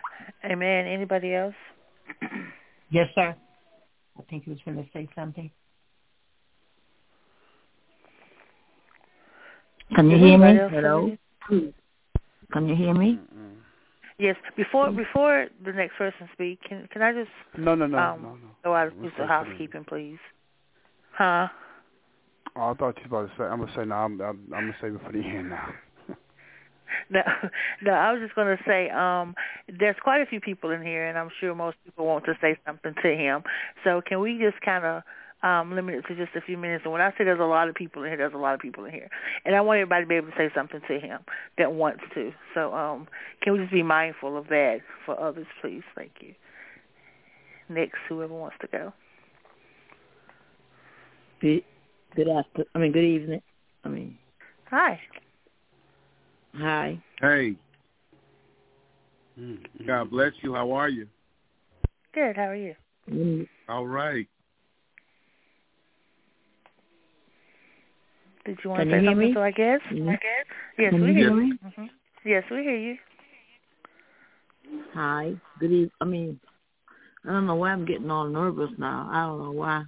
Amen. Anybody else?
Yes, sir. I think he was going to say something.
Can you
Is
hear me?
anybody else
Hello?
coming
Can you hear me?
in? Yes. Before before the next person speak, can can I just
No, no, no,
um,
no, no.
go out
We'll
do some
say
housekeeping, please? Huh?
Oh, I thought you were about to say. I'm gonna say no. I'm, I'm, I'm gonna save it for the end now.
No, no, I was just going to say um, there's quite a few people in here, and I'm sure most people want to say something to him. So can we just kind of um, limit it to just a few minutes? And when I say there's a lot of people in here, there's a lot of people in here. And I want everybody to be able to say something to him that wants to. So um, can we just be mindful of that for others, please? Thank you. Next, whoever wants to go.
Good, good after. I mean, good evening. I mean.
Hi.
Hi.
Hey. God bless you. How are you?
Good. How are you?
Mm.
All right.
Did you want
Can
to say
you hear
something
me?
to our guest?
Mm-hmm.
Our guest? Yes,
Can
we
you
hear
hear
you.
me?
Mm-hmm. Yes, we hear you.
Hi. Good evening. I mean, I don't know why I'm getting all nervous now. I don't know why.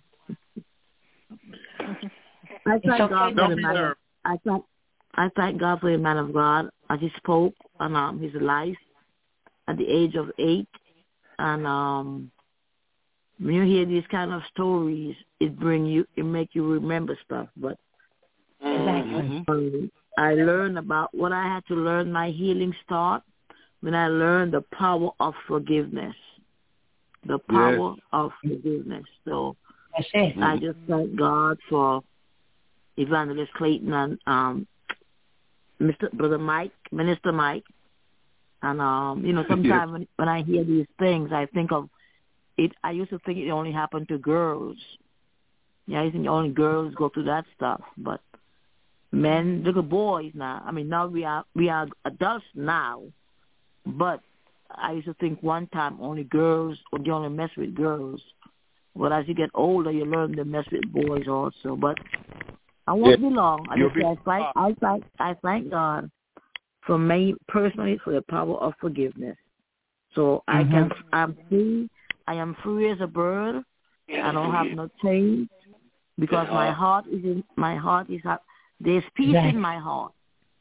I thank
okay.
God for
Don't
the
be
man.
nervous.
I thank I thank God for the man of God. I just spoke on um, his life at the age of eight, and um, when you hear these kind of stories, it bring you, it make you remember stuff. But
Exactly.
um, I learned about what I had to learn. My healing start when I learned the power of forgiveness. The power
Yes.
of forgiveness. So
That's it.
I just thank God for Evangelist Clayton and um, Mister Brother Mike, Minister Mike. And, um, you know, sometimes
Yes.
when, when I hear these things, I think of it. I used to think it only happened to girls. Yeah, I think only girls go through that stuff. But men, look at boys now. I mean, now we are we are adults now. But I used to think one time only girls, or you only mess with girls. But as you get older, you learn to mess with boys also. But I won't
Yeah.
be long. I
You'll
just
be-
say I thank, I thank, I thank God for me personally for the power of forgiveness. So I can, I'm free. I am free as a bird. I don't have no chains because my heart is in my heart is ha- there's peace
Right.
in my heart.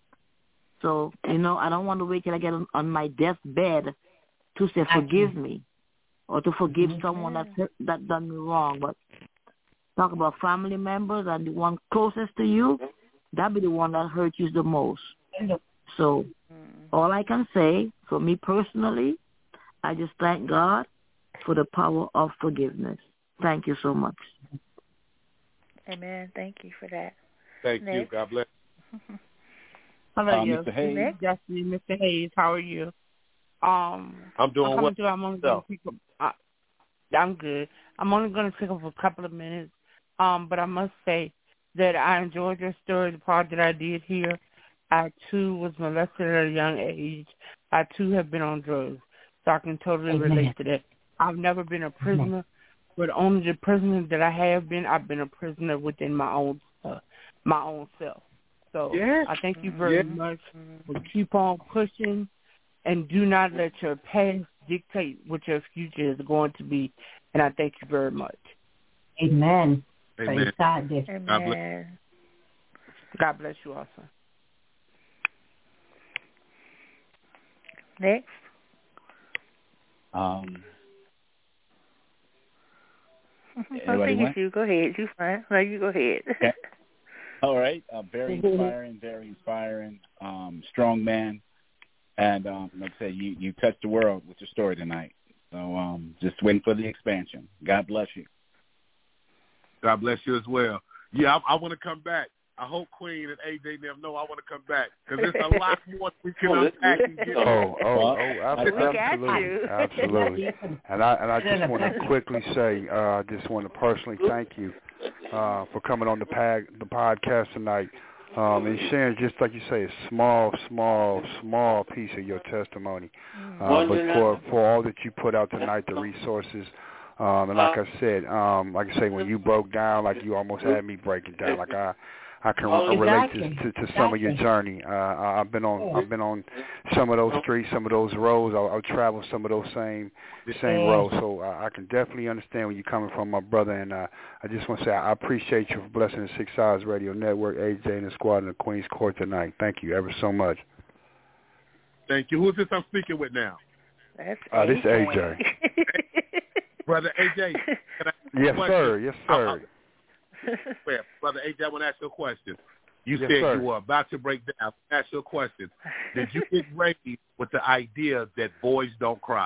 So you know, I don't want to wait till I get on, on my deathbed to say forgive me or to forgive someone that that done me wrong. But talk about family members and the one closest to you, that be the one that hurt you the most. So all I can say for me personally, I just thank God for the power of forgiveness. Thank you so much.
Amen. Thank you for that.
Thank you.
Next.
God bless.
Hello,
Uh,
yes.
Mister Hayes.
Nick, Destiny, Mister Hayes. How are you? Um,
I'm doing
I'm coming
well.
through. I'm only going to pick up. Uh, I'm good. I'm only going to pick up a couple of minutes. Um, but I must say that I enjoyed your story, the part that I did hear. I too was molested at a young age. I too have been on drugs, so I can totally
Amen.
relate to that. I've never been a prisoner, but only the prisoner that I have been, I've been a prisoner within my own uh, my own self. So
Yes.
I thank you very
Yes.
much for keep on pushing, and do not let your past dictate what your future is going to be. And I thank you very much.
Amen.
Amen.
Praise God, dear.
God bless.
Amen.
God bless you also.
Next.
Um,
I
Anybody
think
want?
it's you. Go ahead. You fine. No, you go ahead.
Okay. All right. Uh, very inspiring, very inspiring, um, strong man. And um, like I said, you, you touched the world with your story tonight. So um, just waiting for the expansion. God bless you.
God bless you as well. Yeah, I, I want to come back. I hope Queen and A J them know I want to come back because there's a lot more we can unpack and get.
Oh, oh, oh, ab-
We got
absolutely,
you.
absolutely. And I and I just want to quickly say, uh, I just want to personally thank you uh, for coming on the pag, the podcast tonight um, and sharing, just like you say, a small, small, small piece of your testimony. Uh, but for for all that you put out tonight, the resources. Um, and like I said, um, like I say, when you broke down, like you almost had me breaking down. Like I, I can
Oh,
relate
exactly.
to, to, to some of your journey. Uh, I- I've been on, I've been on some of those streets, some of those roads. I, I've traveled some of those same, same
Yeah.
roads. So I, I can definitely understand where you're coming from, my brother. And uh, I just want to say I appreciate you for blessing the Six Hours Radio Network, A J and the squad in the Queen's Court tonight. Thank you ever so much.
Thank you. Who is this I'm speaking with now?
That's
Uh, this is A J.
Brother A J. Can I
Yes,
question?
sir. Yes, sir.
Well, Brother A J, I want to ask you a question. You
Yes,
said
sir.
you were about to break down. I want to ask you a question. Did you get raised with the idea that boys don't cry?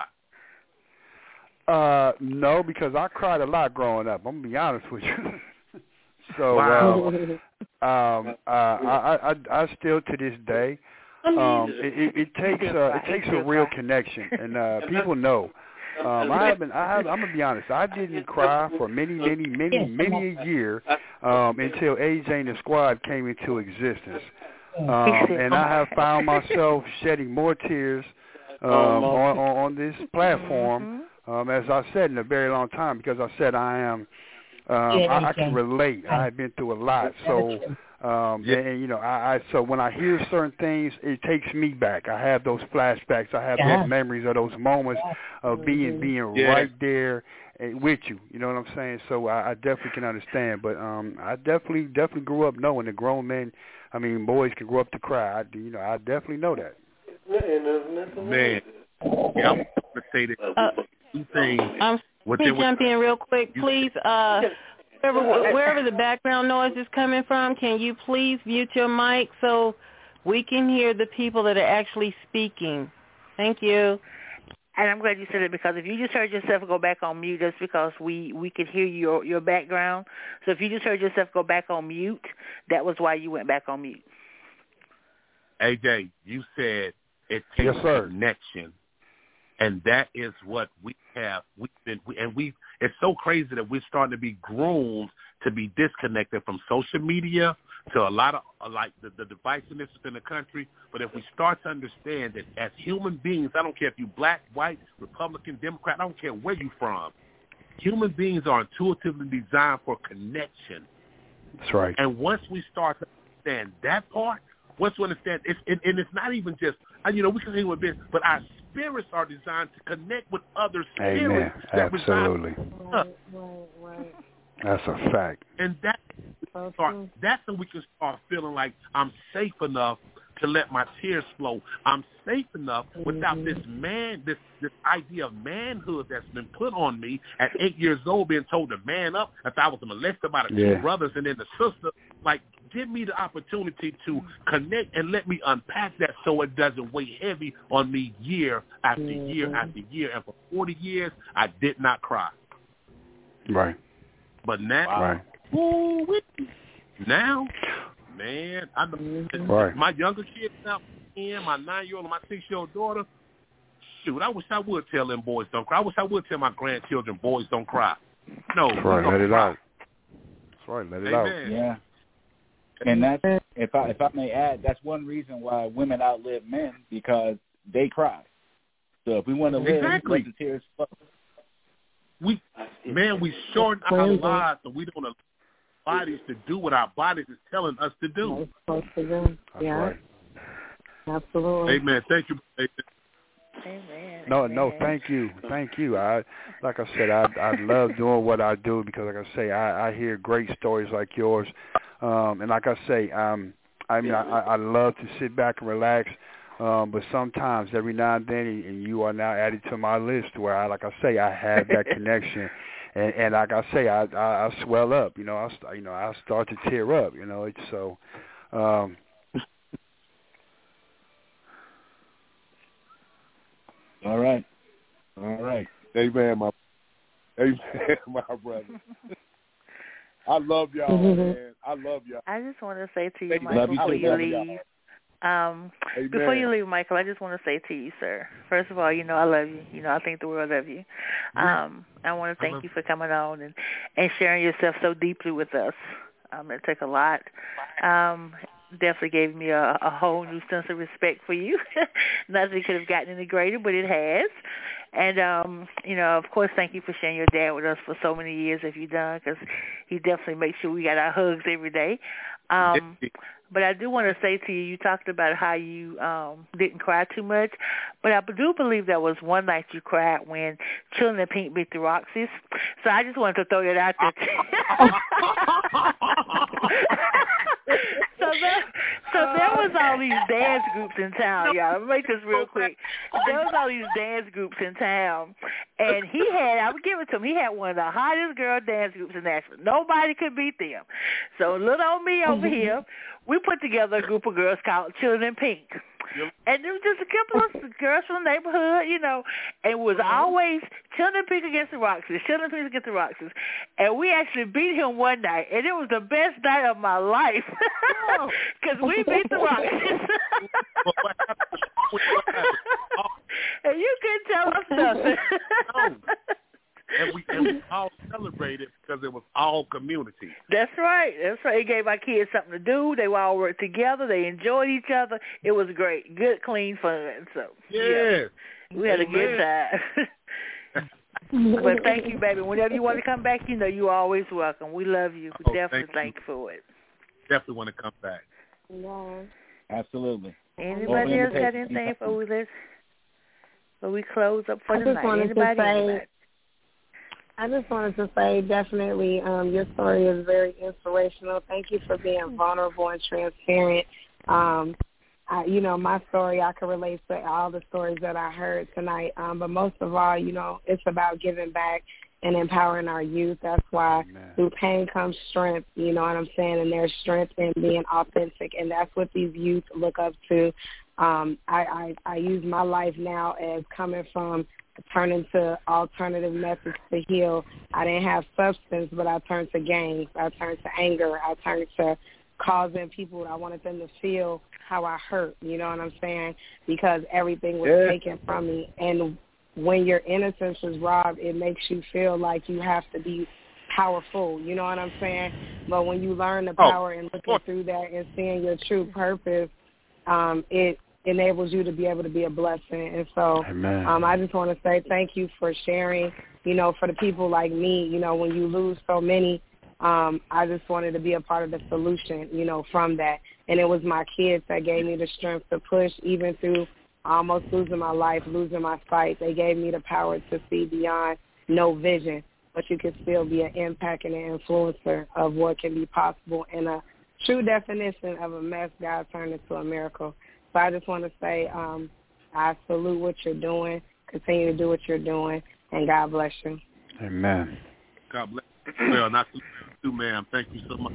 Uh, no, because I cried a lot growing up. I'm gonna be honest with you. so,
Wow.
uh, um, uh, I, I, I, I still to this day, um, it, it, it takes, uh, it takes a real connection, and uh, people know. Um, I haven't. I have. I'm gonna be honest. I didn't cry for many, many, many, many a year um, until A J and the Squad came into existence, um, and I have found myself shedding more tears um, on, on on this platform, um, as I said, in a very long time, because I said I am. Um, I, I can relate. I've been through a lot, so. Um, and, and you know, I, I so when I hear certain things, it takes me back. I have those flashbacks. I have
Yeah.
those memories of those moments of being being
Yeah.
right there and with you. You know what I'm saying? So I, I definitely can understand. But um, I definitely definitely grew up knowing that grown men, I mean, boys can grow up to cry. I, you know, I definitely know that.
Man, yeah, I want to say that
Uh,
two things.
Um, let me jump in real quick, please. Uh, wherever, wherever the background noise is coming from, can you please mute your mic so we can hear the people that are actually speaking? Thank you.
And I'm glad you said it, because if you just heard yourself go back on mute, that's because we, we could hear your, your background. So if you just heard yourself go back on mute, that was why you went back on mute.
A J, you said it takes
Yes, sir.
connection, and that is what we have. We've been, we, and we. It's so crazy that we're starting to be groomed to be disconnected from social media to a lot of uh, like the, the divisiveness in the country. But if we start to understand that as human beings, I don't care if you black, white, Republican, Democrat, I don't care where you're from, human beings are intuitively designed for connection.
That's right.
And once we start to understand that part, once we understand, it's, and, and it's not even just, you know, we can think with this, but our spirits are designed to connect with other spirits.
Amen.
That
Absolutely.
reside in us.
That's a fact.
And that start, that's when we can start feeling like I'm safe enough to let my tears flow. I'm safe enough without this man, this this idea of manhood that's been put on me at eight years old, being told to man up if I was molested by the
Yeah.
two brothers and then the sister. Like, give me the opportunity to connect and let me unpack that so it doesn't weigh heavy on me year after year after year. And for forty years, I did not cry.
Right.
But now,
Right.
ooh, now, man, I know
Right.
my younger kids now, and my nine-year-old and my six-year-old daughter, shoot, I wish I would tell them boys don't cry. I wish I would tell my grandchildren boys don't cry. No,
That's right.
don't
Let it
cry.
out. That's right. Let it
Amen.
out.
Yeah. And that's, if I if I may add, that's one reason why women outlive men, because they cry. So if we want to live,
Exactly.
let the tears flow.
We, man, we shorten our lives and we don't allow our bodies to do what our bodies is telling us to do.
Supposed to do. Yeah.
Right.
Absolutely.
Amen. Thank you. Amen.
Amen.
No, no, thank you, thank you. I, like I said, I, I love doing what I do because, like I say, I, I hear great stories like yours, um, and like I say, um, I mean, I, I love to sit back and relax, um, but sometimes, every now and then, and you are now added to my list where, I, like I say, I have that connection, and, and like I say, I, I, I swell up, you know, I, st- you know, I start to tear up, you know, it's so. Um,
All right. All right.
Amen, my Amen, my brother. I love y'all, man. I love y'all.
I just want to say to you,
Thank you.
Michael,
Love you
before
too.
you
Love
leave, um,
Amen.
before you leave, Michael, I just want to say to you, sir, first of all, you know I love you. You know I think the world of you. Um, I want to thank you for coming on and, and sharing yourself so deeply with us. Um, it took a lot. Um, definitely gave me a, a whole new sense of respect for you. Nothing could have gotten any greater, but it has. And, um, you know, of course, thank you for sharing your dad with us for so many years, if you've done, because he definitely makes sure we got our hugs every day. Um, but I do want to say to you, you talked about how you um, didn't cry too much, but I do believe there was one night you cried when Children of Pink beat the Roxys. So I just wanted to throw that out there. So so there, so there was all these dance groups in town, y'all. Let me make this real quick. There was all these dance groups in town, and he had, I would give it to him, he had one of the hottest girl dance groups in Nashville. Nobody could beat them. So little old me over here, we put together a group of girls called Children in Pink. And there was just a couple of girls from the neighborhood, you know, and it was always Children in Pink against the Roxys, Children in Pink against the Roxys. And we actually beat him one night, and it was the best night of my life because we beat the Roxys. And you couldn't tell us nothing.
And we, and we all celebrated because it was all community.
That's right. That's right. It gave my kids something to do. They all worked together. They enjoyed each other. It was great. Good, clean fun. So
yeah,
yeah we had
Amen.
a good time. But thank you, baby. Whenever you want to come back, you know you're always welcome. We love you. We
oh,
definitely
thank,
thank you for it.
Definitely want to come back.
Yeah.
Absolutely.
Anybody else got anything before we let's before we close up for
I
the
just
night?
wanted
Anybody?
to say,
Anybody?
I just wanted to say definitely um, your story is very inspirational. Thank you for being vulnerable and transparent. Um, I, you know, my story, I can relate to all the stories that I heard tonight. Um, but most of all, you know, it's about giving back and empowering our youth. That's why Amen. Through pain comes strength, you know what I'm saying? And there's strength in being authentic. And that's what these youth look up to. Um, I, I, I use my life now as coming from turning to alternative methods to heal. I didn't have substance, but I turned to gangs. I turned to anger. I turned to causing people, I wanted them to feel how I hurt, you know what I'm saying, because everything was
yeah.
taken from me. And when your innocence is robbed, it makes you feel like you have to be powerful, you know what I'm saying? But when you learn the power oh. and looking through that and seeing your true purpose, um, it enables you to be able to be a blessing. And so um, I just want to say thank you for sharing, you know, for the people like me, you know, when you lose so many, um, I just wanted to be a part of the solution, you know, from that. And it was my kids that gave me the strength to push even through almost losing my life, losing my sight. They gave me the power to see beyond no vision, but you can still be an impact and an influencer of what can be possible and a true definition of a mess God turned into a miracle. So I just want to say um, I salute what you're doing. Continue to do what you're doing, and God bless you.
Amen.
God bless you. Well, not you, ma'am. Thank you so much.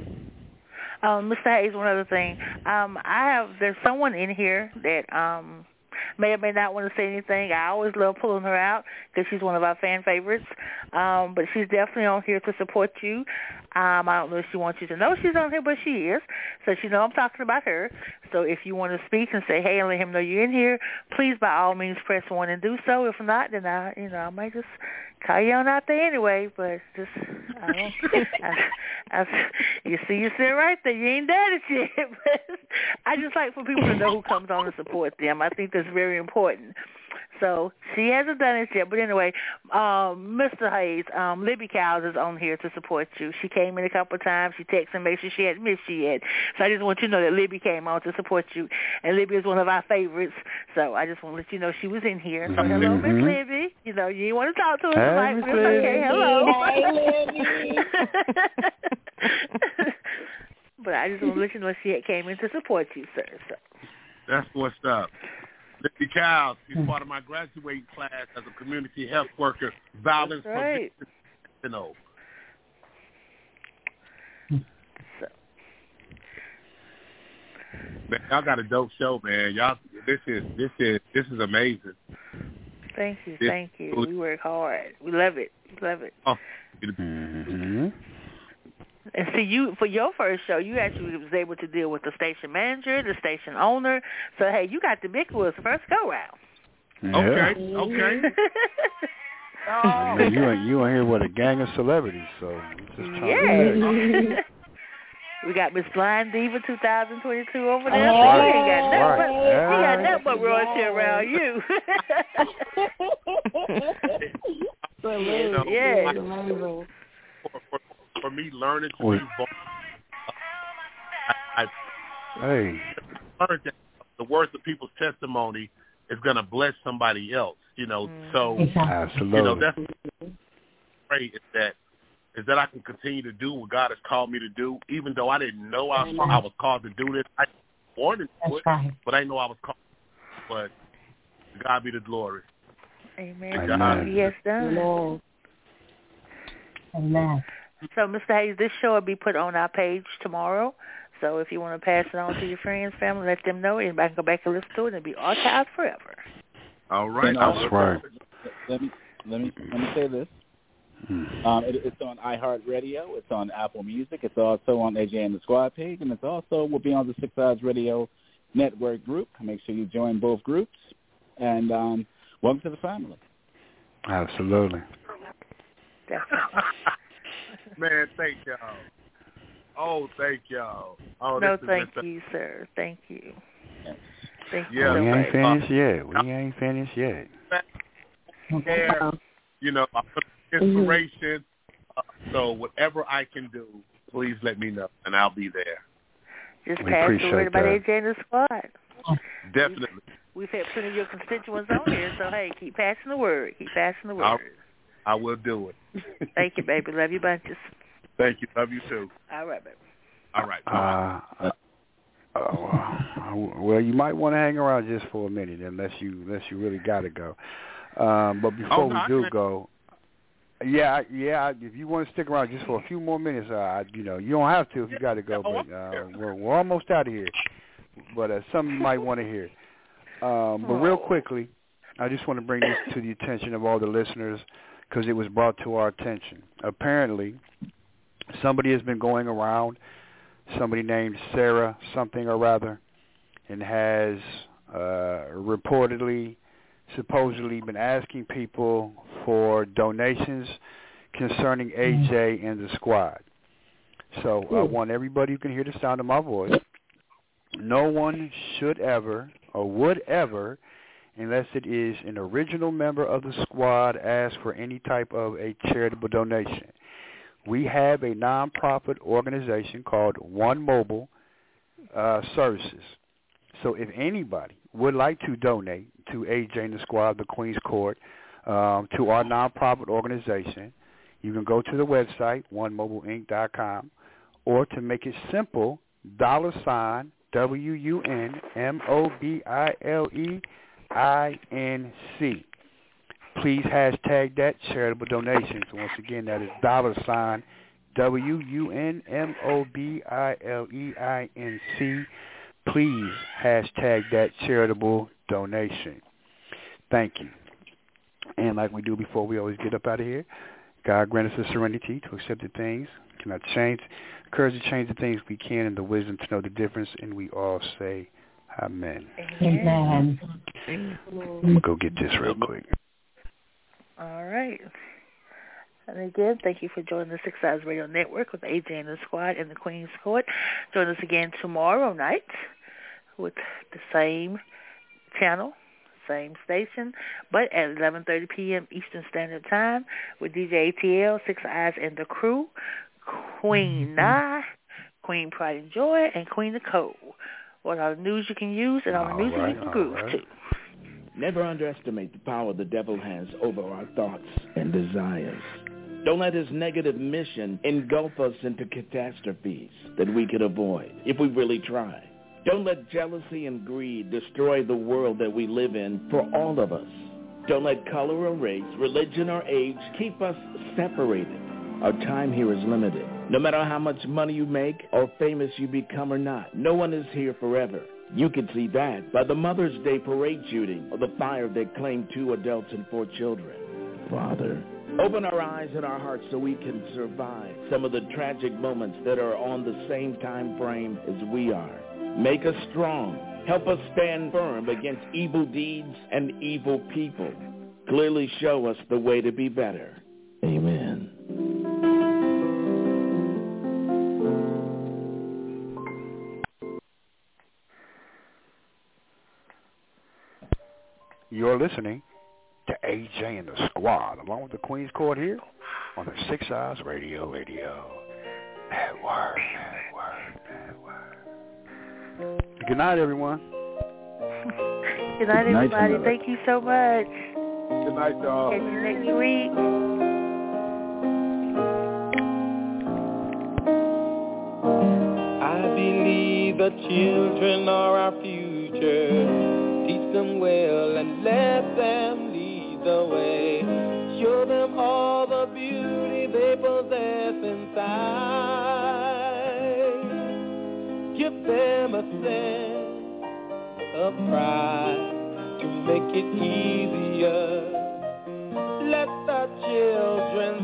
Um, Mister Hayes, one other thing. Um, I have there's someone in here that um may or may not want to say anything. I always love pulling her out because she's one of our fan favorites. Um, but she's definitely on here to support you. Um, I don't know if she wants you to know she's on here, but she is. So she know I'm talking about her. So if you want to speak and say, hey, and let him know you're in here, please by all means press one and do so. If not, then I, you know, I might just call you on out there anyway. But just, I don't, I, I, you see, you sit right there. You ain't done it yet. But I just like for people to know who comes on and support them. I think that's very important. So she hasn't done it yet. But anyway, um, Mister Hayes, um, Libby Cowles is on here to support you. She came in a couple of times. She texted and made sure she hadn't missed you yet. So I just want you to know that Libby came on to support you. And Libby is one of our favorites. So I just want to let you know she was in here. So hello,
Mm-hmm.
Miss Libby. You know, you didn't want to talk to us
Hey,
tonight,
Miss
but it's okay. Hello.
Hey, Libby.
But I just want to let you know she had came in to support you, sir. So.
That's what's up. Libby Cowles is part of my graduating class as a community health worker, violence
That's right.
prevention.
So.
Man, y'all got a dope show, man. Y'all, this is this is this is amazing.
Thank you,
This-
thank you. We work hard. We love it. We love it.
Oh.
Mm-hmm.
And see, you for your first show, you actually was able to deal with the station manager, the station owner. So hey, you got the big ones first go round.
Yeah.
Okay, okay.
I mean, you ain't you ain't here with a gang of celebrities, so I'm just trying
Yeah. We got Miss Blind Diva two thousand twenty-two over there.
That's
So
right.
you ain't got nothing
Right.
but,
Yeah.
you got nothing but royalty around you.
You know,
Yeah.
I- for, for, for me learning to
Wait.
be vulnerable, I, I
Hey.
learned that the words of people's testimony is going to bless somebody else. You know, so
Exactly.
Absolutely.
you know that's great is that is that I can continue to do what God has called me to do, even though I didn't know I, I was called to do this. I wanted to do it,
right.
but I know I was called. But to God be the glory.
Amen.
Amen.
He has done.
Amen.
So, Mister Hayes, this show will be put on our page tomorrow. So if you want to pass it on to your friends, family, let them know. Anybody can go back and listen to it and be archived forever.
All right.
That's right. Let me, let me, let me say this. Um, it, it's on iHeartRadio. It's on Apple Music. It's also on A J and the Squad page, and it's also will be on the Six Eyes Radio Network group. Make sure you join both groups, and um, welcome to the family.
Absolutely.
Man, thank y'all. Oh, thank y'all. Oh,
no,
this
thank
is
you, sir. Thank you. Thank
yeah,
you.
We
so
ain't
much.
finished yet. We ain't finished yet.
There, you know, inspiration. Uh, so whatever I can do, please let me know, and I'll be there.
Just
We
pass the
appreciate
word about
that.
A J and the Squad.
Definitely.
We've had plenty of your constituents on here, so hey, keep passing the word. Keep passing the word.
I'll, I will do it.
Thank you, baby. Love you bunches.
Thank you. Love you too.
All right, baby.
All right.
Uh, uh, uh, well, you might want to hang around just for a minute, unless you unless you really got to go. Um, but before
Oh, no,
we
I
do
can-
go, yeah, I- yeah, if you want to stick around just for a few more minutes, uh, I- you know, you don't have to if you got to go, but uh, we're we're almost out of here. But uh, something you might want to hear. Um, but real quickly, I just want to bring this to the attention of all the listeners because it was brought to our attention. Apparently, somebody has been going around, somebody named Sarah something or rather, and has uh, reportedly, supposedly been asking people for donations concerning A J and the Squad. So I want everybody who can hear the sound of my voice. No one should ever or would ever, unless it is an original member of the Squad, ask for any type of a charitable donation. We have a nonprofit organization called One Mobile uh, Services. So if anybody would like to donate to A J and the Squad, the Queen's Court, um, to our nonprofit organization, you can go to the website, one mobile inc dot com, or to make it simple, dollar sign W U N M O B I L E I N C. Please hashtag that charitable donations. Once again, that is dollar sign W U N M O B I L E I N C. Please hashtag that charitable donation. Thank you. And like we do before, we always get up out of here. God grant us the serenity to accept the things we cannot change, courage to change the things we can, and the wisdom to know the difference. And we all say, Amen.
Amen.
I'm going to go get this real quick.
All right. And again, thank you for joining the Six Eyes Radio Network with A J and the Squad and the Queen's Court. Join us again tomorrow night with the same channel, same station, but at eleven thirty p.m. Eastern Standard Time with D J A T L, Six Eyes and the Crew, Queen Nye, Queen Pride and Joy, and Queen Nicole. What are the news you can use and all the news
right,
you can groove
right.
to.
Never underestimate the power the devil has over our thoughts and desires. Don't let his negative mission engulf us into catastrophes that we could avoid if we really try. Don't let jealousy and greed destroy the world that we live in for all of us. Don't let color or race, religion or age keep us separated. Our time here is limited. No matter how much money you make or famous you become or not, no one is here forever. You can see that by the Mother's Day parade shooting or the fire that claimed two adults and four children. Father, open our eyes and our hearts so we can survive some of the tragic moments that are on the same time frame as we are. Make us strong. Help us stand firm against evil deeds and evil people. Clearly show us the way to be better. Amen.
You're listening to A J and the Squad, along with the Queen's Court here on the Six Eyes Radio Radio Network. Network, Network. Good night, everyone.
Good night,
Good night,
everybody.
Jamila.
Thank you so much.
Good night, y'all.
Catch you next week.
the children are our future. Teach them well and let them lead the way. Show them all the beauty they possess inside. Give them a sense of pride to make it easier. Let the children's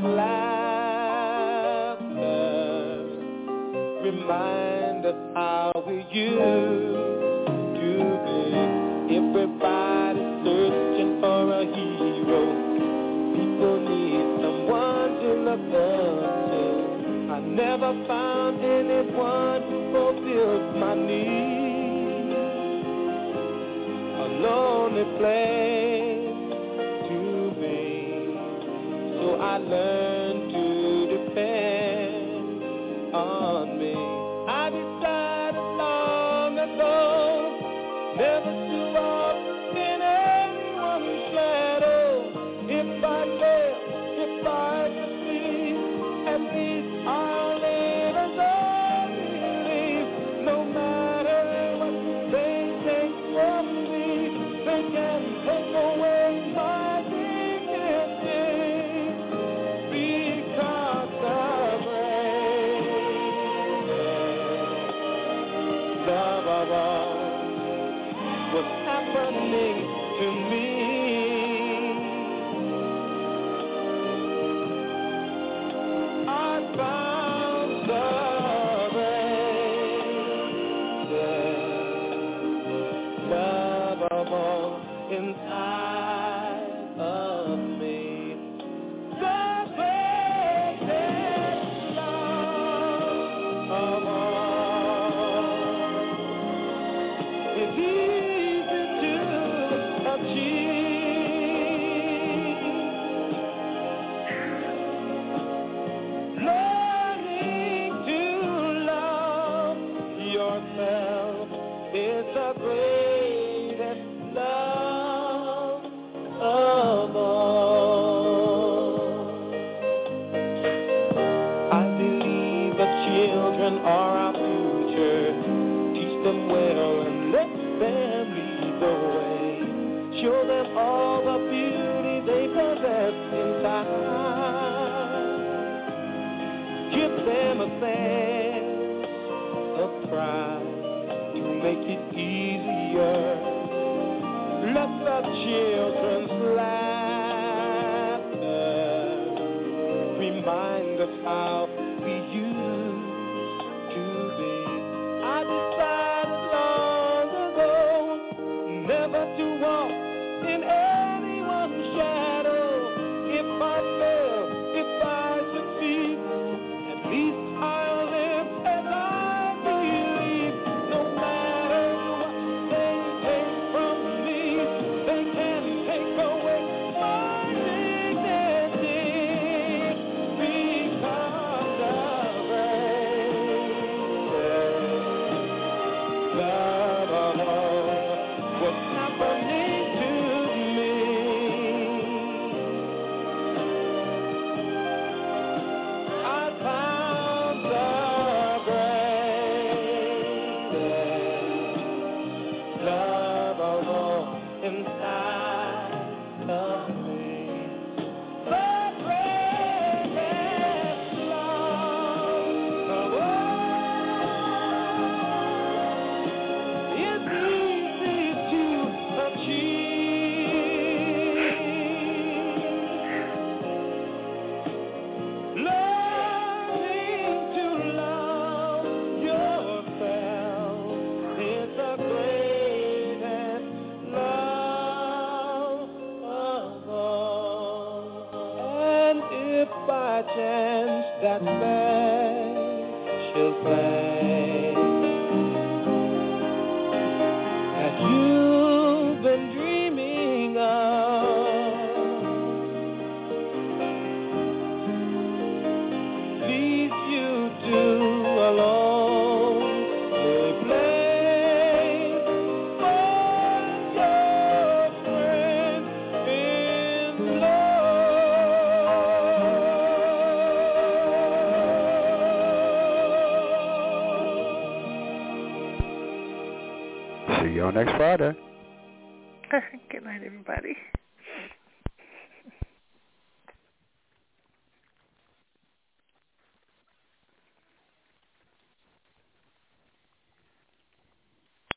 laughter remind us how we used to be. Everybody's searching for a hero. People need someone to look up to. I never found anyone who fulfilled my needs. A lonely place to be. So I learned to depend on me. I decided long ago never to walk in anyone's shadow. If I fail, if I succeed, at least I'll live as I believe. No matter what they take from me, they can take away my dignity. Because of love of all what's happening to me. I found the greatest love of all inside of me. The greatest love of all. It's easy to achieve. Learning to love yourself is the greatest love of all. I believe the children are our future. Teach them well and let them lead the way. Show them all the beauty they possess inside. Give them a sense of pride to make it easier. Let the children's laughter remind us how we used to be. I decided long ago never to walk in anyone's shadow. If I fail, if I succeed, at least I'll live as I believe. No matter what they take from me, they can take away my dignity. Because of greatest love of all what's happening to me. I found the greatest love of all inside of me. The greatest love of all is easy to achieve. Learning to love yourself is the greatest love of all. And if by chance that special place that you've been dreaming of leads you to a lonely place, find your friend in love.
See y'all next Friday.
Good night, everybody.